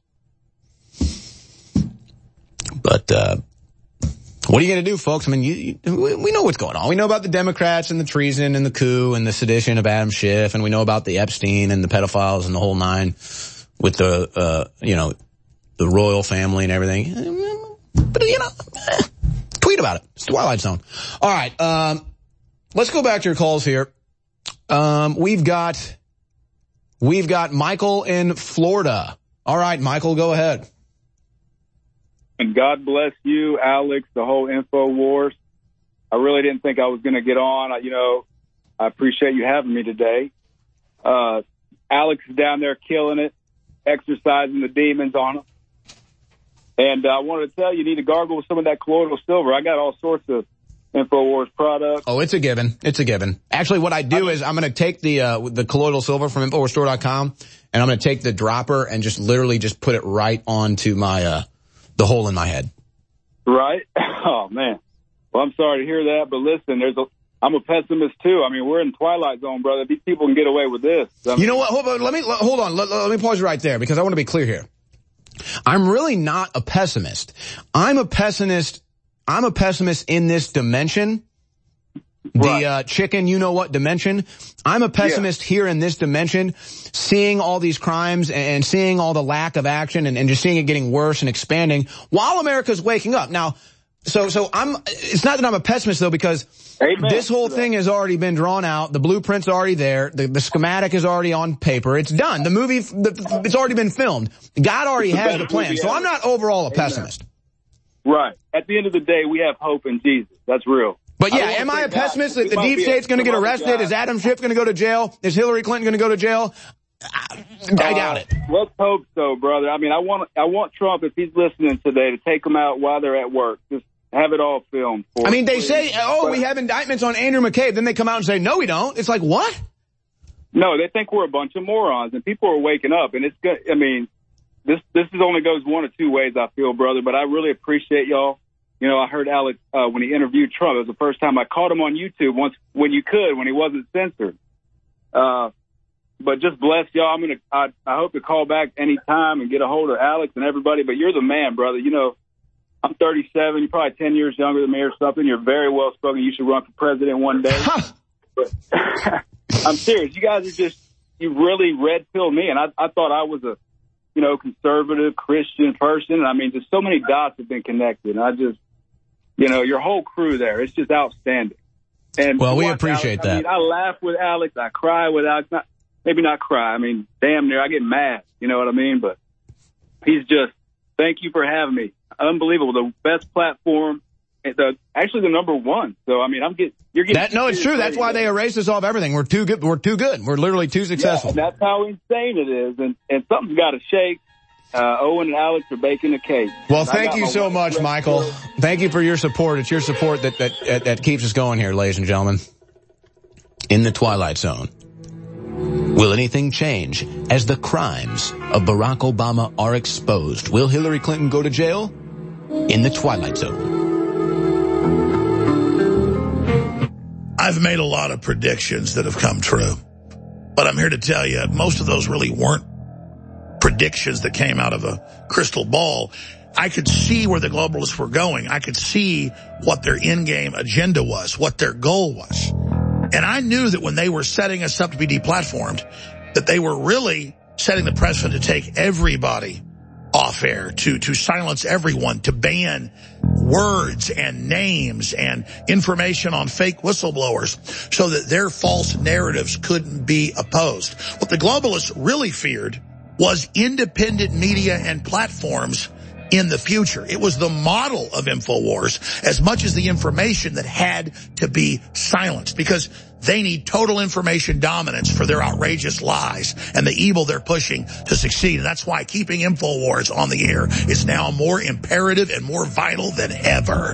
But, uh, what are you going to do, folks? I mean, you, you, we know what's going on. We know about the Democrats and the treason and the coup and the sedition of Adam Schiff, and we know about the Epstein and the pedophiles and the whole nine with the, uh, you know, the royal family and everything. But, you know, eh, tweet about it. It's Twilight Zone. All right, um, let's go back to your calls here. Um, we've got, we've got Michael in Florida. All right, Michael, go ahead. And God bless you, Alex, the whole InfoWars. I really didn't think I was going to get on. I, you know, I appreciate you having me today. Uh, Alex is down there killing it, exercising the demons on him. And uh, I wanted to tell you, you need to gargle with some of that colloidal silver. I got all sorts of InfoWars products. Oh, it's a given. It's a given. Actually, what I do I, is I'm going to take the uh, the colloidal silver from Infowars Store dot com, and I'm going to take the dropper and just literally just put it right onto my uh, the hole in my head. Right? Oh, man. Well, I'm sorry to hear that, but listen, there's a, I'm a pessimist, too. I mean, we're in the Twilight Zone, brother. These people can get away with this. I mean, you know what? Hold on. Let me, hold on. Let, let me pause you right there because I want to be clear here. I'm really not a pessimist. I'm a pessimist. I'm a pessimist in this dimension. The right. uh, chicken, you know what dimension. I'm a pessimist yeah. here in this dimension, seeing all these crimes and seeing all the lack of action and, and just seeing it getting worse and expanding while America's waking up. Now, so, so I'm, it's not that I'm a pessimist though, because Amen. This whole thing has already been drawn out. The blueprint's already there. The, the schematic is already on paper. It's done. The movie, the, it's already been filmed. God already has the plan. So I'm not overall a Amen. pessimist. Right. At the end of the day, we have hope in Jesus. That's real. But yeah, I am I a pessimist that the deep state's going to get arrested? Is Adam Schiff going to go to jail? Is Hillary Clinton going to go to jail? I, I doubt it. Uh, let's hope so, brother. I mean, I want I want Trump, if he's listening today, to take them out while they're at work. Just have it all filmed. For I mean, they please. say, oh, but we have indictments on Andrew McCabe. Then they come out and say, no, we don't. It's like, what? No, they think we're a bunch of morons, and people are waking up. And it's good. I mean, this this is only goes one of two ways, I feel, brother. But I really appreciate y'all. You know, I heard Alex, uh, when he interviewed Trump, it was the first time I caught him on YouTube once when you could, when he wasn't censored. Uh, but just bless y'all. I'm going to, I, I hope to call back anytime and get a hold of Alex and everybody, but you're the man, brother. You know, I'm thirty-seven. You're probably ten years younger than me or something. You're very well spoken. You should run for president one day. But I'm serious. You guys are just, you really red pilled me. And I, I thought I was a, you know, conservative Christian person. And I mean, just so many dots have been connected. And I just, you know, your whole crew there, it's just outstanding. And well, we appreciate Alex, that. I mean, I laugh with Alex. I cry with Alex. maybe not cry. I mean, damn near, I get mad. You know what I mean? But he's just, thank you for having me. Unbelievable. The best platform, the actually the number one. So, I mean, I'm getting, you're getting. That, no, it's true. That's why they erased us off everything. We're too good. We're too good. We're literally too successful. Yeah, that's how insane it is. And, and something's got to shake. Uh, Owen and Alex are baking the cake. Well, thank you so much, Michael. Thank you for your support. It's your support that, that, that, that keeps us going here, ladies and gentlemen. In the Twilight Zone. Will anything change as the crimes of Barack Obama are exposed? Will Hillary Clinton go to jail? In the Twilight Zone. I've made a lot of predictions that have come true. But I'm here to tell you, most of those really weren't predictions that came out of a crystal ball. I could see where the globalists were going. I could see what their in-game agenda was, what their goal was. And I knew that when they were setting us up to be deplatformed, that they were really setting the precedent to take everybody off air, to, to silence everyone, to ban words and names and information on fake whistleblowers so that their false narratives couldn't be opposed. What the globalists really feared was independent media and platforms in the future. It was the model of InfoWars as much as the information that had to be silenced, because they need total information dominance for their outrageous lies and the evil they're pushing to succeed. And that's why keeping InfoWars on the air is now more imperative and more vital than ever.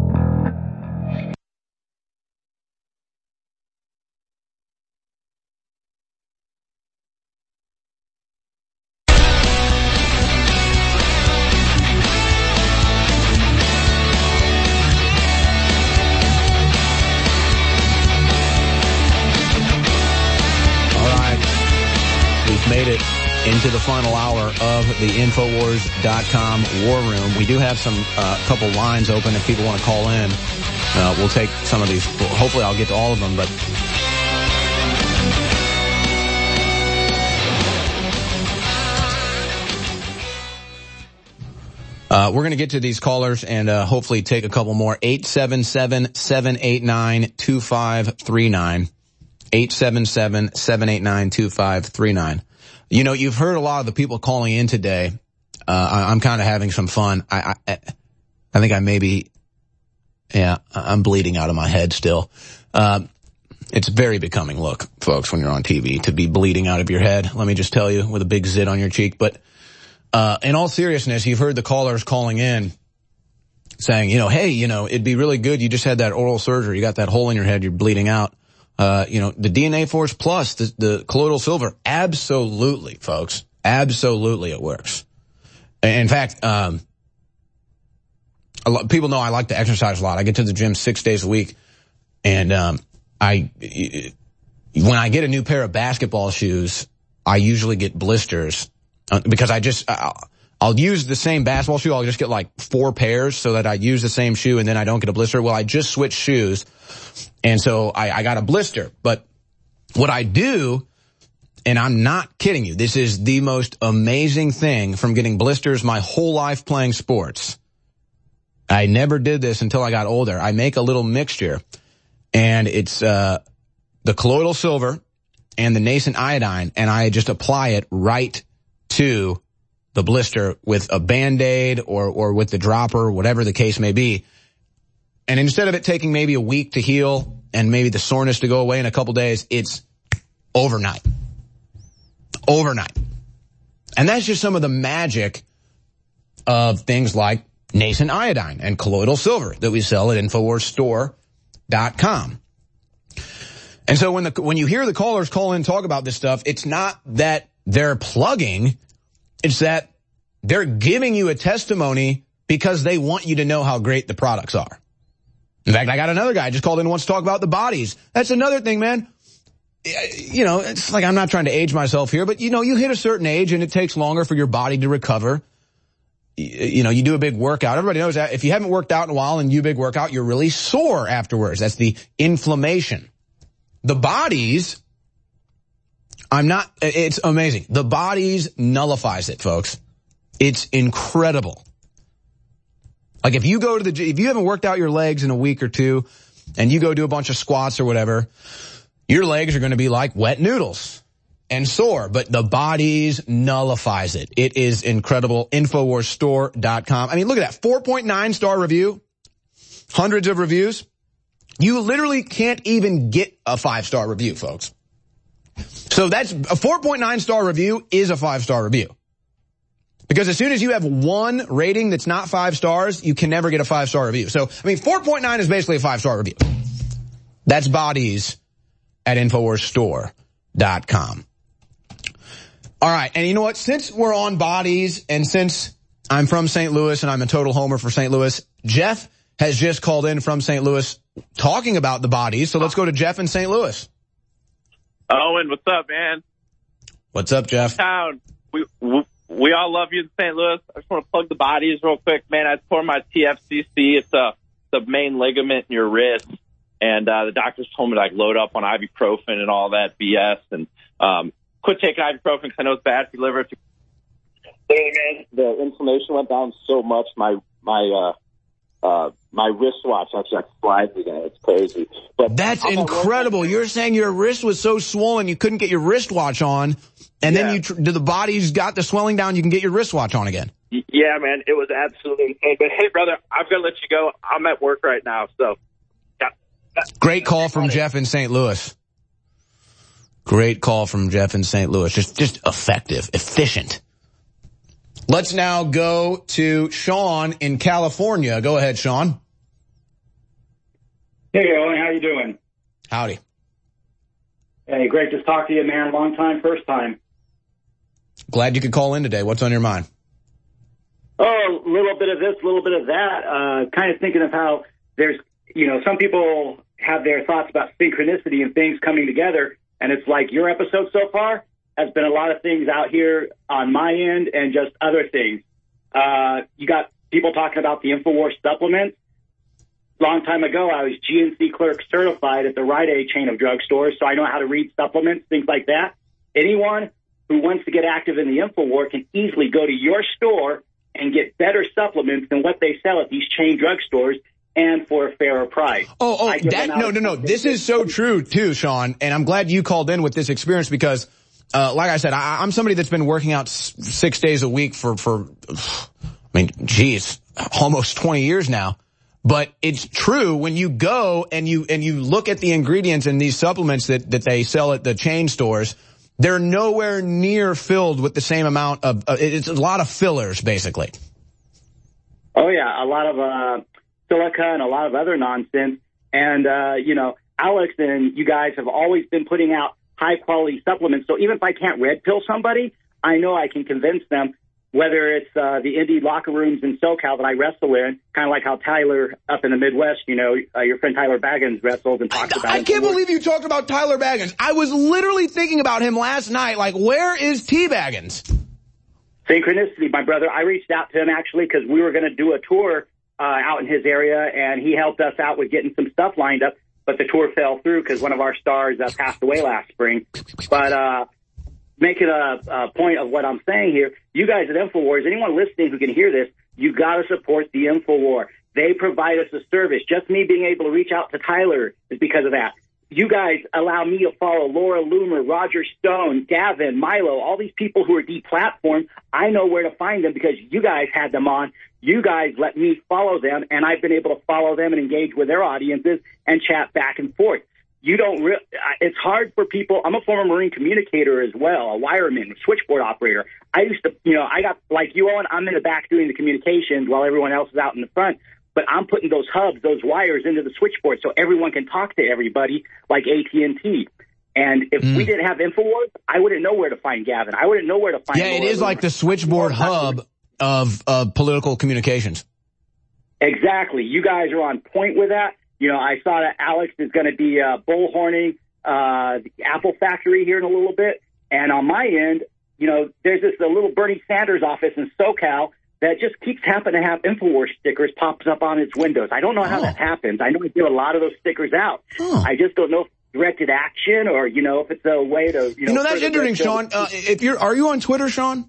Made it into the final hour of the Infowars dot com War Room. We do have some uh, couple lines open if people want to call in. Uh, we'll take some of these. Hopefully I'll get to all of them, but uh, we're going to get to these callers and uh, hopefully take a couple more. eight seven seven, seven eight nine, two five three nine. eight seven seven, seven eight nine, two five three nine. You know, you've heard a lot of the people calling in today. Uh, I, I'm kind of having some fun. I, I, I think I maybe, yeah, I'm bleeding out of my head still. Uh, it's a very becoming look, folks, when you're on T V, to be bleeding out of your head. Let me just tell you, with a big zit on your cheek. But, uh, in all seriousness, you've heard the callers calling in saying, you know, hey, you know, it'd be really good. You just had that oral surgery. You got that hole in your head. You're bleeding out. Uh, you know, the D N A Force Plus, the, the colloidal silver, absolutely, folks. Absolutely it works. In fact, um, a lot, people know I like to exercise a lot. I get to the gym six days a week, and um, I, when I get a new pair of basketball shoes, I usually get blisters uh, because I just, I'll, I'll use the same basketball shoe. I'll just get like four pairs so that I use the same shoe and then I don't get a blister. Well, I just switched shoes. And so I, I got a blister. But what I do, and I'm not kidding you, this is the most amazing thing from getting blisters my whole life playing sports. I never did this until I got older. I make a little mixture, and it's uh the colloidal silver and the nascent iodine, and I just apply it right to the blister with a Band-Aid or, or with the dropper, whatever the case may be. And instead of it taking maybe a week to heal and maybe the soreness to go away in a couple days, it's overnight. Overnight. And that's just some of the magic of things like nascent iodine and colloidal silver that we sell at Infowars Store dot com. And so when the when you hear the callers call in and talk about this stuff, it's not that they're plugging, it's that they're giving you a testimony because they want you to know how great the products are. In fact, I got another guy just called in and wants to talk about the bodies. That's another thing, man. You know, it's like, I'm not trying to age myself here, but you know, you hit a certain age and it takes longer for your body to recover. You know, you do a big workout. Everybody knows that. If you haven't worked out in a while and you do a big workout, you're really sore afterwards. That's the inflammation. The bodies, I'm not, it's amazing. The bodies nullifies it, folks. It's incredible. Like if you go to the, if you haven't worked out your legs in a week or two and you go do a bunch of squats or whatever, your legs are going to be like wet noodles. and soar, but the Bodies nullifies it. It is incredible. Infowars Store dot com. I mean, look at that. four point nine star review. Hundreds of reviews. You literally can't even get a five-star review, folks. So that's a four point nine star review is a five-star review. Because as soon as you have one rating that's not five stars, you can never get a five-star review. So, I mean, four point nine is basically a five-star review. That's Bodies at Infowars Store dot com. All right, and you know what? Since we're on Bodies, and since I'm from Saint Louis and I'm a total homer for Saint Louis, Jeff has just called in from Saint Louis talking about the Bodies. So let's go to Jeff in Saint Louis. Owen, what's up, man? What's up, Jeff? Town. We, we we all love you in Saint Louis. I just want to plug the Bodies real quick, man. I tore my T F C C. It's a the main ligament in your wrist, and uh, the doctors told me to like load up on ibuprofen and all that B S, and um, quit taking ibuprofen because I know it's bad for your liver. Man, the inflammation went down so much. My my uh uh my wristwatch actually like slides again. It's crazy. But that's incredible. You're saying your wrist was so swollen you couldn't get your wristwatch on, and yeah. then you tr- the Bodies got the swelling down. You can get your wristwatch on again. Yeah, man, it was absolutely insane. But hey, brother, I'm gonna let you go. I'm at work right now, so. Yeah. Great call from Jeff in Saint Louis. Great call from Jeff in Saint Louis. Just just effective, efficient. Let's now go to Sean in California. Go ahead, Sean. Hey, Owen, how you doing? Howdy. Hey, great to talk to you, man. Long time, first time. Glad you could call in today. What's on your mind? Oh, a little bit of this, a little bit of that. Uh, kind of thinking of how there's, you know, some people have their thoughts about synchronicity and things coming together, and it's like your episode so far has been a lot of things out here on my end and just other things. Uh, you got people talking about the InfoWars supplements. Long time ago, I was G N C clerk certified at the Rite Aid chain of drugstores, so I know how to read supplements, things like that. Anyone who wants to get active in the InfoWar can easily go to your store and get better supplements than what they sell at these chain drugstores, and for a fairer price. Oh, oh, that, no, no, no. This is so true, too, Sean, and I'm glad you called in with this experience because, uh, like I said, I, I'm somebody that's been working out s- six days a week for, for, I mean, geez, almost twenty years now. But it's true when you go and you, and you look at the ingredients in these supplements that, that they sell at the chain stores, they're nowhere near filled with the same amount of, uh, it's a lot of fillers, basically. Oh, yeah, a lot of uh, silica and a lot of other nonsense. And, uh, you know, Alex and you guys have always been putting out high-quality supplements. So even if I can't red pill somebody, I know I can convince them, whether it's uh, the indie locker rooms in SoCal that I wrestle in, kind of like how Tyler up in the Midwest, you know, uh, your friend Tyler Baggins wrestles and talks I, about I it. I can't believe you talked about Tyler Baggins. I was literally thinking about him last night, like, where is T. Baggins? Synchronicity, my brother. I reached out to him, actually, because we were going to do a tour uh, out in his area, and he helped us out with getting some stuff lined up, but the tour fell through because one of our stars uh, passed away last spring. But uh making a, a point of what I'm saying here, you guys at InfoWars, anyone listening who can hear this, you got to support the InfoWar. They provide us a service. Just me being able to reach out to Tyler is because of that. You guys allow me to follow Laura Loomer, Roger Stone, Gavin, Milo, all these people who are deplatformed. I know where to find them because you guys had them on. You guys let me follow them, and I've been able to follow them and engage with their audiences and chat back and forth. You don't re- it's hard for people. I'm a former Marine communicator as well, a wireman, a switchboard operator. I used to, you know, I got, like you, Owen, I'm in the back doing the communications while everyone else is out in the front. But I'm putting those hubs, those wires into the switchboard so everyone can talk to everybody like A T and T. And if mm. we didn't have InfoWars, I wouldn't know where to find Gavin. I wouldn't know where to find Yeah, it is like the switchboard hub of uh, political communications. Exactly. You guys are on point with that. You know, I saw that Alex is going to be uh, bullhorning uh, the Apple factory here in a little bit. And on my end, you know, there's this a little Bernie Sanders office in SoCal that just keeps happening to have InfoWars stickers pops up on its windows. I don't know how oh. that happens. I know we give a lot of those stickers out. Oh. I just don't know if it's directed action or, you know, if it's a way to, you know. You know, that's interesting, Sean. Uh, if you're, are you on Twitter, Sean?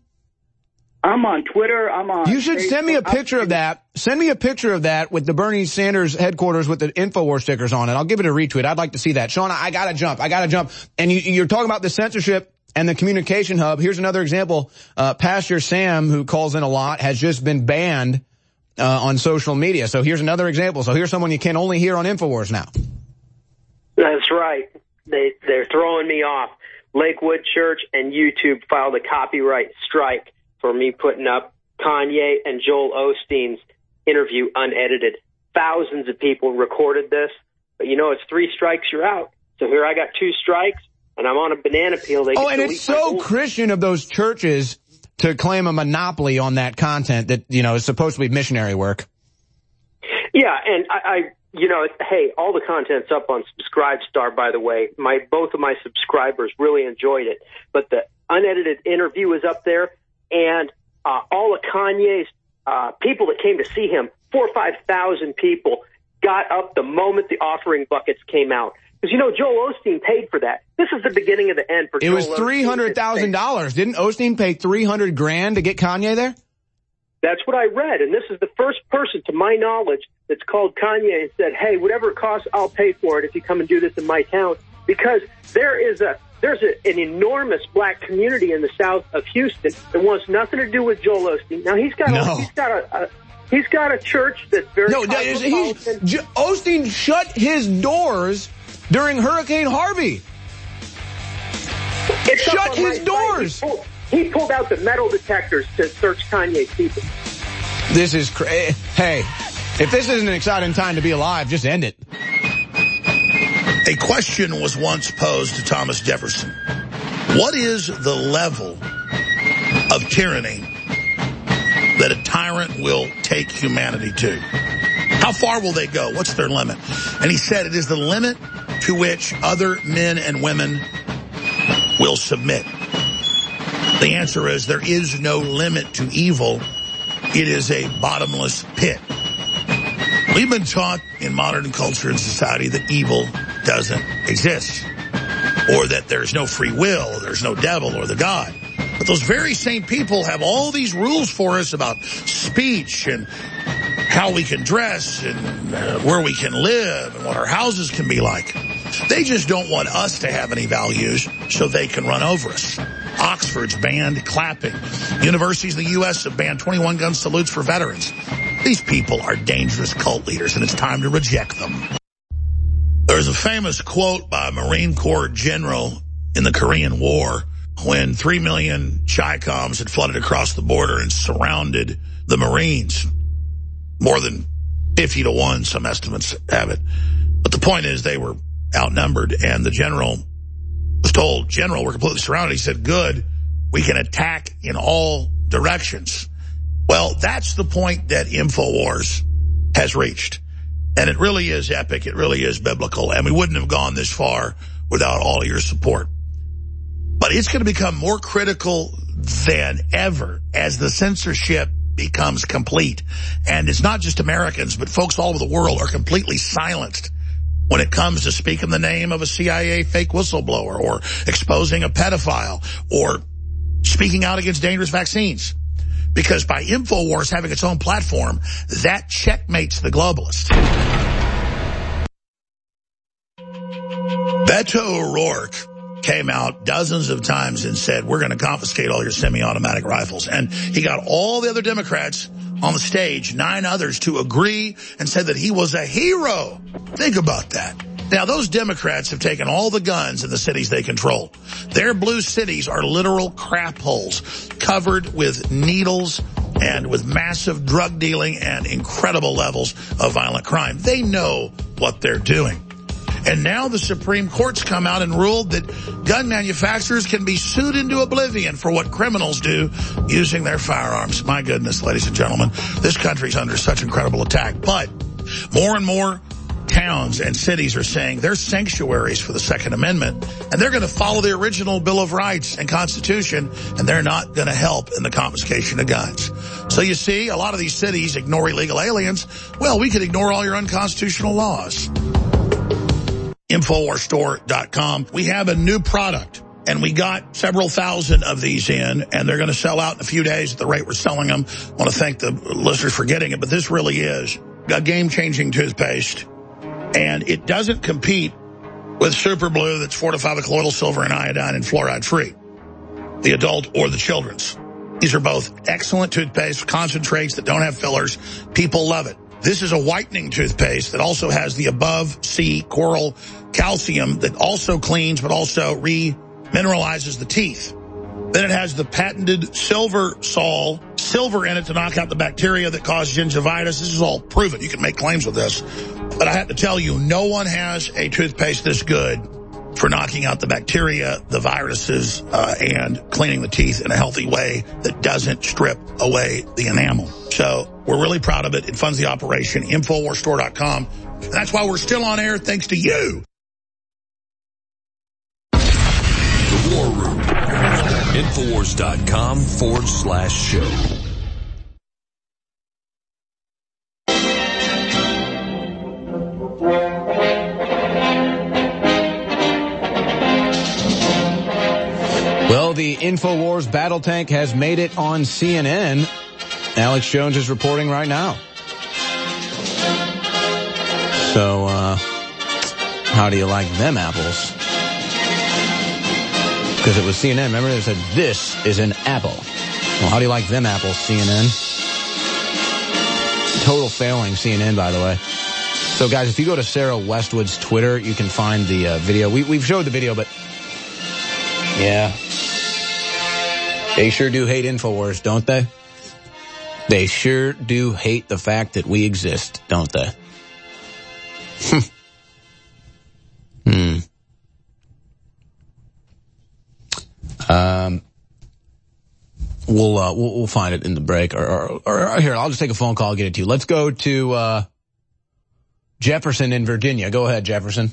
I'm on Twitter. I'm on. You should Facebook. send me a picture of that. Send me a picture of that with the Bernie Sanders headquarters with the InfoWars stickers on it. I'll give it a retweet. I'd like to see that. Sean, I gotta jump. I gotta jump. And you, you're talking about the censorship. and the communication hub. Here's another example. Uh, Pastor Sam, who calls in a lot, has just been banned uh, on social media. So here's another example. So here's someone you can only hear on InfoWars now. That's right. They, they're throwing me off. Lakewood Church and YouTube filed a copyright strike for me putting up Kanye and Joel Osteen's interview unedited. Thousands of people recorded this, but you know, it's three strikes, you're out. So here I got two strikes, and I'm on a banana peel. They oh, and it's so Christian of those churches to claim a monopoly on that content that, you know, is supposed to be missionary work. Yeah, and I, I you know, hey, all the content's up on SubscribeStar, by the way. My both of my subscribers really enjoyed it, but the unedited interview is up there, and uh, all of Kanye's uh, people that came to see him, four or five thousand people, got up the moment the offering buckets came out. Because, you know, Joel Osteen paid for that. This is the beginning of the end for it Joel was three hundred thousand dollars. Didn't Osteen pay three hundred grand to get Kanye there? That's what I read, and this is the first person, to my knowledge, that's called Kanye and said, hey, whatever it costs, I'll pay for it if you come and do this in my town. Because there is a there's a, an enormous black community in the south of Houston that wants nothing to do with Joel Osteen. Now, he's got no. a, he's got a, a he's got a church that's very no. He's, Osteen shut his doors during Hurricane Harvey. It's shut his doors. He pulled, he pulled out the metal detectors to search Kanye's people. This is crazy. Hey, if this isn't an exciting time to be alive, just end it. A question was once posed to Thomas Jefferson. What is the level of tyranny that a tyrant will take humanity to? How far will they go? What's their limit? And he said it is the limit to which other men and women will submit. The answer is there is no limit to evil. It is a bottomless pit. We've been taught in modern culture and society that evil doesn't exist, or that there's no free will, or there's no devil or the God. But those very same people have all these rules for us about speech and how we can dress and uh, where we can live and what our houses can be like. They just don't want us to have any values so they can run over us. Oxford's banned clapping. Universities in the U S have banned twenty-one gun salutes for veterans. These people are dangerous cult leaders, and it's time to reject them. There's a famous quote by a Marine Corps general in the Korean War when three million Chi-Coms had flooded across the border and surrounded the Marines. More than fifty to one, some estimates have it. But the point is they were outnumbered, and the general was told, General, we're completely surrounded. He said, good, we can attack in all directions. Well, that's the point that InfoWars has reached. And it really is epic. It really is biblical. And we wouldn't have gone this far without all of your support. But it's going to become more critical than ever as the censorship becomes complete. And it's not just Americans, but folks all over the world are completely silenced when it comes to speaking the name of a C I A fake whistleblower or exposing a pedophile or speaking out against dangerous vaccines. Because by InfoWars having its own platform, that checkmates the globalist. Beto O'Rourke came out dozens of times and said, we're going to confiscate all your semi-automatic rifles. And he got all the other Democrats on the stage, nine others, to agree and said that he was a hero. Think about that. Now, those Democrats have taken all the guns in the cities they control. Their blue cities are literal crap holes covered with needles and with massive drug dealing and incredible levels of violent crime. They know what they're doing. And now the Supreme Court's come out and ruled that gun manufacturers can be sued into oblivion for what criminals do using their firearms. My goodness, ladies and gentlemen, this country's under such incredible attack. But more and more towns and cities are saying they're sanctuaries for the Second Amendment, and they're going to follow the original Bill of Rights and Constitution, and they're not going to help in the confiscation of guns. So you see, a lot of these cities ignore illegal aliens. Well, we could ignore all your unconstitutional laws. Infowars Store dot com. We have a new product, and we got several thousand of these in, and they're going to sell out in a few days at the rate we're selling them. I want to thank the listeners for getting it, but this really is a game-changing toothpaste, and it doesn't compete with Super Blue that's fortified with colloidal silver and iodine and fluoride-free. the adult or the children's. These are both excellent toothpaste, concentrates that don't have fillers. People love it. This is a whitening toothpaste that also has the above sea coral calcium that also cleans but also re-mineralizes the teeth. Then it has the patented silver sol, silver in it to knock out the bacteria that cause gingivitis. This is all proven. You can make claims with this. But I have to tell you, no one has a toothpaste this good for knocking out the bacteria, the viruses, uh, and cleaning the teeth in a healthy way that doesn't strip away the enamel. So we're really proud of it. It funds the operation, Infowars Store dot com. And that's why we're still on air, thanks to you. The War Room. Infowars.com forward slash show. Well, the InfoWars battle tank has made it on C N N. Alex Jones is reporting right now. So, uh, how do you like them apples? Because it was C N N, remember? They said, this is an apple. Well, how do you like them apples, C N N? Total failing, C N N, by the way. So, guys, if you go to Sarah Westwood's Twitter, you can find the uh, video. We, we've showed the video, but yeah. They sure do hate InfoWars, don't they? They sure do hate the fact that we exist, don't they? hmm. Um, we'll, uh, we'll, we'll find it in the break. Or, or, or here, I'll just take a phone call and get it to you. Let's go to, uh, Jefferson in Virginia. Go ahead, Jefferson.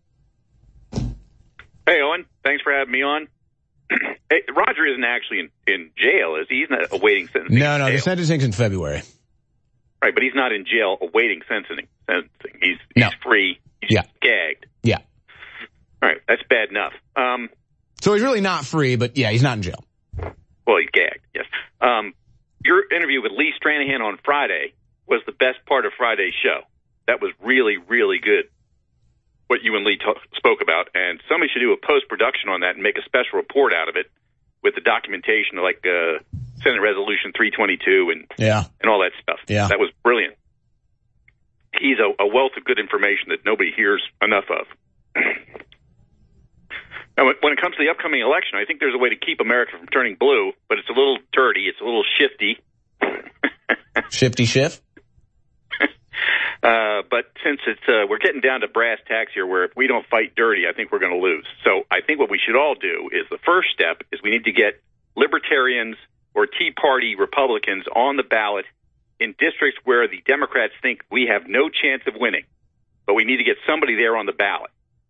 Hey, Owen. Thanks for having me on. Hey, Roger isn't actually in, in jail, is he? He's not awaiting sentencing. No, no, the sentencing's in February. Right, but he's not in jail awaiting sentencing. sentencing. He's, he's no. free. He's yeah. gagged. Yeah. All right, that's bad enough. Um, so he's really not free, but yeah, he's not in jail. Well, he's gagged, yes. Um, your interview with Lee Stranahan on Friday was the best part of Friday's show. That was really, really good, what you and Lee t- spoke about. And somebody should do a post-production on that and make a special report out of it with the documentation, like uh, Senate Resolution three twenty-two and yeah. and all that stuff. Yeah. That was brilliant. He's a, a wealth of good information that nobody hears enough of. Now, when it comes to the upcoming election, I think there's a way to keep America from turning blue, but it's a little dirty. It's a little shifty. Shifty shift? Uh, but since it's uh, we're getting down to brass tacks here, where if we don't fight dirty, I think we're going to lose. So I think what we should all do is the first step is we need to get libertarians or Tea Party Republicans on the ballot in districts where the Democrats think we have no chance of winning. But we need to get somebody there on the ballot.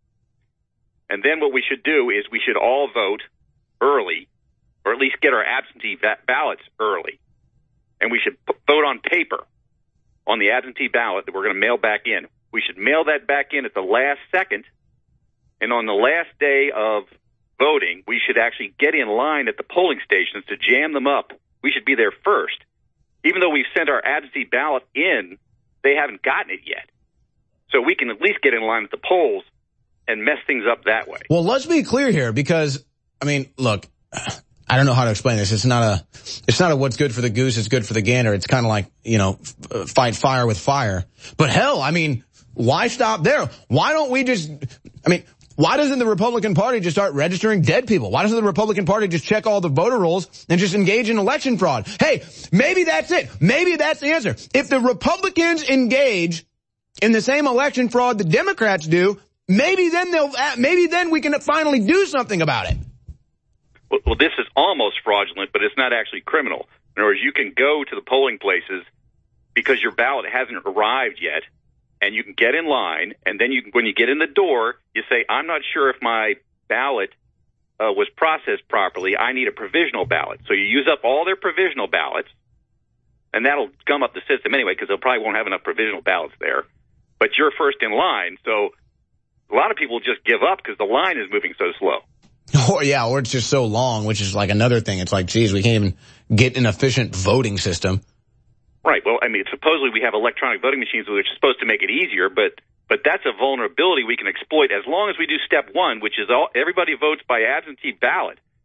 And then what we should do is we should all vote early, or at least get our absentee va- ballots early. And we should p- vote on paper on the absentee ballot that we're going to mail back in. We should mail that back in at the last second, and on the last day of voting, we should actually get in line at the polling stations to jam them up. We should be there first. Even though we've sent our absentee ballot in, they haven't gotten it yet. So we can at least get in line at the polls and mess things up that way. Well, let's be clear here, because, I mean, look, I don't know how to explain this. It's not a, it's not a what's good for the goose, it's good for the gander. It's kind of like, you know, fight fire with fire. But hell, I mean, why stop there? Why don't we just, I mean, why doesn't the Republican Party just start registering dead people? Why doesn't the Republican Party just check all the voter rolls and just engage in election fraud? Hey, maybe that's it. Maybe that's the answer. If the Republicans engage in the same election fraud the Democrats do, maybe then they'll, maybe then we can finally do something about it. Well, this is almost fraudulent, but it's not actually criminal. In other words, you can go to the polling places because your ballot hasn't arrived yet, and you can get in line, and then you can, when you get in the door, you say, I'm not sure if my ballot uh, was processed properly. I need a provisional ballot. So you use up all their provisional ballots, and that'll gum up the system anyway because they probably won't have enough provisional ballots there. But you're first in line, so a lot of people just give up because the line is moving so slow. Or yeah, or it's just so long, which is like another thing. It's like, geez, we can't even get an efficient voting system. Right. Well, I mean, supposedly we have electronic voting machines which are supposed to make it easier, but but that's a vulnerability we can exploit as long as we do step one, which is all everybody votes by absentee ballot.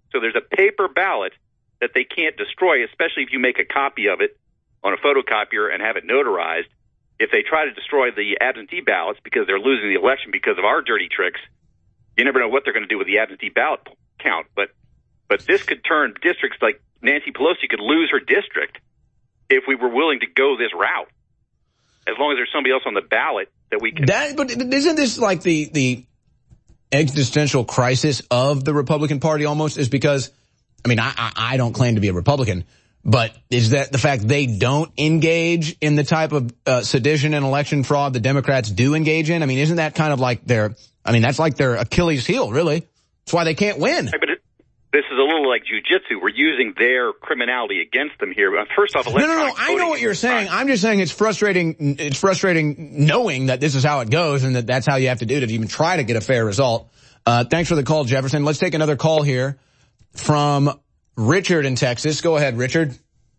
So there's a paper ballot that they can't destroy, especially if you make a copy of it on a photocopier and have it notarized. If they try to destroy the absentee ballots because they're losing the election because of our dirty tricks, you never know what they're going to do with the absentee ballot count. But but this could turn districts like Nancy Pelosi could lose her district if we were willing to go this route. As long as there's somebody else on the ballot that we can. That, but isn't this like the the existential crisis of the Republican Party almost? Is because, I mean, I, I, I don't claim to be a Republican, but is that the fact they don't engage in the type of uh, sedition and election fraud the Democrats do engage in? I mean, isn't that kind of like their, I mean, that's like their Achilles heel, really. That's why they can't win. Right, but it, this is a little like jujitsu. We're using their criminality against them here. First off, no, no, no. I know what you're saying. I'm just saying it's frustrating. It's frustrating knowing that this is how it goes and that that's how you have to do it to even try to get a fair result. Uh, thanks for the call, Jefferson. Let's take another call here from Richard in Texas. Go ahead, Richard.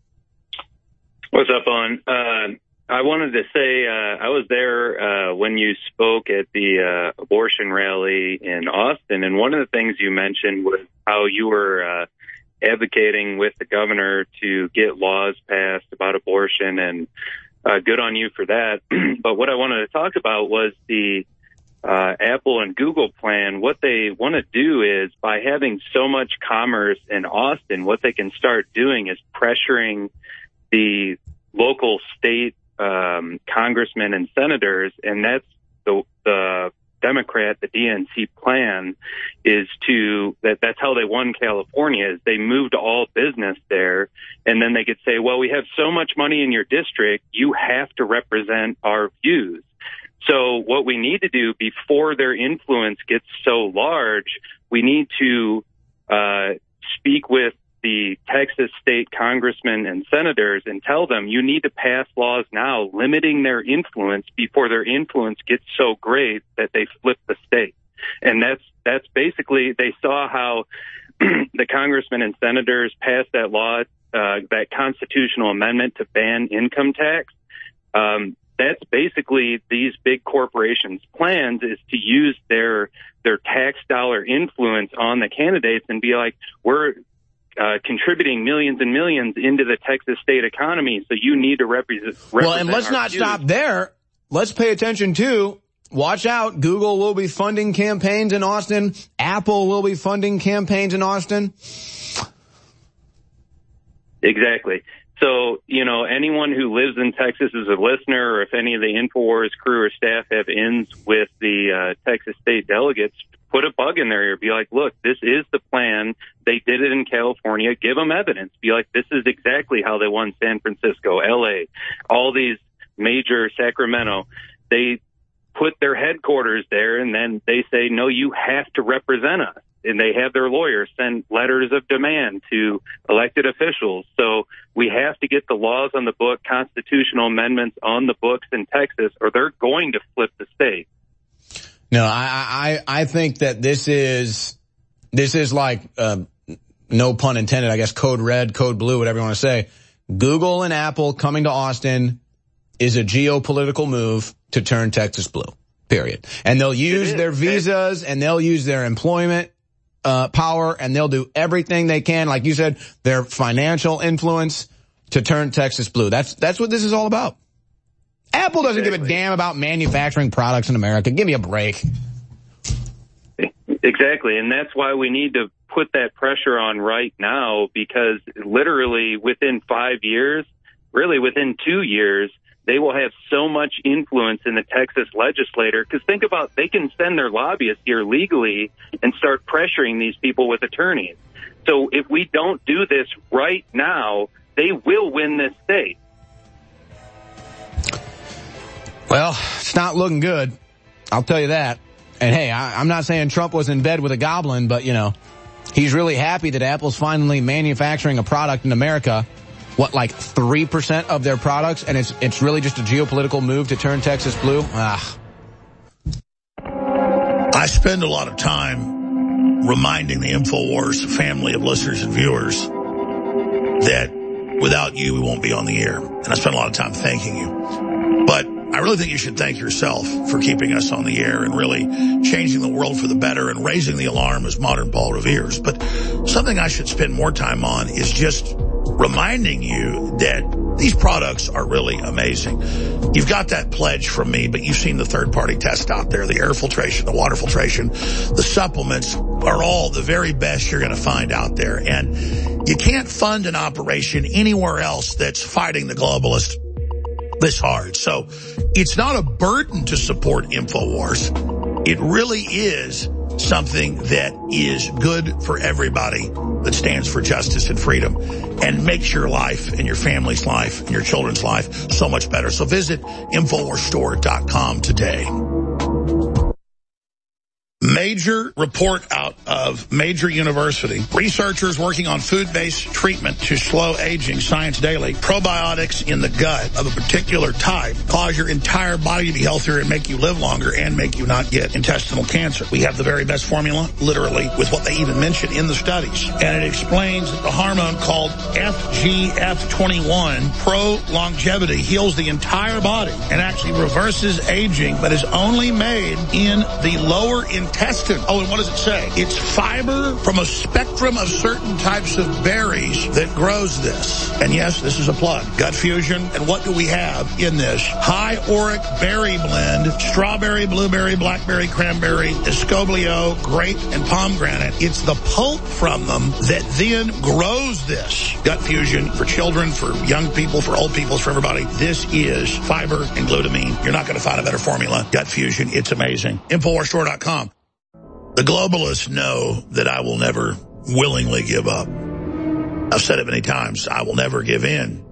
What's up, Owen? Uh, I wanted to say uh, I was there uh, when you spoke at the uh, abortion rally in Austin, and one of the things you mentioned was how you were uh, advocating with the governor to get laws passed about abortion, and uh, good on you for that. But what I wanted to talk about was the uh, Apple and Google plan. What they want to do is, by having so much commerce in Austin, what they can start doing is pressuring the local state um, congressmen and senators, and that's the, the Democrat, the D N C plan is to, that that's how they won California, is they moved all business there, and then they could say, well, we have so much money in your district, you have to represent our views. So what we need to do before their influence gets so large, we need to uh, speak with the Texas state congressmen and senators and tell them you need to pass laws now limiting their influence before their influence gets so great that they flip the state. And that's that's basically, they saw how the congressmen and senators passed that law, uh, that constitutional amendment to ban income tax. Um, that's basically these big corporations' plans, is to use their their tax dollar influence on the candidates and be like, we're Uh, contributing millions and millions into the Texas state economy, so you need to represent. represent well, and let's not views. Stop there. Let's pay attention to, watch out, Google will be funding campaigns in Austin. Apple will be funding campaigns in Austin. Exactly. So, you know, anyone who lives in Texas is a listener, or if any of the InfoWars crew or staff have ins with the uh, Texas state delegates, put a bug in their ear. Be like, look, this is the plan. They did it in California. Give them evidence. Be like, this is exactly how they won San Francisco, L A, all these major, Sacramento. They put their headquarters there, and then they say, no, you have to represent us. And they have their lawyers send letters of demand to elected officials. So we have to get the laws on the book, constitutional amendments on the books in Texas, or they're going to flip the state. No, I, I, I think that this is, this is like, uh, no pun intended, I guess, code red, code blue, whatever you want to say. Google and Apple coming to Austin is a geopolitical move to turn Texas blue, period. And they'll use their visas and they'll use their employment, uh, power, and they'll do everything they can, like you said, their financial influence to turn Texas blue. That's, that's what this is all about. Apple doesn't exactly. give a damn about manufacturing products in America. Give me a break. Exactly, and that's why we need to put that pressure on right now, because literally within five years, really within two years, they will have so much influence in the Texas legislature. Because think about, they can send their lobbyists here legally and start pressuring these people with attorneys. So if we don't do this right now, they will win this state. Well, it's not looking good. I'll tell you that. And hey, I, I'm not saying Trump was in bed with a goblin, but you know, he's really happy that Apple's finally manufacturing a product in America. What, like three percent of their products? And it's, it's really just a geopolitical move to turn Texas blue? Ah. I spend a lot of time reminding the InfoWars family of listeners and viewers that without you, we won't be on the air. And I spend a lot of time thanking you. But I really think you should thank yourself for keeping us on the air and really changing the world for the better and raising the alarm as modern Paul Revere's. But something I should spend more time on is just reminding you that these products are really amazing. You've got that pledge from me, but you've seen the third-party tests out there, the air filtration, the water filtration, the supplements are all the very best you're going to find out there. And you can't fund an operation anywhere else that's fighting the globalists this hard. So it's not a burden to support InfoWars. It really is something that is good for everybody that stands for justice and freedom and makes your life and your family's life and your children's life so much better. So visit Infowars Store dot com today. Major report out of major university. Researchers working on food-based treatment to slow aging. Science Daily. Probiotics in the gut of a particular type cause your entire body to be healthier and make you live longer and make you not get intestinal cancer. We have the very best formula, literally, with what they even mention in the studies. And it explains that the hormone called F G F twenty-one, pro-longevity, heals the entire body and actually reverses aging, but is only made in the lower intestine. Intestine. Oh, and what does it say? It's fiber from a spectrum of certain types of berries that grows this. And yes, this is a plug. Gut Fusion. And what do we have in this? High Auric Berry Blend, strawberry, blueberry, blackberry, cranberry, escoblio, grape, and pomegranate. It's the pulp from them that then grows this. Gut Fusion for children, for young people, for old people, for everybody. This is fiber and glutamine. You're not going to find a better formula. Gut Fusion. It's amazing. Infowars Store dot com. The globalists know that I will never willingly give up. I've said it many times. I will never give in.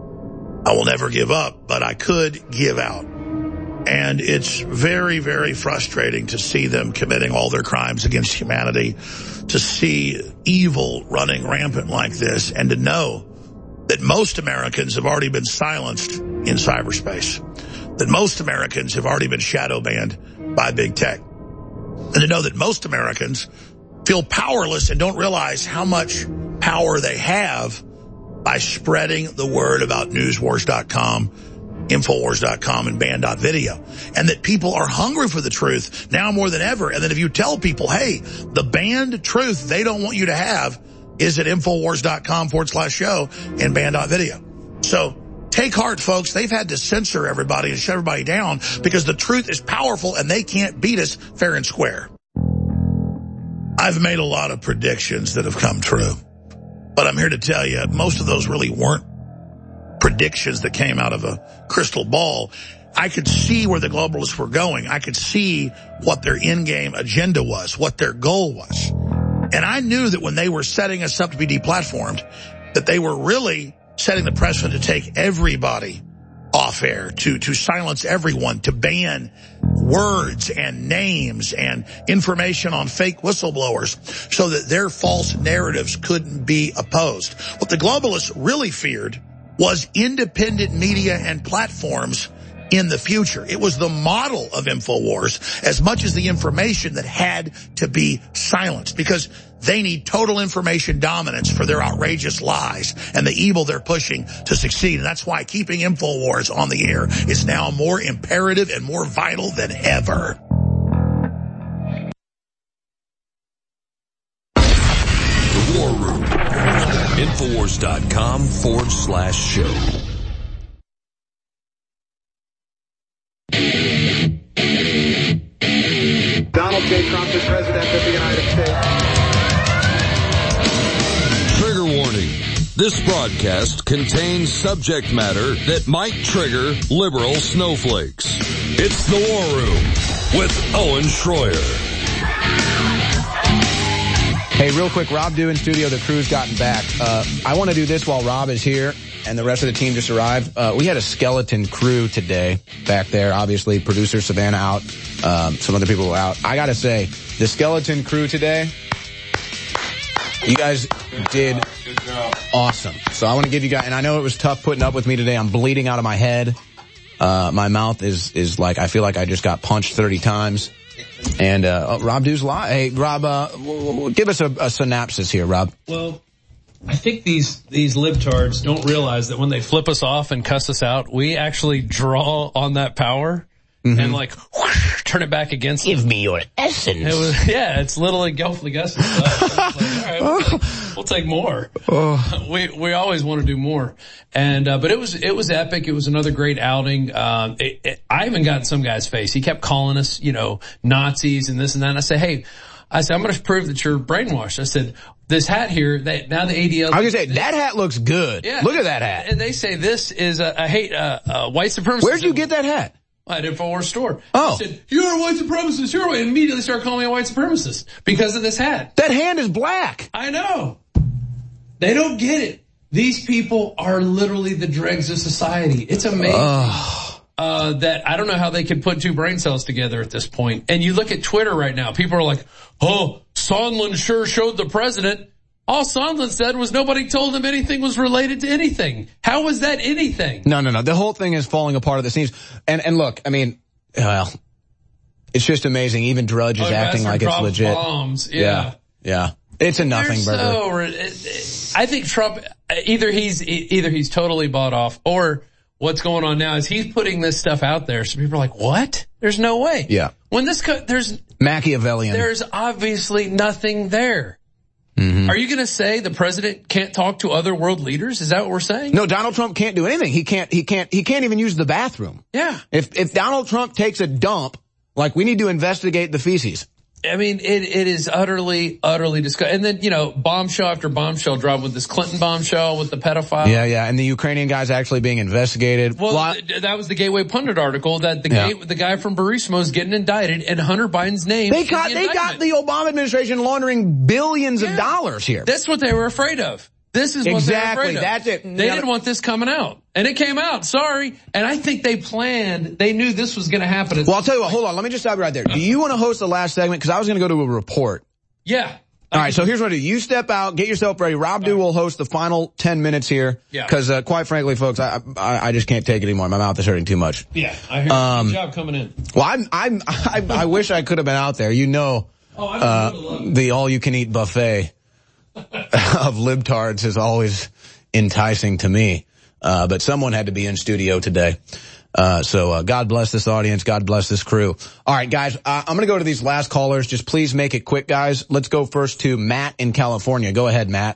I will never give up, but I could give out. And it's very, very frustrating to see them committing all their crimes against humanity, to see evil running rampant like this, and to know that most Americans have already been silenced in cyberspace, that most Americans have already been shadow banned by big tech. And to know that most Americans feel powerless and don't realize how much power they have by spreading the word about Newswars dot com, Infowars dot com, and Band dot video. And that people are hungry for the truth now more than ever. And that if you tell people, hey, the banned truth they don't want you to have is at Infowars dot com forward slash show and Band dot video. So take heart, folks. They've had to censor everybody and shut everybody down because the truth is powerful and they can't beat us fair and square. I've made a lot of predictions that have come true, but I'm here to tell you most of those really weren't predictions that came out of a crystal ball. I could see where the globalists were going. I could see what their in-game agenda was, what their goal was. And I knew that when they were setting us up to be deplatformed, that they were really setting the precedent to take everybody off air, to, to silence everyone, to ban words and names and information on fake whistleblowers so that their false narratives couldn't be opposed. What the globalists really feared was independent media and platforms in the future. It was the model of InfoWars as much as the information that had to be silenced because they need total information dominance for their outrageous lies and the evil they're pushing to succeed. And that's why keeping InfoWars on the air is now more imperative and more vital than ever. The War Room. Infowars dot com forward slash show. Donald J. Trump is President of the United States. Trigger warning. This broadcast contains subject matter that might trigger liberal snowflakes. It's the War Room with Owen Schroyer. Hey, real quick, Rob Dew in studio. The crew's gotten back. Uh, I want to do this while Rob is here and the rest of the team just arrived. Uh, we had a skeleton crew today back there. Obviously, producer Savannah out. Um, some other people were out. I got to say, the skeleton crew today, you guys did awesome. So I want to give you guys, and I know it was tough putting up with me today. I'm bleeding out of my head. Uh, my mouth is, is like, I feel like I just got punched thirty times. And, uh, oh, Rob Dew's live. Hey, Rob, uh, w- w- give us a, a synopsis here, Rob. Well, I think these, these libtards don't realize that when they flip us off and cuss us out, we actually draw on that power mm-hmm. and like whoosh, turn it back against Give them. me your essence. It was, yeah, it's literally Gelfling essence stuff. Like, all right, we'll take, we'll take more. Oh. We, we always want to do more. And, uh, but it was, it was epic. It was another great outing. Um, it, it, I even got in some guy's face. He kept calling us, you know, Nazis and this and that. And I said, hey, I said, I'm going to prove that you're brainwashed. I said, this hat here, that now the A D L. I was going to say, that hat looks good. Yeah. Look at that hat. And they say this is a, a hate, uh, uh, white supremacist. Where'd you get that hat? At InfoWars store. Oh. I said, you're a white supremacist. You're a white. And immediately started calling me a white supremacist because of this hat. That hand is black. I know. They don't get it. These people are literally the dregs of society. It's amazing. Oh. Uh, that I don't know how they can put two brain cells together at this point. And you look at Twitter right now, people are like, oh, Sondland sure showed the president. All Sondland said was nobody told him anything was related to anything. How was that anything? No, no, no. The whole thing is falling apart at the seams. And, and look, I mean, well, it's just amazing. Even Drudge is oh, acting like it's legit. Bombs. Yeah. yeah. Yeah. It's a nothing burger. So, I think Trump, either he's, either he's totally bought off or what's going on now is he's putting this stuff out there. So people are like, what? There's no way. Yeah. When this, co- there's Machiavellian. There's obviously nothing there. Mm-hmm. Are you going to say the president can't talk to other world leaders? Is that what we're saying? No, Donald Trump can't do anything. He can't, he can't, he can't even use the bathroom. Yeah. If, if Donald Trump takes a dump, like we need to investigate the feces. I mean, it, it is utterly, utterly disgusting. And then, you know, bombshell after bombshell drop with this Clinton bombshell with the pedophile. Yeah, yeah. And the Ukrainian guy's actually being investigated. Well, well th- that was the Gateway Pundit article that the yeah. gay, the guy from Burisma is getting indicted and Hunter Biden's name. They got, the they got the Obama administration laundering billions yeah. of dollars here. That's what they were afraid of. This is what exactly. they were afraid of. That's it. They yeah. didn't want this coming out. And it came out. Sorry. And I think they planned, they knew this was going to happen. Well, I'll tell you what, hold on. Let me just stop you right there. Do you want to host the last segment? Because I was going to go to a report. Yeah. All right, so here's what I do. You step out, get yourself ready. Rob Dew will host the final ten minutes here. Yeah. Because, uh, quite frankly, folks, I, I I just can't take it anymore. My mouth is hurting too much. Yeah, I hear um, good job coming in. Well, I'm, I'm, I, I wish I could have been out there. You know, oh, I uh, the all-you-can-eat buffet of libtards is always enticing to me. Uh, but someone had to be in studio today. Uh, so, uh, God bless this audience. God bless this crew. All right, guys, uh, I'm going to go to these last callers. Just please make it quick, guys. Let's go first to Matt in California. Go ahead, Matt.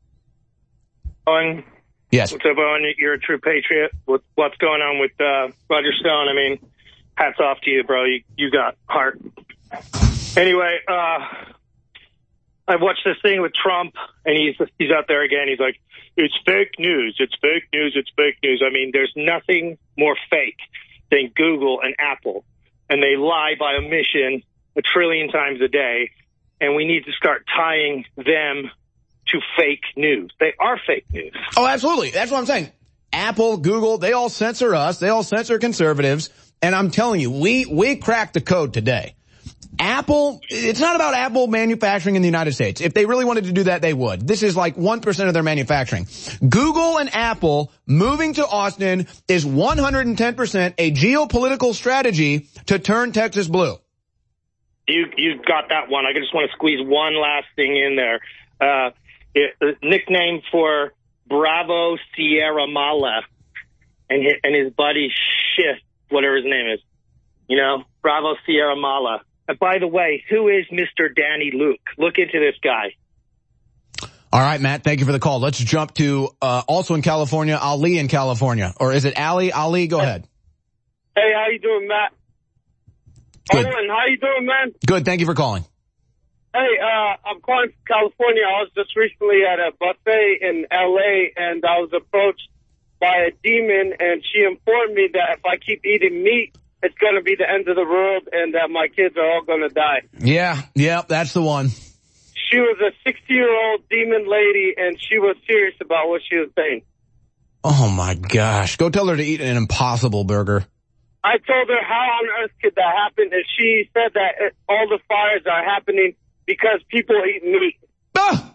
Owen. Yes. What's up, Owen? You're a true patriot. What, what's going on with, uh, Roger Stone? I mean, hats off to you, bro. You, you got heart. Anyway, uh, I watched this thing with Trump and he's, he's out there again. He's like, it's fake news. It's fake news. It's fake news. I mean, there's nothing more fake than Google and Apple. And they lie by omission a trillion times a day. And we need to start tying them to fake news. They are fake news. Oh, absolutely. That's what I'm saying. Apple, Google, they all censor us. They all censor conservatives. And I'm telling you, we, we cracked the code today. Apple, it's not about Apple manufacturing in the United States. If they really wanted to do that, they would. This is like one percent of their manufacturing. Google and Apple moving to Austin is one hundred ten percent a geopolitical strategy to turn Texas blue. You, you got that one. I just want to squeeze one last thing in there. Uh, it, uh, nickname for Bravo Sierra Mala and his, and his buddy Schiff, whatever his name is. You know, Bravo Sierra Mala. And by the way, who is Mister Danny Luke? Look into this guy. All right, Matt, thank you for the call. Let's jump to, uh, also in California, Ali in California. Or is it Ali? Ali, go ahead. Hey, how you doing, Matt? Good. Owen, how you doing, man? Good, thank you for calling. Hey, uh, I'm calling from California. I was just recently at a buffet in L A, and I was approached by a demon, and she informed me that if I keep eating meat, it's going to be the end of the world and that my kids are all going to die. Yeah, yeah, that's the one. She was a sixty-year-old demon lady, and she was serious about what she was saying. Oh, my gosh. Go tell her to eat an Impossible Burger. I told her, how on earth could that happen? And she said that it, all the fires are happening because people eat meat. Ah!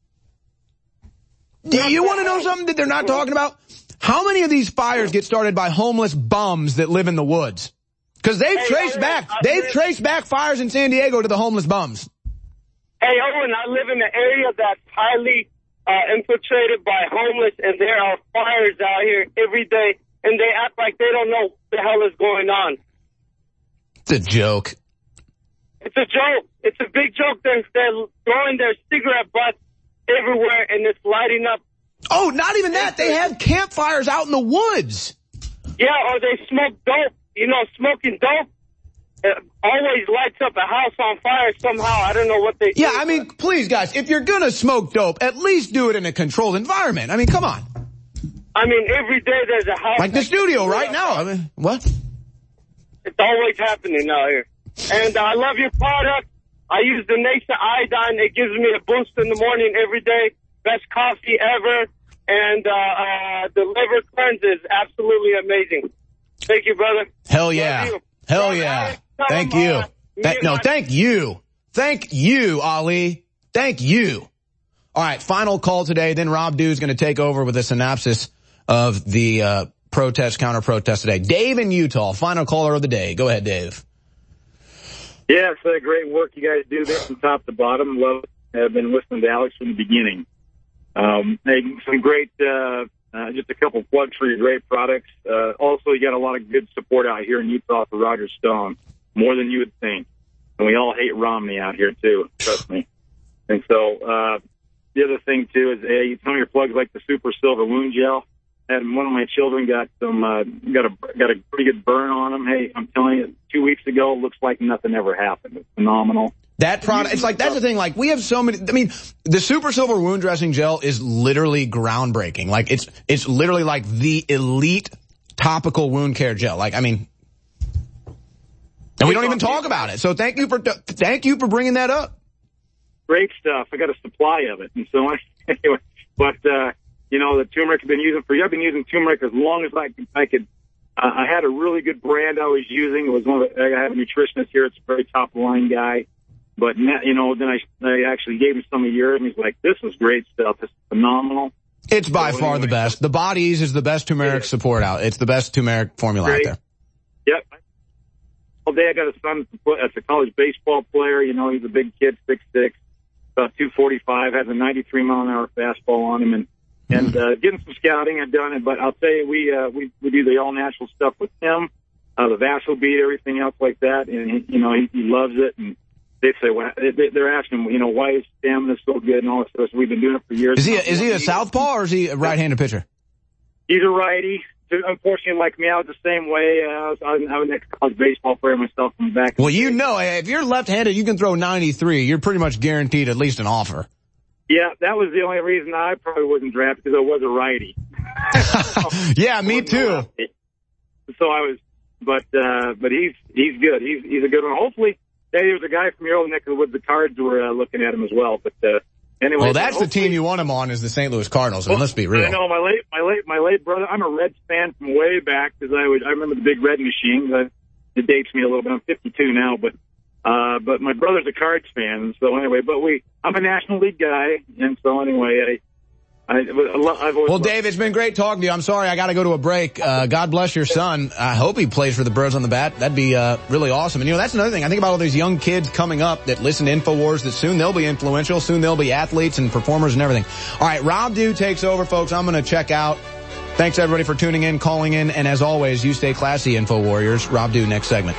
Do you want to know something that they're not talking about? How many of these fires get started by homeless bums that live in the woods? Because they've hey, traced Owen, back, I they've live, traced back fires in San Diego to the homeless bums. Hey, Owen, I live in an area that's highly uh, infiltrated by homeless, and there are fires out here every day, and they act like they don't know what the hell is going on. It's a joke. It's a joke. It's a big joke. They're, they're throwing their cigarette butts everywhere, and it's lighting up. Oh, not even that. They have campfires out in the woods. Yeah, or they smoke dope. You know, smoking dope uh, always lights up a house on fire somehow. I don't know what they Yeah, do. I mean, please, guys, if you're going to smoke dope, at least do it in a controlled environment. I mean, come on. I mean, every day there's a house. Like the studio right now. I mean, what? It's always happening out here. And uh, I love your product. I use the Nation Iodine. It gives me a boost in the morning every day. Best coffee ever. And uh, uh, the liver cleanse is absolutely amazing. Thank you, brother. Hell yeah. Hell yeah. Thank you. Th- no, thank you. Thank you, Ali. Thank you. All right, final call today. Then Rob Dew's going to take over with a synopsis of the uh, protest, counter-protest today. Dave in Utah, final caller of the day. Go ahead, Dave. Yeah, it's uh, great work you guys do this from top to bottom. Love it. I've been listening to Alex from the beginning. Um, some great, uh, uh, just a couple plugs for your great products. Uh, also, you got a lot of good support out here in Utah for Roger Stone, more than you would think. And we all hate Romney out here, too, trust me. And so uh, the other thing, too, is uh, some of your plugs like the Super Silver Wound Gel. And one of my children got some, uh, got a got a pretty good burn on him. Hey, I'm telling you, two weeks ago, it looks like nothing ever happened. It's phenomenal. That product, it's like, that's the thing, like, we have so many, I mean, the Super Silver Wound Dressing Gel is literally groundbreaking. Like, it's, it's literally like the elite topical wound care gel. Like, I mean, and we don't even talk about it. So thank you for, thank you for bringing that up. Great stuff. I got a supply of it. And so anyway, but, uh, you know, the turmeric I've been using for you. I've been using turmeric as long as I could. I, could, uh, I had a really good brand I was using. It was one of the, I have a nutritionist here. It's a very top line guy. But, you know, then I, I actually gave him some of yours, and he's like, this is great stuff. It's phenomenal. It's by so far anyway. the best. The Bodies is the best turmeric yeah. support out. It's the best turmeric formula great. out there. Yep. All day I got a son that's a college baseball player. You know, he's a big kid, six six, about two forty-five, has a ninety-three mile an hour fastball on him. And And uh, getting some scouting, I've done it, but I'll tell you, we uh, we we do the all natural stuff with him, uh, the Vaso bead, everything else like that, and he, you know he, he loves it. And they say, well, they, they're asking, you know, why is stamina so good and all this stuff. So we've been doing it for years. Is he a, is he a southpaw or is he a right-handed pitcher? He's a righty. Unfortunately, like me, I was the same way. Uh, I was, I was an ex-college baseball player myself from back. Well, you know, if you're left-handed, you can throw ninety-three. You're pretty much guaranteed at least an offer. Yeah, that was the only reason I probably wasn't drafted, because I was a righty. Yeah, me too. So I was, but uh, but he's he's good. He's he's a good one. Hopefully, hey, there's a guy from your old neck of the woods. The Cards were uh, looking at him as well. But uh, anyway, well, that's the team you want him on, is the Saint Louis Cardinals. I mean, well, let's be real. I know my late my late my late brother. I'm a Reds fan from way back, because I would I remember the big red machines. I, it dates me a little bit. I'm fifty-two now, but. Uh, but my brother's a Cards fan, so anyway, but we, I'm a National League guy, and so anyway, I, I, I've always well, Dave, it's been great talking to you. I'm sorry I got to go to a break. Uh, God bless your son. I hope he plays for the Birds on the Bat. That'd be, uh, really awesome. And you know, that's another thing. I think about all these young kids coming up that listen to InfoWars, that soon they'll be influential, soon they'll be athletes and performers and everything. All right, Rob Dew takes over, folks. I'm going to check out. Thanks everybody for tuning in, calling in, and as always, you stay classy, Info Warriors. Rob Dew, next segment.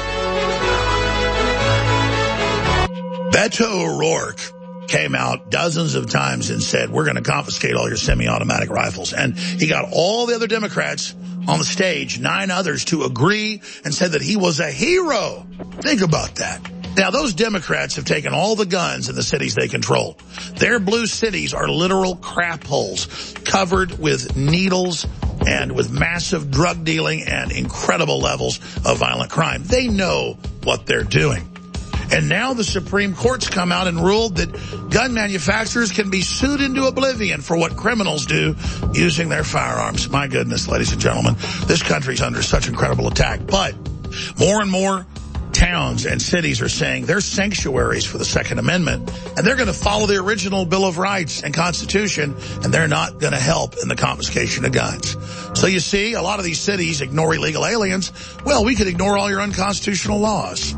Beto O'Rourke came out dozens of times and said, we're going to confiscate all your semi-automatic rifles. And he got all the other Democrats on the stage, nine others, to agree and said that he was a hero. Think about that. Now, those Democrats have taken all the guns in the cities they control. Their blue cities are literal crap holes covered with needles and with massive drug dealing and incredible levels of violent crime. They know what they're doing. And now the Supreme Court's come out and ruled that gun manufacturers can be sued into oblivion for what criminals do using their firearms. My goodness, ladies and gentlemen, this country's under such incredible attack. But more and more towns and cities are saying they're sanctuaries for the Second Amendment, and they're going to follow the original Bill of Rights and Constitution, and they're not going to help in the confiscation of guns. So you see, a lot of these cities ignore illegal aliens. Well, we could ignore all your unconstitutional laws.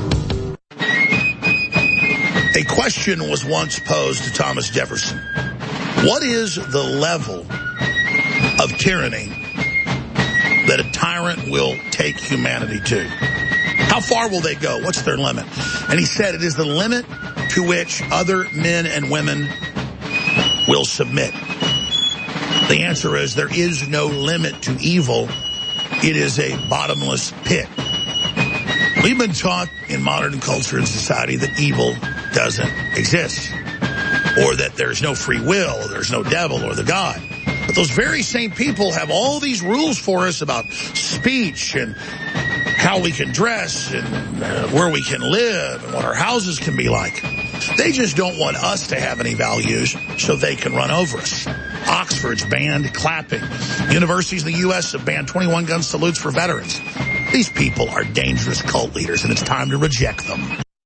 A question was once posed to Thomas Jefferson. What is the level of tyranny that a tyrant will take humanity to? How far will they go? What's their limit? And he said it is the limit to which other men and women will submit. The answer is there is no limit to evil. It is a bottomless pit. We've been taught in modern culture and society that evil doesn't exist, or that there's no free will, or there's no devil or the God. But those very same people have all these rules for us about speech and how we can dress and uh, where we can live and what our houses can be like. They just don't want us to have any values so they can run over us. Oxford's banned clapping. Universities in the U S have banned twenty-one gun salutes for veterans. These people are dangerous cult leaders, and it's time to reject them.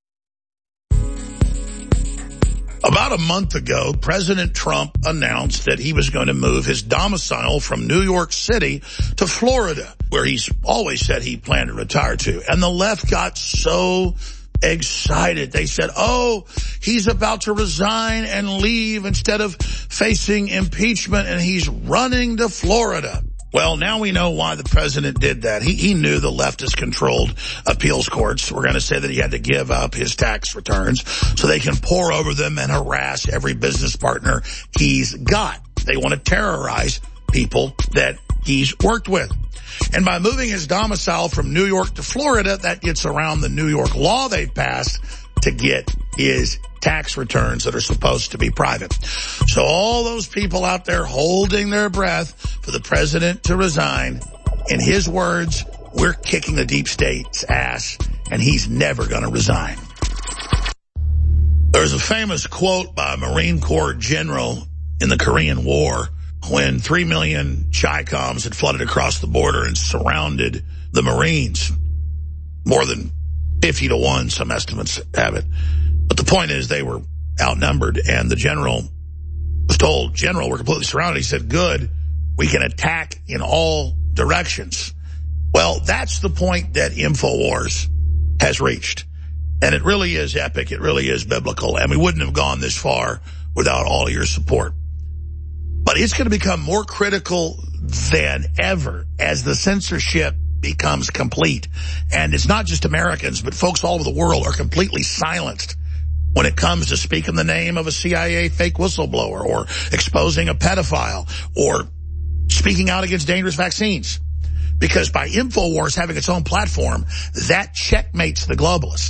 About a month ago, President Trump announced that he was going to move his domicile from New York City to Florida, where he's always said he planned to retire to. And the left got so excited. They said, oh, he's about to resign and leave instead of facing impeachment, and he's running to Florida. Well, now we know why the president did that. He, he knew the leftist-controlled appeals courts were going to say that he had to give up his tax returns so they can pour over them and harass every business partner he's got. They want to terrorize people that he's worked with. And by moving his domicile from New York to Florida, that gets around the New York law they passed to get his tax returns that are supposed to be private. So all those people out there holding their breath for the president to resign, in his words, we're kicking the deep state's ass, and he's never going to resign. There's a famous quote by a Marine Corps general in the Korean War when three million Chi-Coms had flooded across the border and surrounded the Marines. More than fifty to one, some estimates have it. But the point is they were outnumbered, and the general was told, General, we're completely surrounded. He said, good, we can attack in all directions. Well, that's the point that InfoWars has reached. And it really is epic. It really is biblical. And we wouldn't have gone this far without all of your support. But it's going to become more critical than ever as the censorship becomes complete. And it's not just Americans, but folks all over the world are completely silenced when it comes to speaking the name of a C I A fake whistleblower, or exposing a pedophile, or speaking out against dangerous vaccines. Because by InfoWars having its own platform, that checkmates the globalists.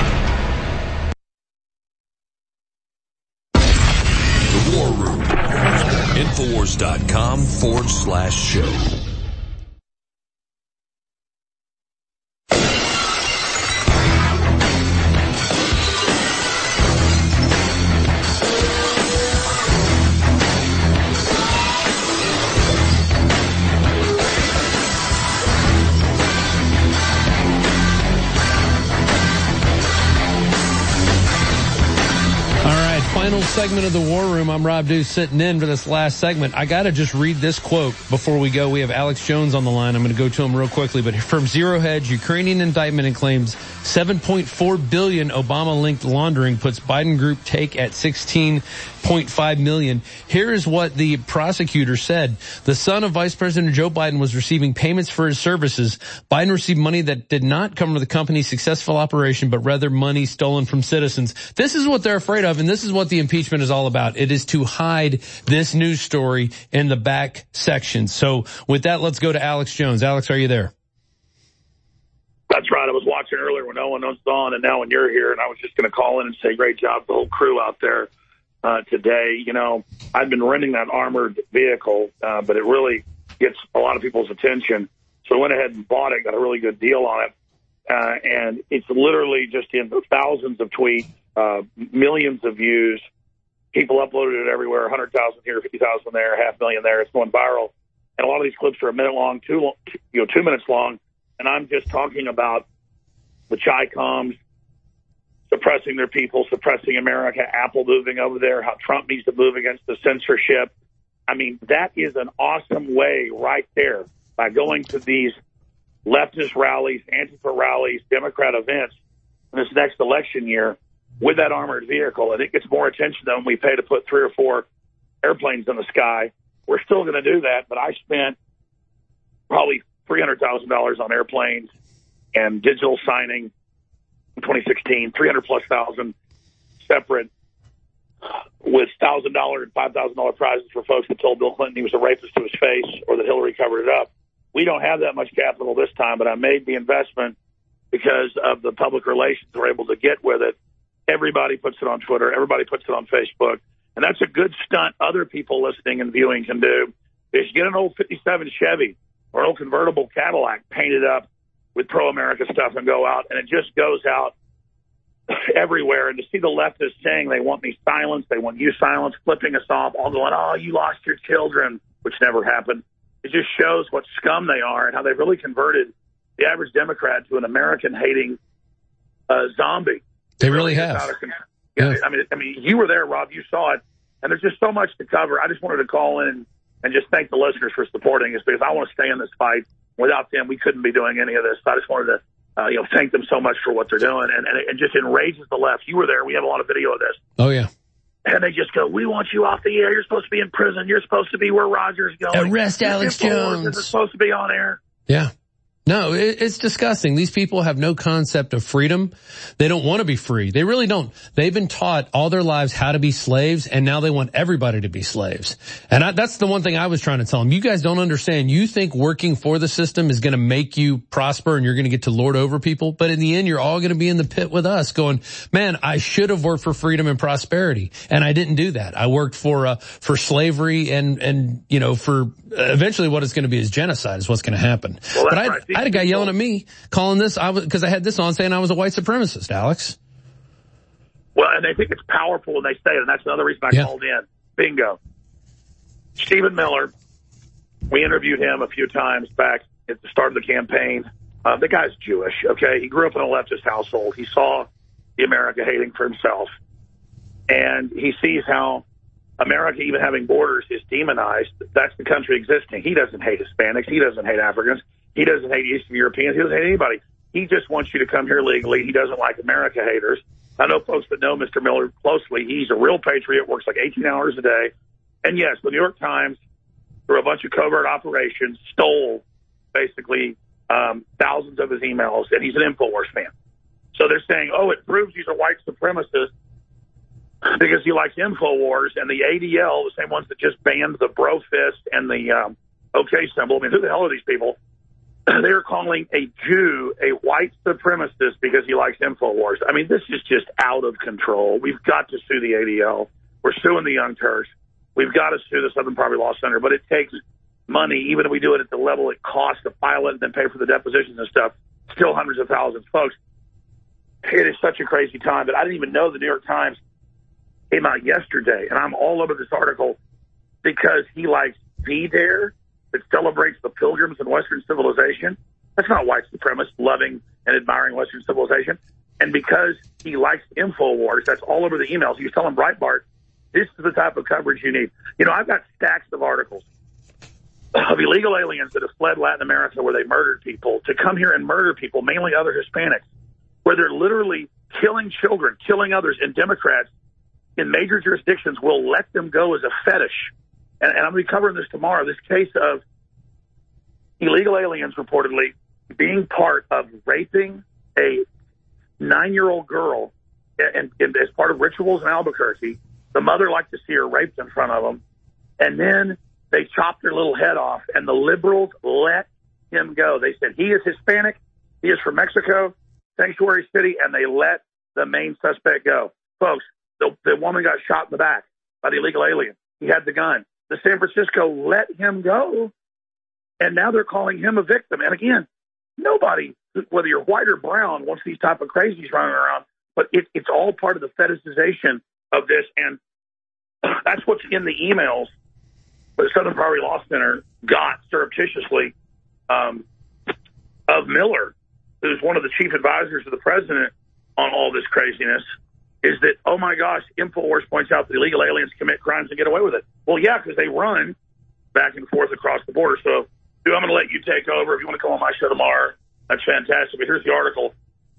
The War Room. Infowars.com forward slash show. Final segment of the War Room. I'm Rob Deuce sitting in for this last segment. I got to just read this quote before we go. We have Alex Jones on the line. I'm going to go to him real quickly. But from Zero Hedge, Ukrainian indictment and claims seven point four billion Obama-linked laundering puts Biden group take at sixteen point five million. Here is what the prosecutor said. The son of Vice President Joe Biden was receiving payments for his services. Biden received money that did not come from the company's successful operation, but rather money stolen from citizens. This is what they're afraid of, and this is what the impeachment is all about. It is to hide this news story in the back section. So with that, let's go to Alex Jones. Alex, are you there? That's right. I was watching earlier when no one was on, and now when you're here, and I was just going to call in and say great job to the whole crew out there uh, today. You know, I've been renting that armored vehicle, uh, but it really gets a lot of people's attention. So I went ahead and bought it, got a really good deal on it. Uh, and it's literally just in thousands of tweets, uh, millions of views. People uploaded it everywhere, one hundred thousand here, fifty thousand there, half million there. It's going viral. And a lot of these clips are a minute long, two, long, you know, two minutes long. And I'm just talking about the Chi-Coms suppressing their people, suppressing America, Apple moving over there, how Trump needs to move against the censorship. I mean, that is an awesome way right there by going to these leftist rallies, Antifa rallies, Democrat events in this next election year with that armored vehicle. I think it's more attention than we pay to put three or four airplanes in the sky. We're still going to do that, but I spent probably three hundred thousand dollars on airplanes and digital signing in twenty sixteen, three hundred plus thousand separate with one thousand dollars and five thousand dollars prizes for folks that told Bill Clinton he was a rapist to his face or that Hillary covered it up. We don't have that much capital this time, but I made the investment because of the public relations we're able to get with it. Everybody puts it on Twitter. Everybody puts it on Facebook. And that's a good stunt other people listening and viewing can do, is get an old fifty-seven Chevy or an old convertible Cadillac painted up with pro-America stuff and go out, and it just goes out everywhere. And to see the leftists saying they want me silenced, they want you silenced, flipping us off, all going, oh, you lost your children, which never happened. It just shows what scum they are and how they've really converted the average Democrat to an American-hating uh, zombie. They really have. Yeah, I mean, I mean, you were there, Rob. You saw it, and there's just so much to cover. I just wanted to call in and, and just thank the listeners for supporting us, because I want to stay in this fight. Without them, we couldn't be doing any of this. So I just wanted to, uh, you know, thank them so much for what they're doing, and, and it just enrages the left. You were there. We have a lot of video of this. Oh yeah. And they just go, we want you off the air. You're supposed to be in prison. You're supposed to be where Roger's going. Arrest Alex Jones. Is supposed to be on air. Yeah. No, it, it's disgusting. These people have no concept of freedom. They don't want to be free. They really don't. They've been taught all their lives how to be slaves, and now they want everybody to be slaves. And I, that's the one thing I was trying to tell them. You guys don't understand. You think working for the system is going to make you prosper and you're going to get to lord over people, but in the end, you're all going to be in the pit with us going, man, I should have worked for freedom and prosperity, and I didn't do that. I worked for uh, for slavery and, and you know, for uh, eventually what it's going to be is genocide is what's going to happen. Well, but I, right. I had a guy yelling at me, calling this, I was, because I had this on saying I was a white supremacist, Alex. Well, and they think it's powerful when they say it, and that's another reason I yeah. called in. Bingo. Stephen Miller, we interviewed him a few times back at the start of the campaign. Uh, the guy's Jewish, okay? He grew up in a leftist household. He saw the America hating for himself, and he sees how America, even having borders, is demonized. That's the country existing. He doesn't hate Hispanics. He doesn't hate Africans. He doesn't hate Eastern Europeans. He doesn't hate anybody. He just wants you to come here legally. He doesn't like America haters. I know folks that know Mister Miller closely. He's a real patriot, works like eighteen hours a day. And yes, the New York Times, through a bunch of covert operations, stole basically um, thousands of his emails, and he's an InfoWars fan. So they're saying, oh, it proves he's a white supremacist because he likes InfoWars, and the A D L, the same ones that just banned the bro fist and the um, OK symbol. I mean, who the hell are these people? They're calling a Jew a white supremacist because he likes InfoWars. I mean, this is just out of control. We've got to sue the A D L. We're suing the Young Turks. We've got to sue the Southern Poverty Law Center, but it takes money, even if we do it at the level it costs to file it and then pay for the depositions and stuff, still hundreds of thousands. Folks, it is such a crazy time, but I didn't even know the New York Times came out yesterday, and I'm all over this article because he likes Be There, that celebrates the pilgrims and Western civilization. That's not white supremacist, loving and admiring Western civilization. And because he likes InfoWars, that's all over the emails. You tell him, Breitbart, this is the type of coverage you need. You know, I've got stacks of articles of illegal aliens that have fled Latin America where they murdered people to come here and murder people, mainly other Hispanics, where they're literally killing children, killing others, and Democrats in major jurisdictions will let them go as a fetish. And, and I'm going to be covering this tomorrow, this case of illegal aliens reportedly being part of raping a nine-year-old girl and, and as part of rituals in Albuquerque. The mother liked to see her raped in front of them. And then they chopped her little head off, and the liberals let him go. They said, he is Hispanic, he is from Mexico, Sanctuary City, and they let the main suspect go. Folks, the, the woman got shot in the back by the illegal alien. He had the gun. The San Francisco let him go, and now they're calling him a victim. And again, nobody, whether you're white or brown, wants these type of crazies running around, but it, it's all part of the fetishization of this, and that's what's in the emails the Southern Poverty Law Center got surreptitiously um, of Miller, who's one of the chief advisors of the president on all this craziness, is that, oh, my gosh, InfoWars points out that illegal aliens commit crimes and get away with it. Well, yeah, because they run back and forth across the border. So, dude, I'm going to let you take over. If you want to come on my show tomorrow, that's fantastic. But here's the article.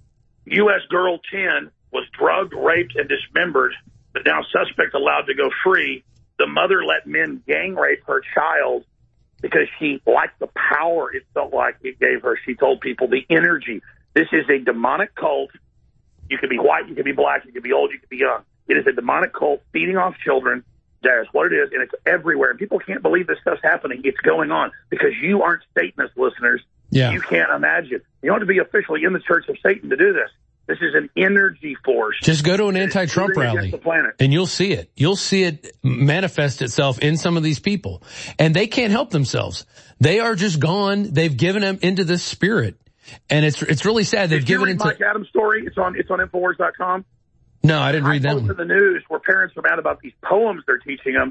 U S girl ten was drugged, raped, and dismembered, but now suspect allowed to go free The mother let men gang rape her child because she liked the power it felt like it gave her. She told people the energy. This is a demonic cult. You could be white, you could be black, you could be old, you could be young. It is a demonic cult feeding off children. That's what it is, and it's everywhere. And people can't believe this stuff's happening. It's going on because you aren't Satanist listeners. Yeah. You can't imagine. You don't have to be officially in the Church of Satan to do this. This is an energy force. Just go to an anti-Trump rally and you'll see it. You'll see it manifest itself in some of these people. And they can't help themselves. They are just gone. They've given them into this spirit. And it's it's really sad. They've Did you given read into Mike Adams' story? It's on it's on Infowars dot com. No, I didn't read that I one. posted the news where parents are mad about these poems they're teaching them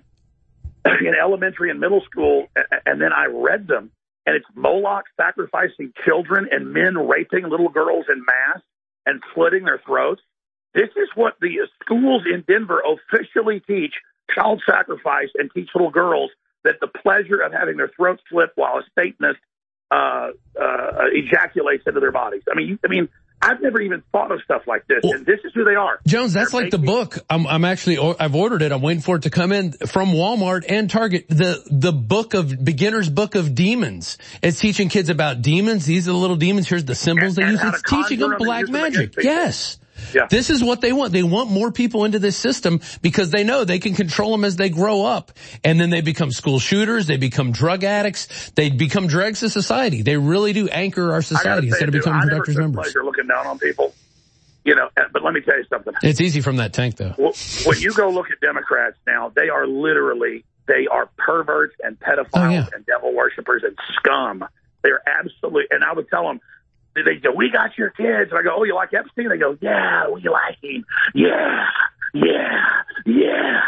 in elementary and middle school, and then I read them, and it's Moloch sacrificing children and men raping little girls in mass and slitting their throats. This is what the schools in Denver officially teach child sacrifice and teach little girls that the pleasure of having their throats slit while a Satanist uh, uh, ejaculates into their bodies. I mean, I mean, I've never even thought of stuff like this, and this is who they are. Jones, that's They're like the making- book. I'm, I'm actually, I've ordered it. I'm waiting for it to come in from Walmart and Target. The, the book of, Beginner's Book of Demons. It's teaching kids about demons. These are the little demons. Here's the symbols And- they and use. how It's to conjure teaching them them and black use them magic. against people. Yes. Yeah. This is what they want. They want more people into this system because they know they can control them as they grow up. And then they become school shooters. They become drug addicts. They become dregs of society. They really do anchor our I society gotta say, instead of dude, becoming I never producers' took members. pleasure looking down on people. You know, but let me tell you something. It's easy from that tank, though. When you go look at Democrats now, they are literally, they are perverts and pedophiles Oh, yeah. and devil worshippers and scum. They're absolutely, and I would tell them, they go, we got your kids. And I go, oh, you like Epstein? They go, yeah, we like him. Yeah, yeah, yeah.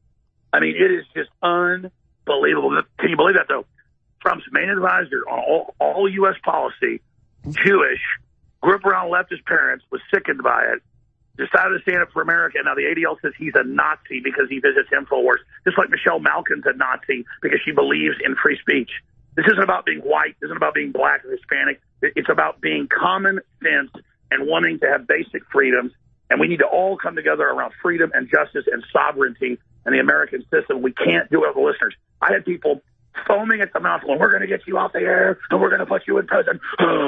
I mean, it is just unbelievable. Can you believe that, though? Trump's main advisor on all, all U S policy, Jewish, grew up around leftist parents, was sickened by it, decided to stand up for America, and now the A D L says he's a Nazi because he visits InfoWars, just like Michelle Malkin's a Nazi because she believes in free speech. This isn't about being white. This isn't about being black or Hispanic. It's about being common sense and wanting to have basic freedoms, and we need to all come together around freedom and justice and sovereignty and the American system. We can't do it with the listeners. I had people foaming at the mouth going, we're going to get you off the air, and we're going to put you in prison.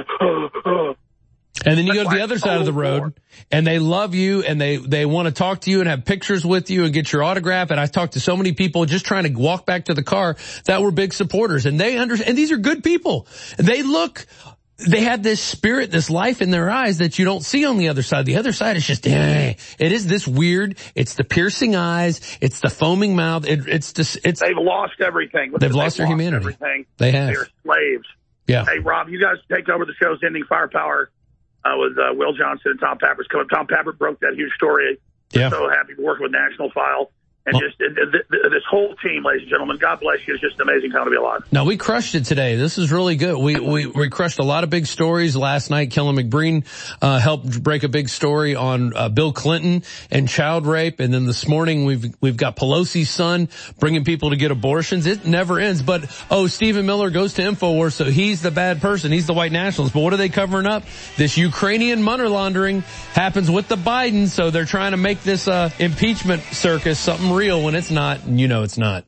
And then you That's go to the why other it's side of the so road and they love you and they, they want to talk to you and have pictures with you and get your autograph. And I talked to so many people just trying to walk back to the car that were big supporters, and they understand, and these are good people. They look, they have this spirit, this life in their eyes that you don't see on the other side. The other side is just, eh. It is this weird, it's the piercing eyes, it's the foaming mouth, it, it's just, it's. They've lost everything. They've lost their humanity. Everything. They have. They're slaves. Yeah. Hey, Rob, you guys take over the show's Ending Firepower. Uh, with uh, Will Johnson and Tom Pappert's coming. Tom Pappert broke that huge story. Yeah. So happy to work with National File. And just uh, th- th- this whole team, ladies and gentlemen, God bless you. It's just an amazing time to be alive. No, we crushed it today. This is really good. We, we, we crushed a lot of big stories last night. Kellen McBreen, uh, helped break a big story on, uh, Bill Clinton and child rape. And then this morning we've, we've got Pelosi's son bringing people to get abortions. It never ends. But, oh, Stephen Miller goes to InfoWars, so he's the bad person. He's the white nationalist. But what are they covering up? This Ukrainian money laundering happens with the Bidens. So they're trying to make this, uh, impeachment circus something real when it's not, and you know it's not.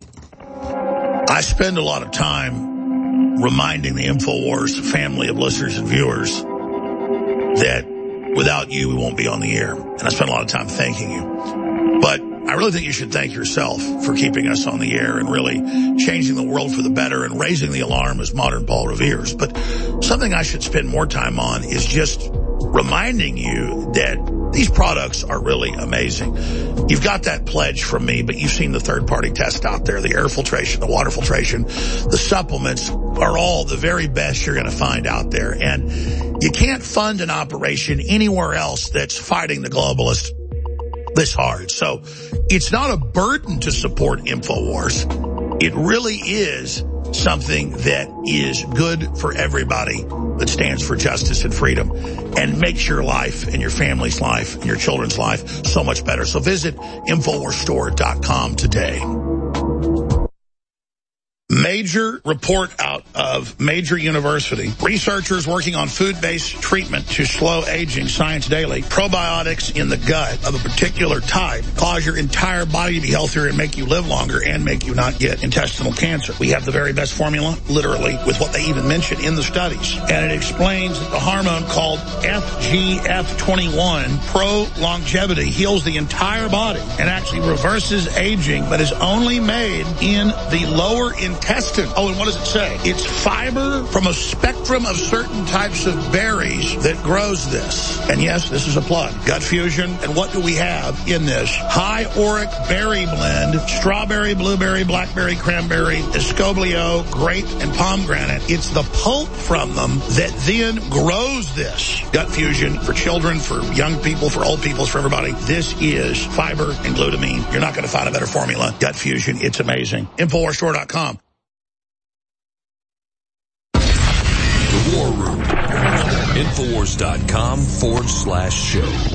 I spend a lot of time reminding the InfoWars family of listeners and viewers that without you, we won't be on the air. And I spend a lot of time thanking you. But I really think you should thank yourself for keeping us on the air and really changing the world for the better and raising the alarm as modern Paul reveres. But something I should spend more time on is just reminding you that these products are really amazing. You've got that pledge from me, but you've seen the third-party test out there, the air filtration, the water filtration, the supplements are all the very best you're going to find out there. And you can't fund an operation anywhere else that's fighting the globalists this hard. So it's not a burden to support InfoWars. It really is something that is good for everybody that stands for justice and freedom and makes your life and your family's life and your children's life so much better. So visit InfoWars Store dot com today. Major report out of major university. Researchers working on food-based treatment to slow aging. Science Daily. Probiotics in the gut of a particular type cause your entire body to be healthier and make you live longer and make you not get intestinal cancer. We have the very best formula, literally, with what they even mention in the studies. And it explains that the hormone called F G F twenty-one, pro-longevity, heals the entire body and actually reverses aging, but is only made in the lower intestine. Oh, and what does it say? It's fiber from a spectrum of certain types of berries that grows this. And yes, this is a plug. Gut Fusion. And what do we have in this? High auric berry blend, strawberry, blueberry, blackberry, cranberry, escoblio, grape, and pomegranate. It's the pulp from them that then grows this. Gut Fusion for children, for young people, for old people, for everybody. This is fiber and glutamine. You're not going to find a better formula. Gut Fusion. It's amazing. Infowars Store dot com. The War Room. Infowars dot com forward slash show.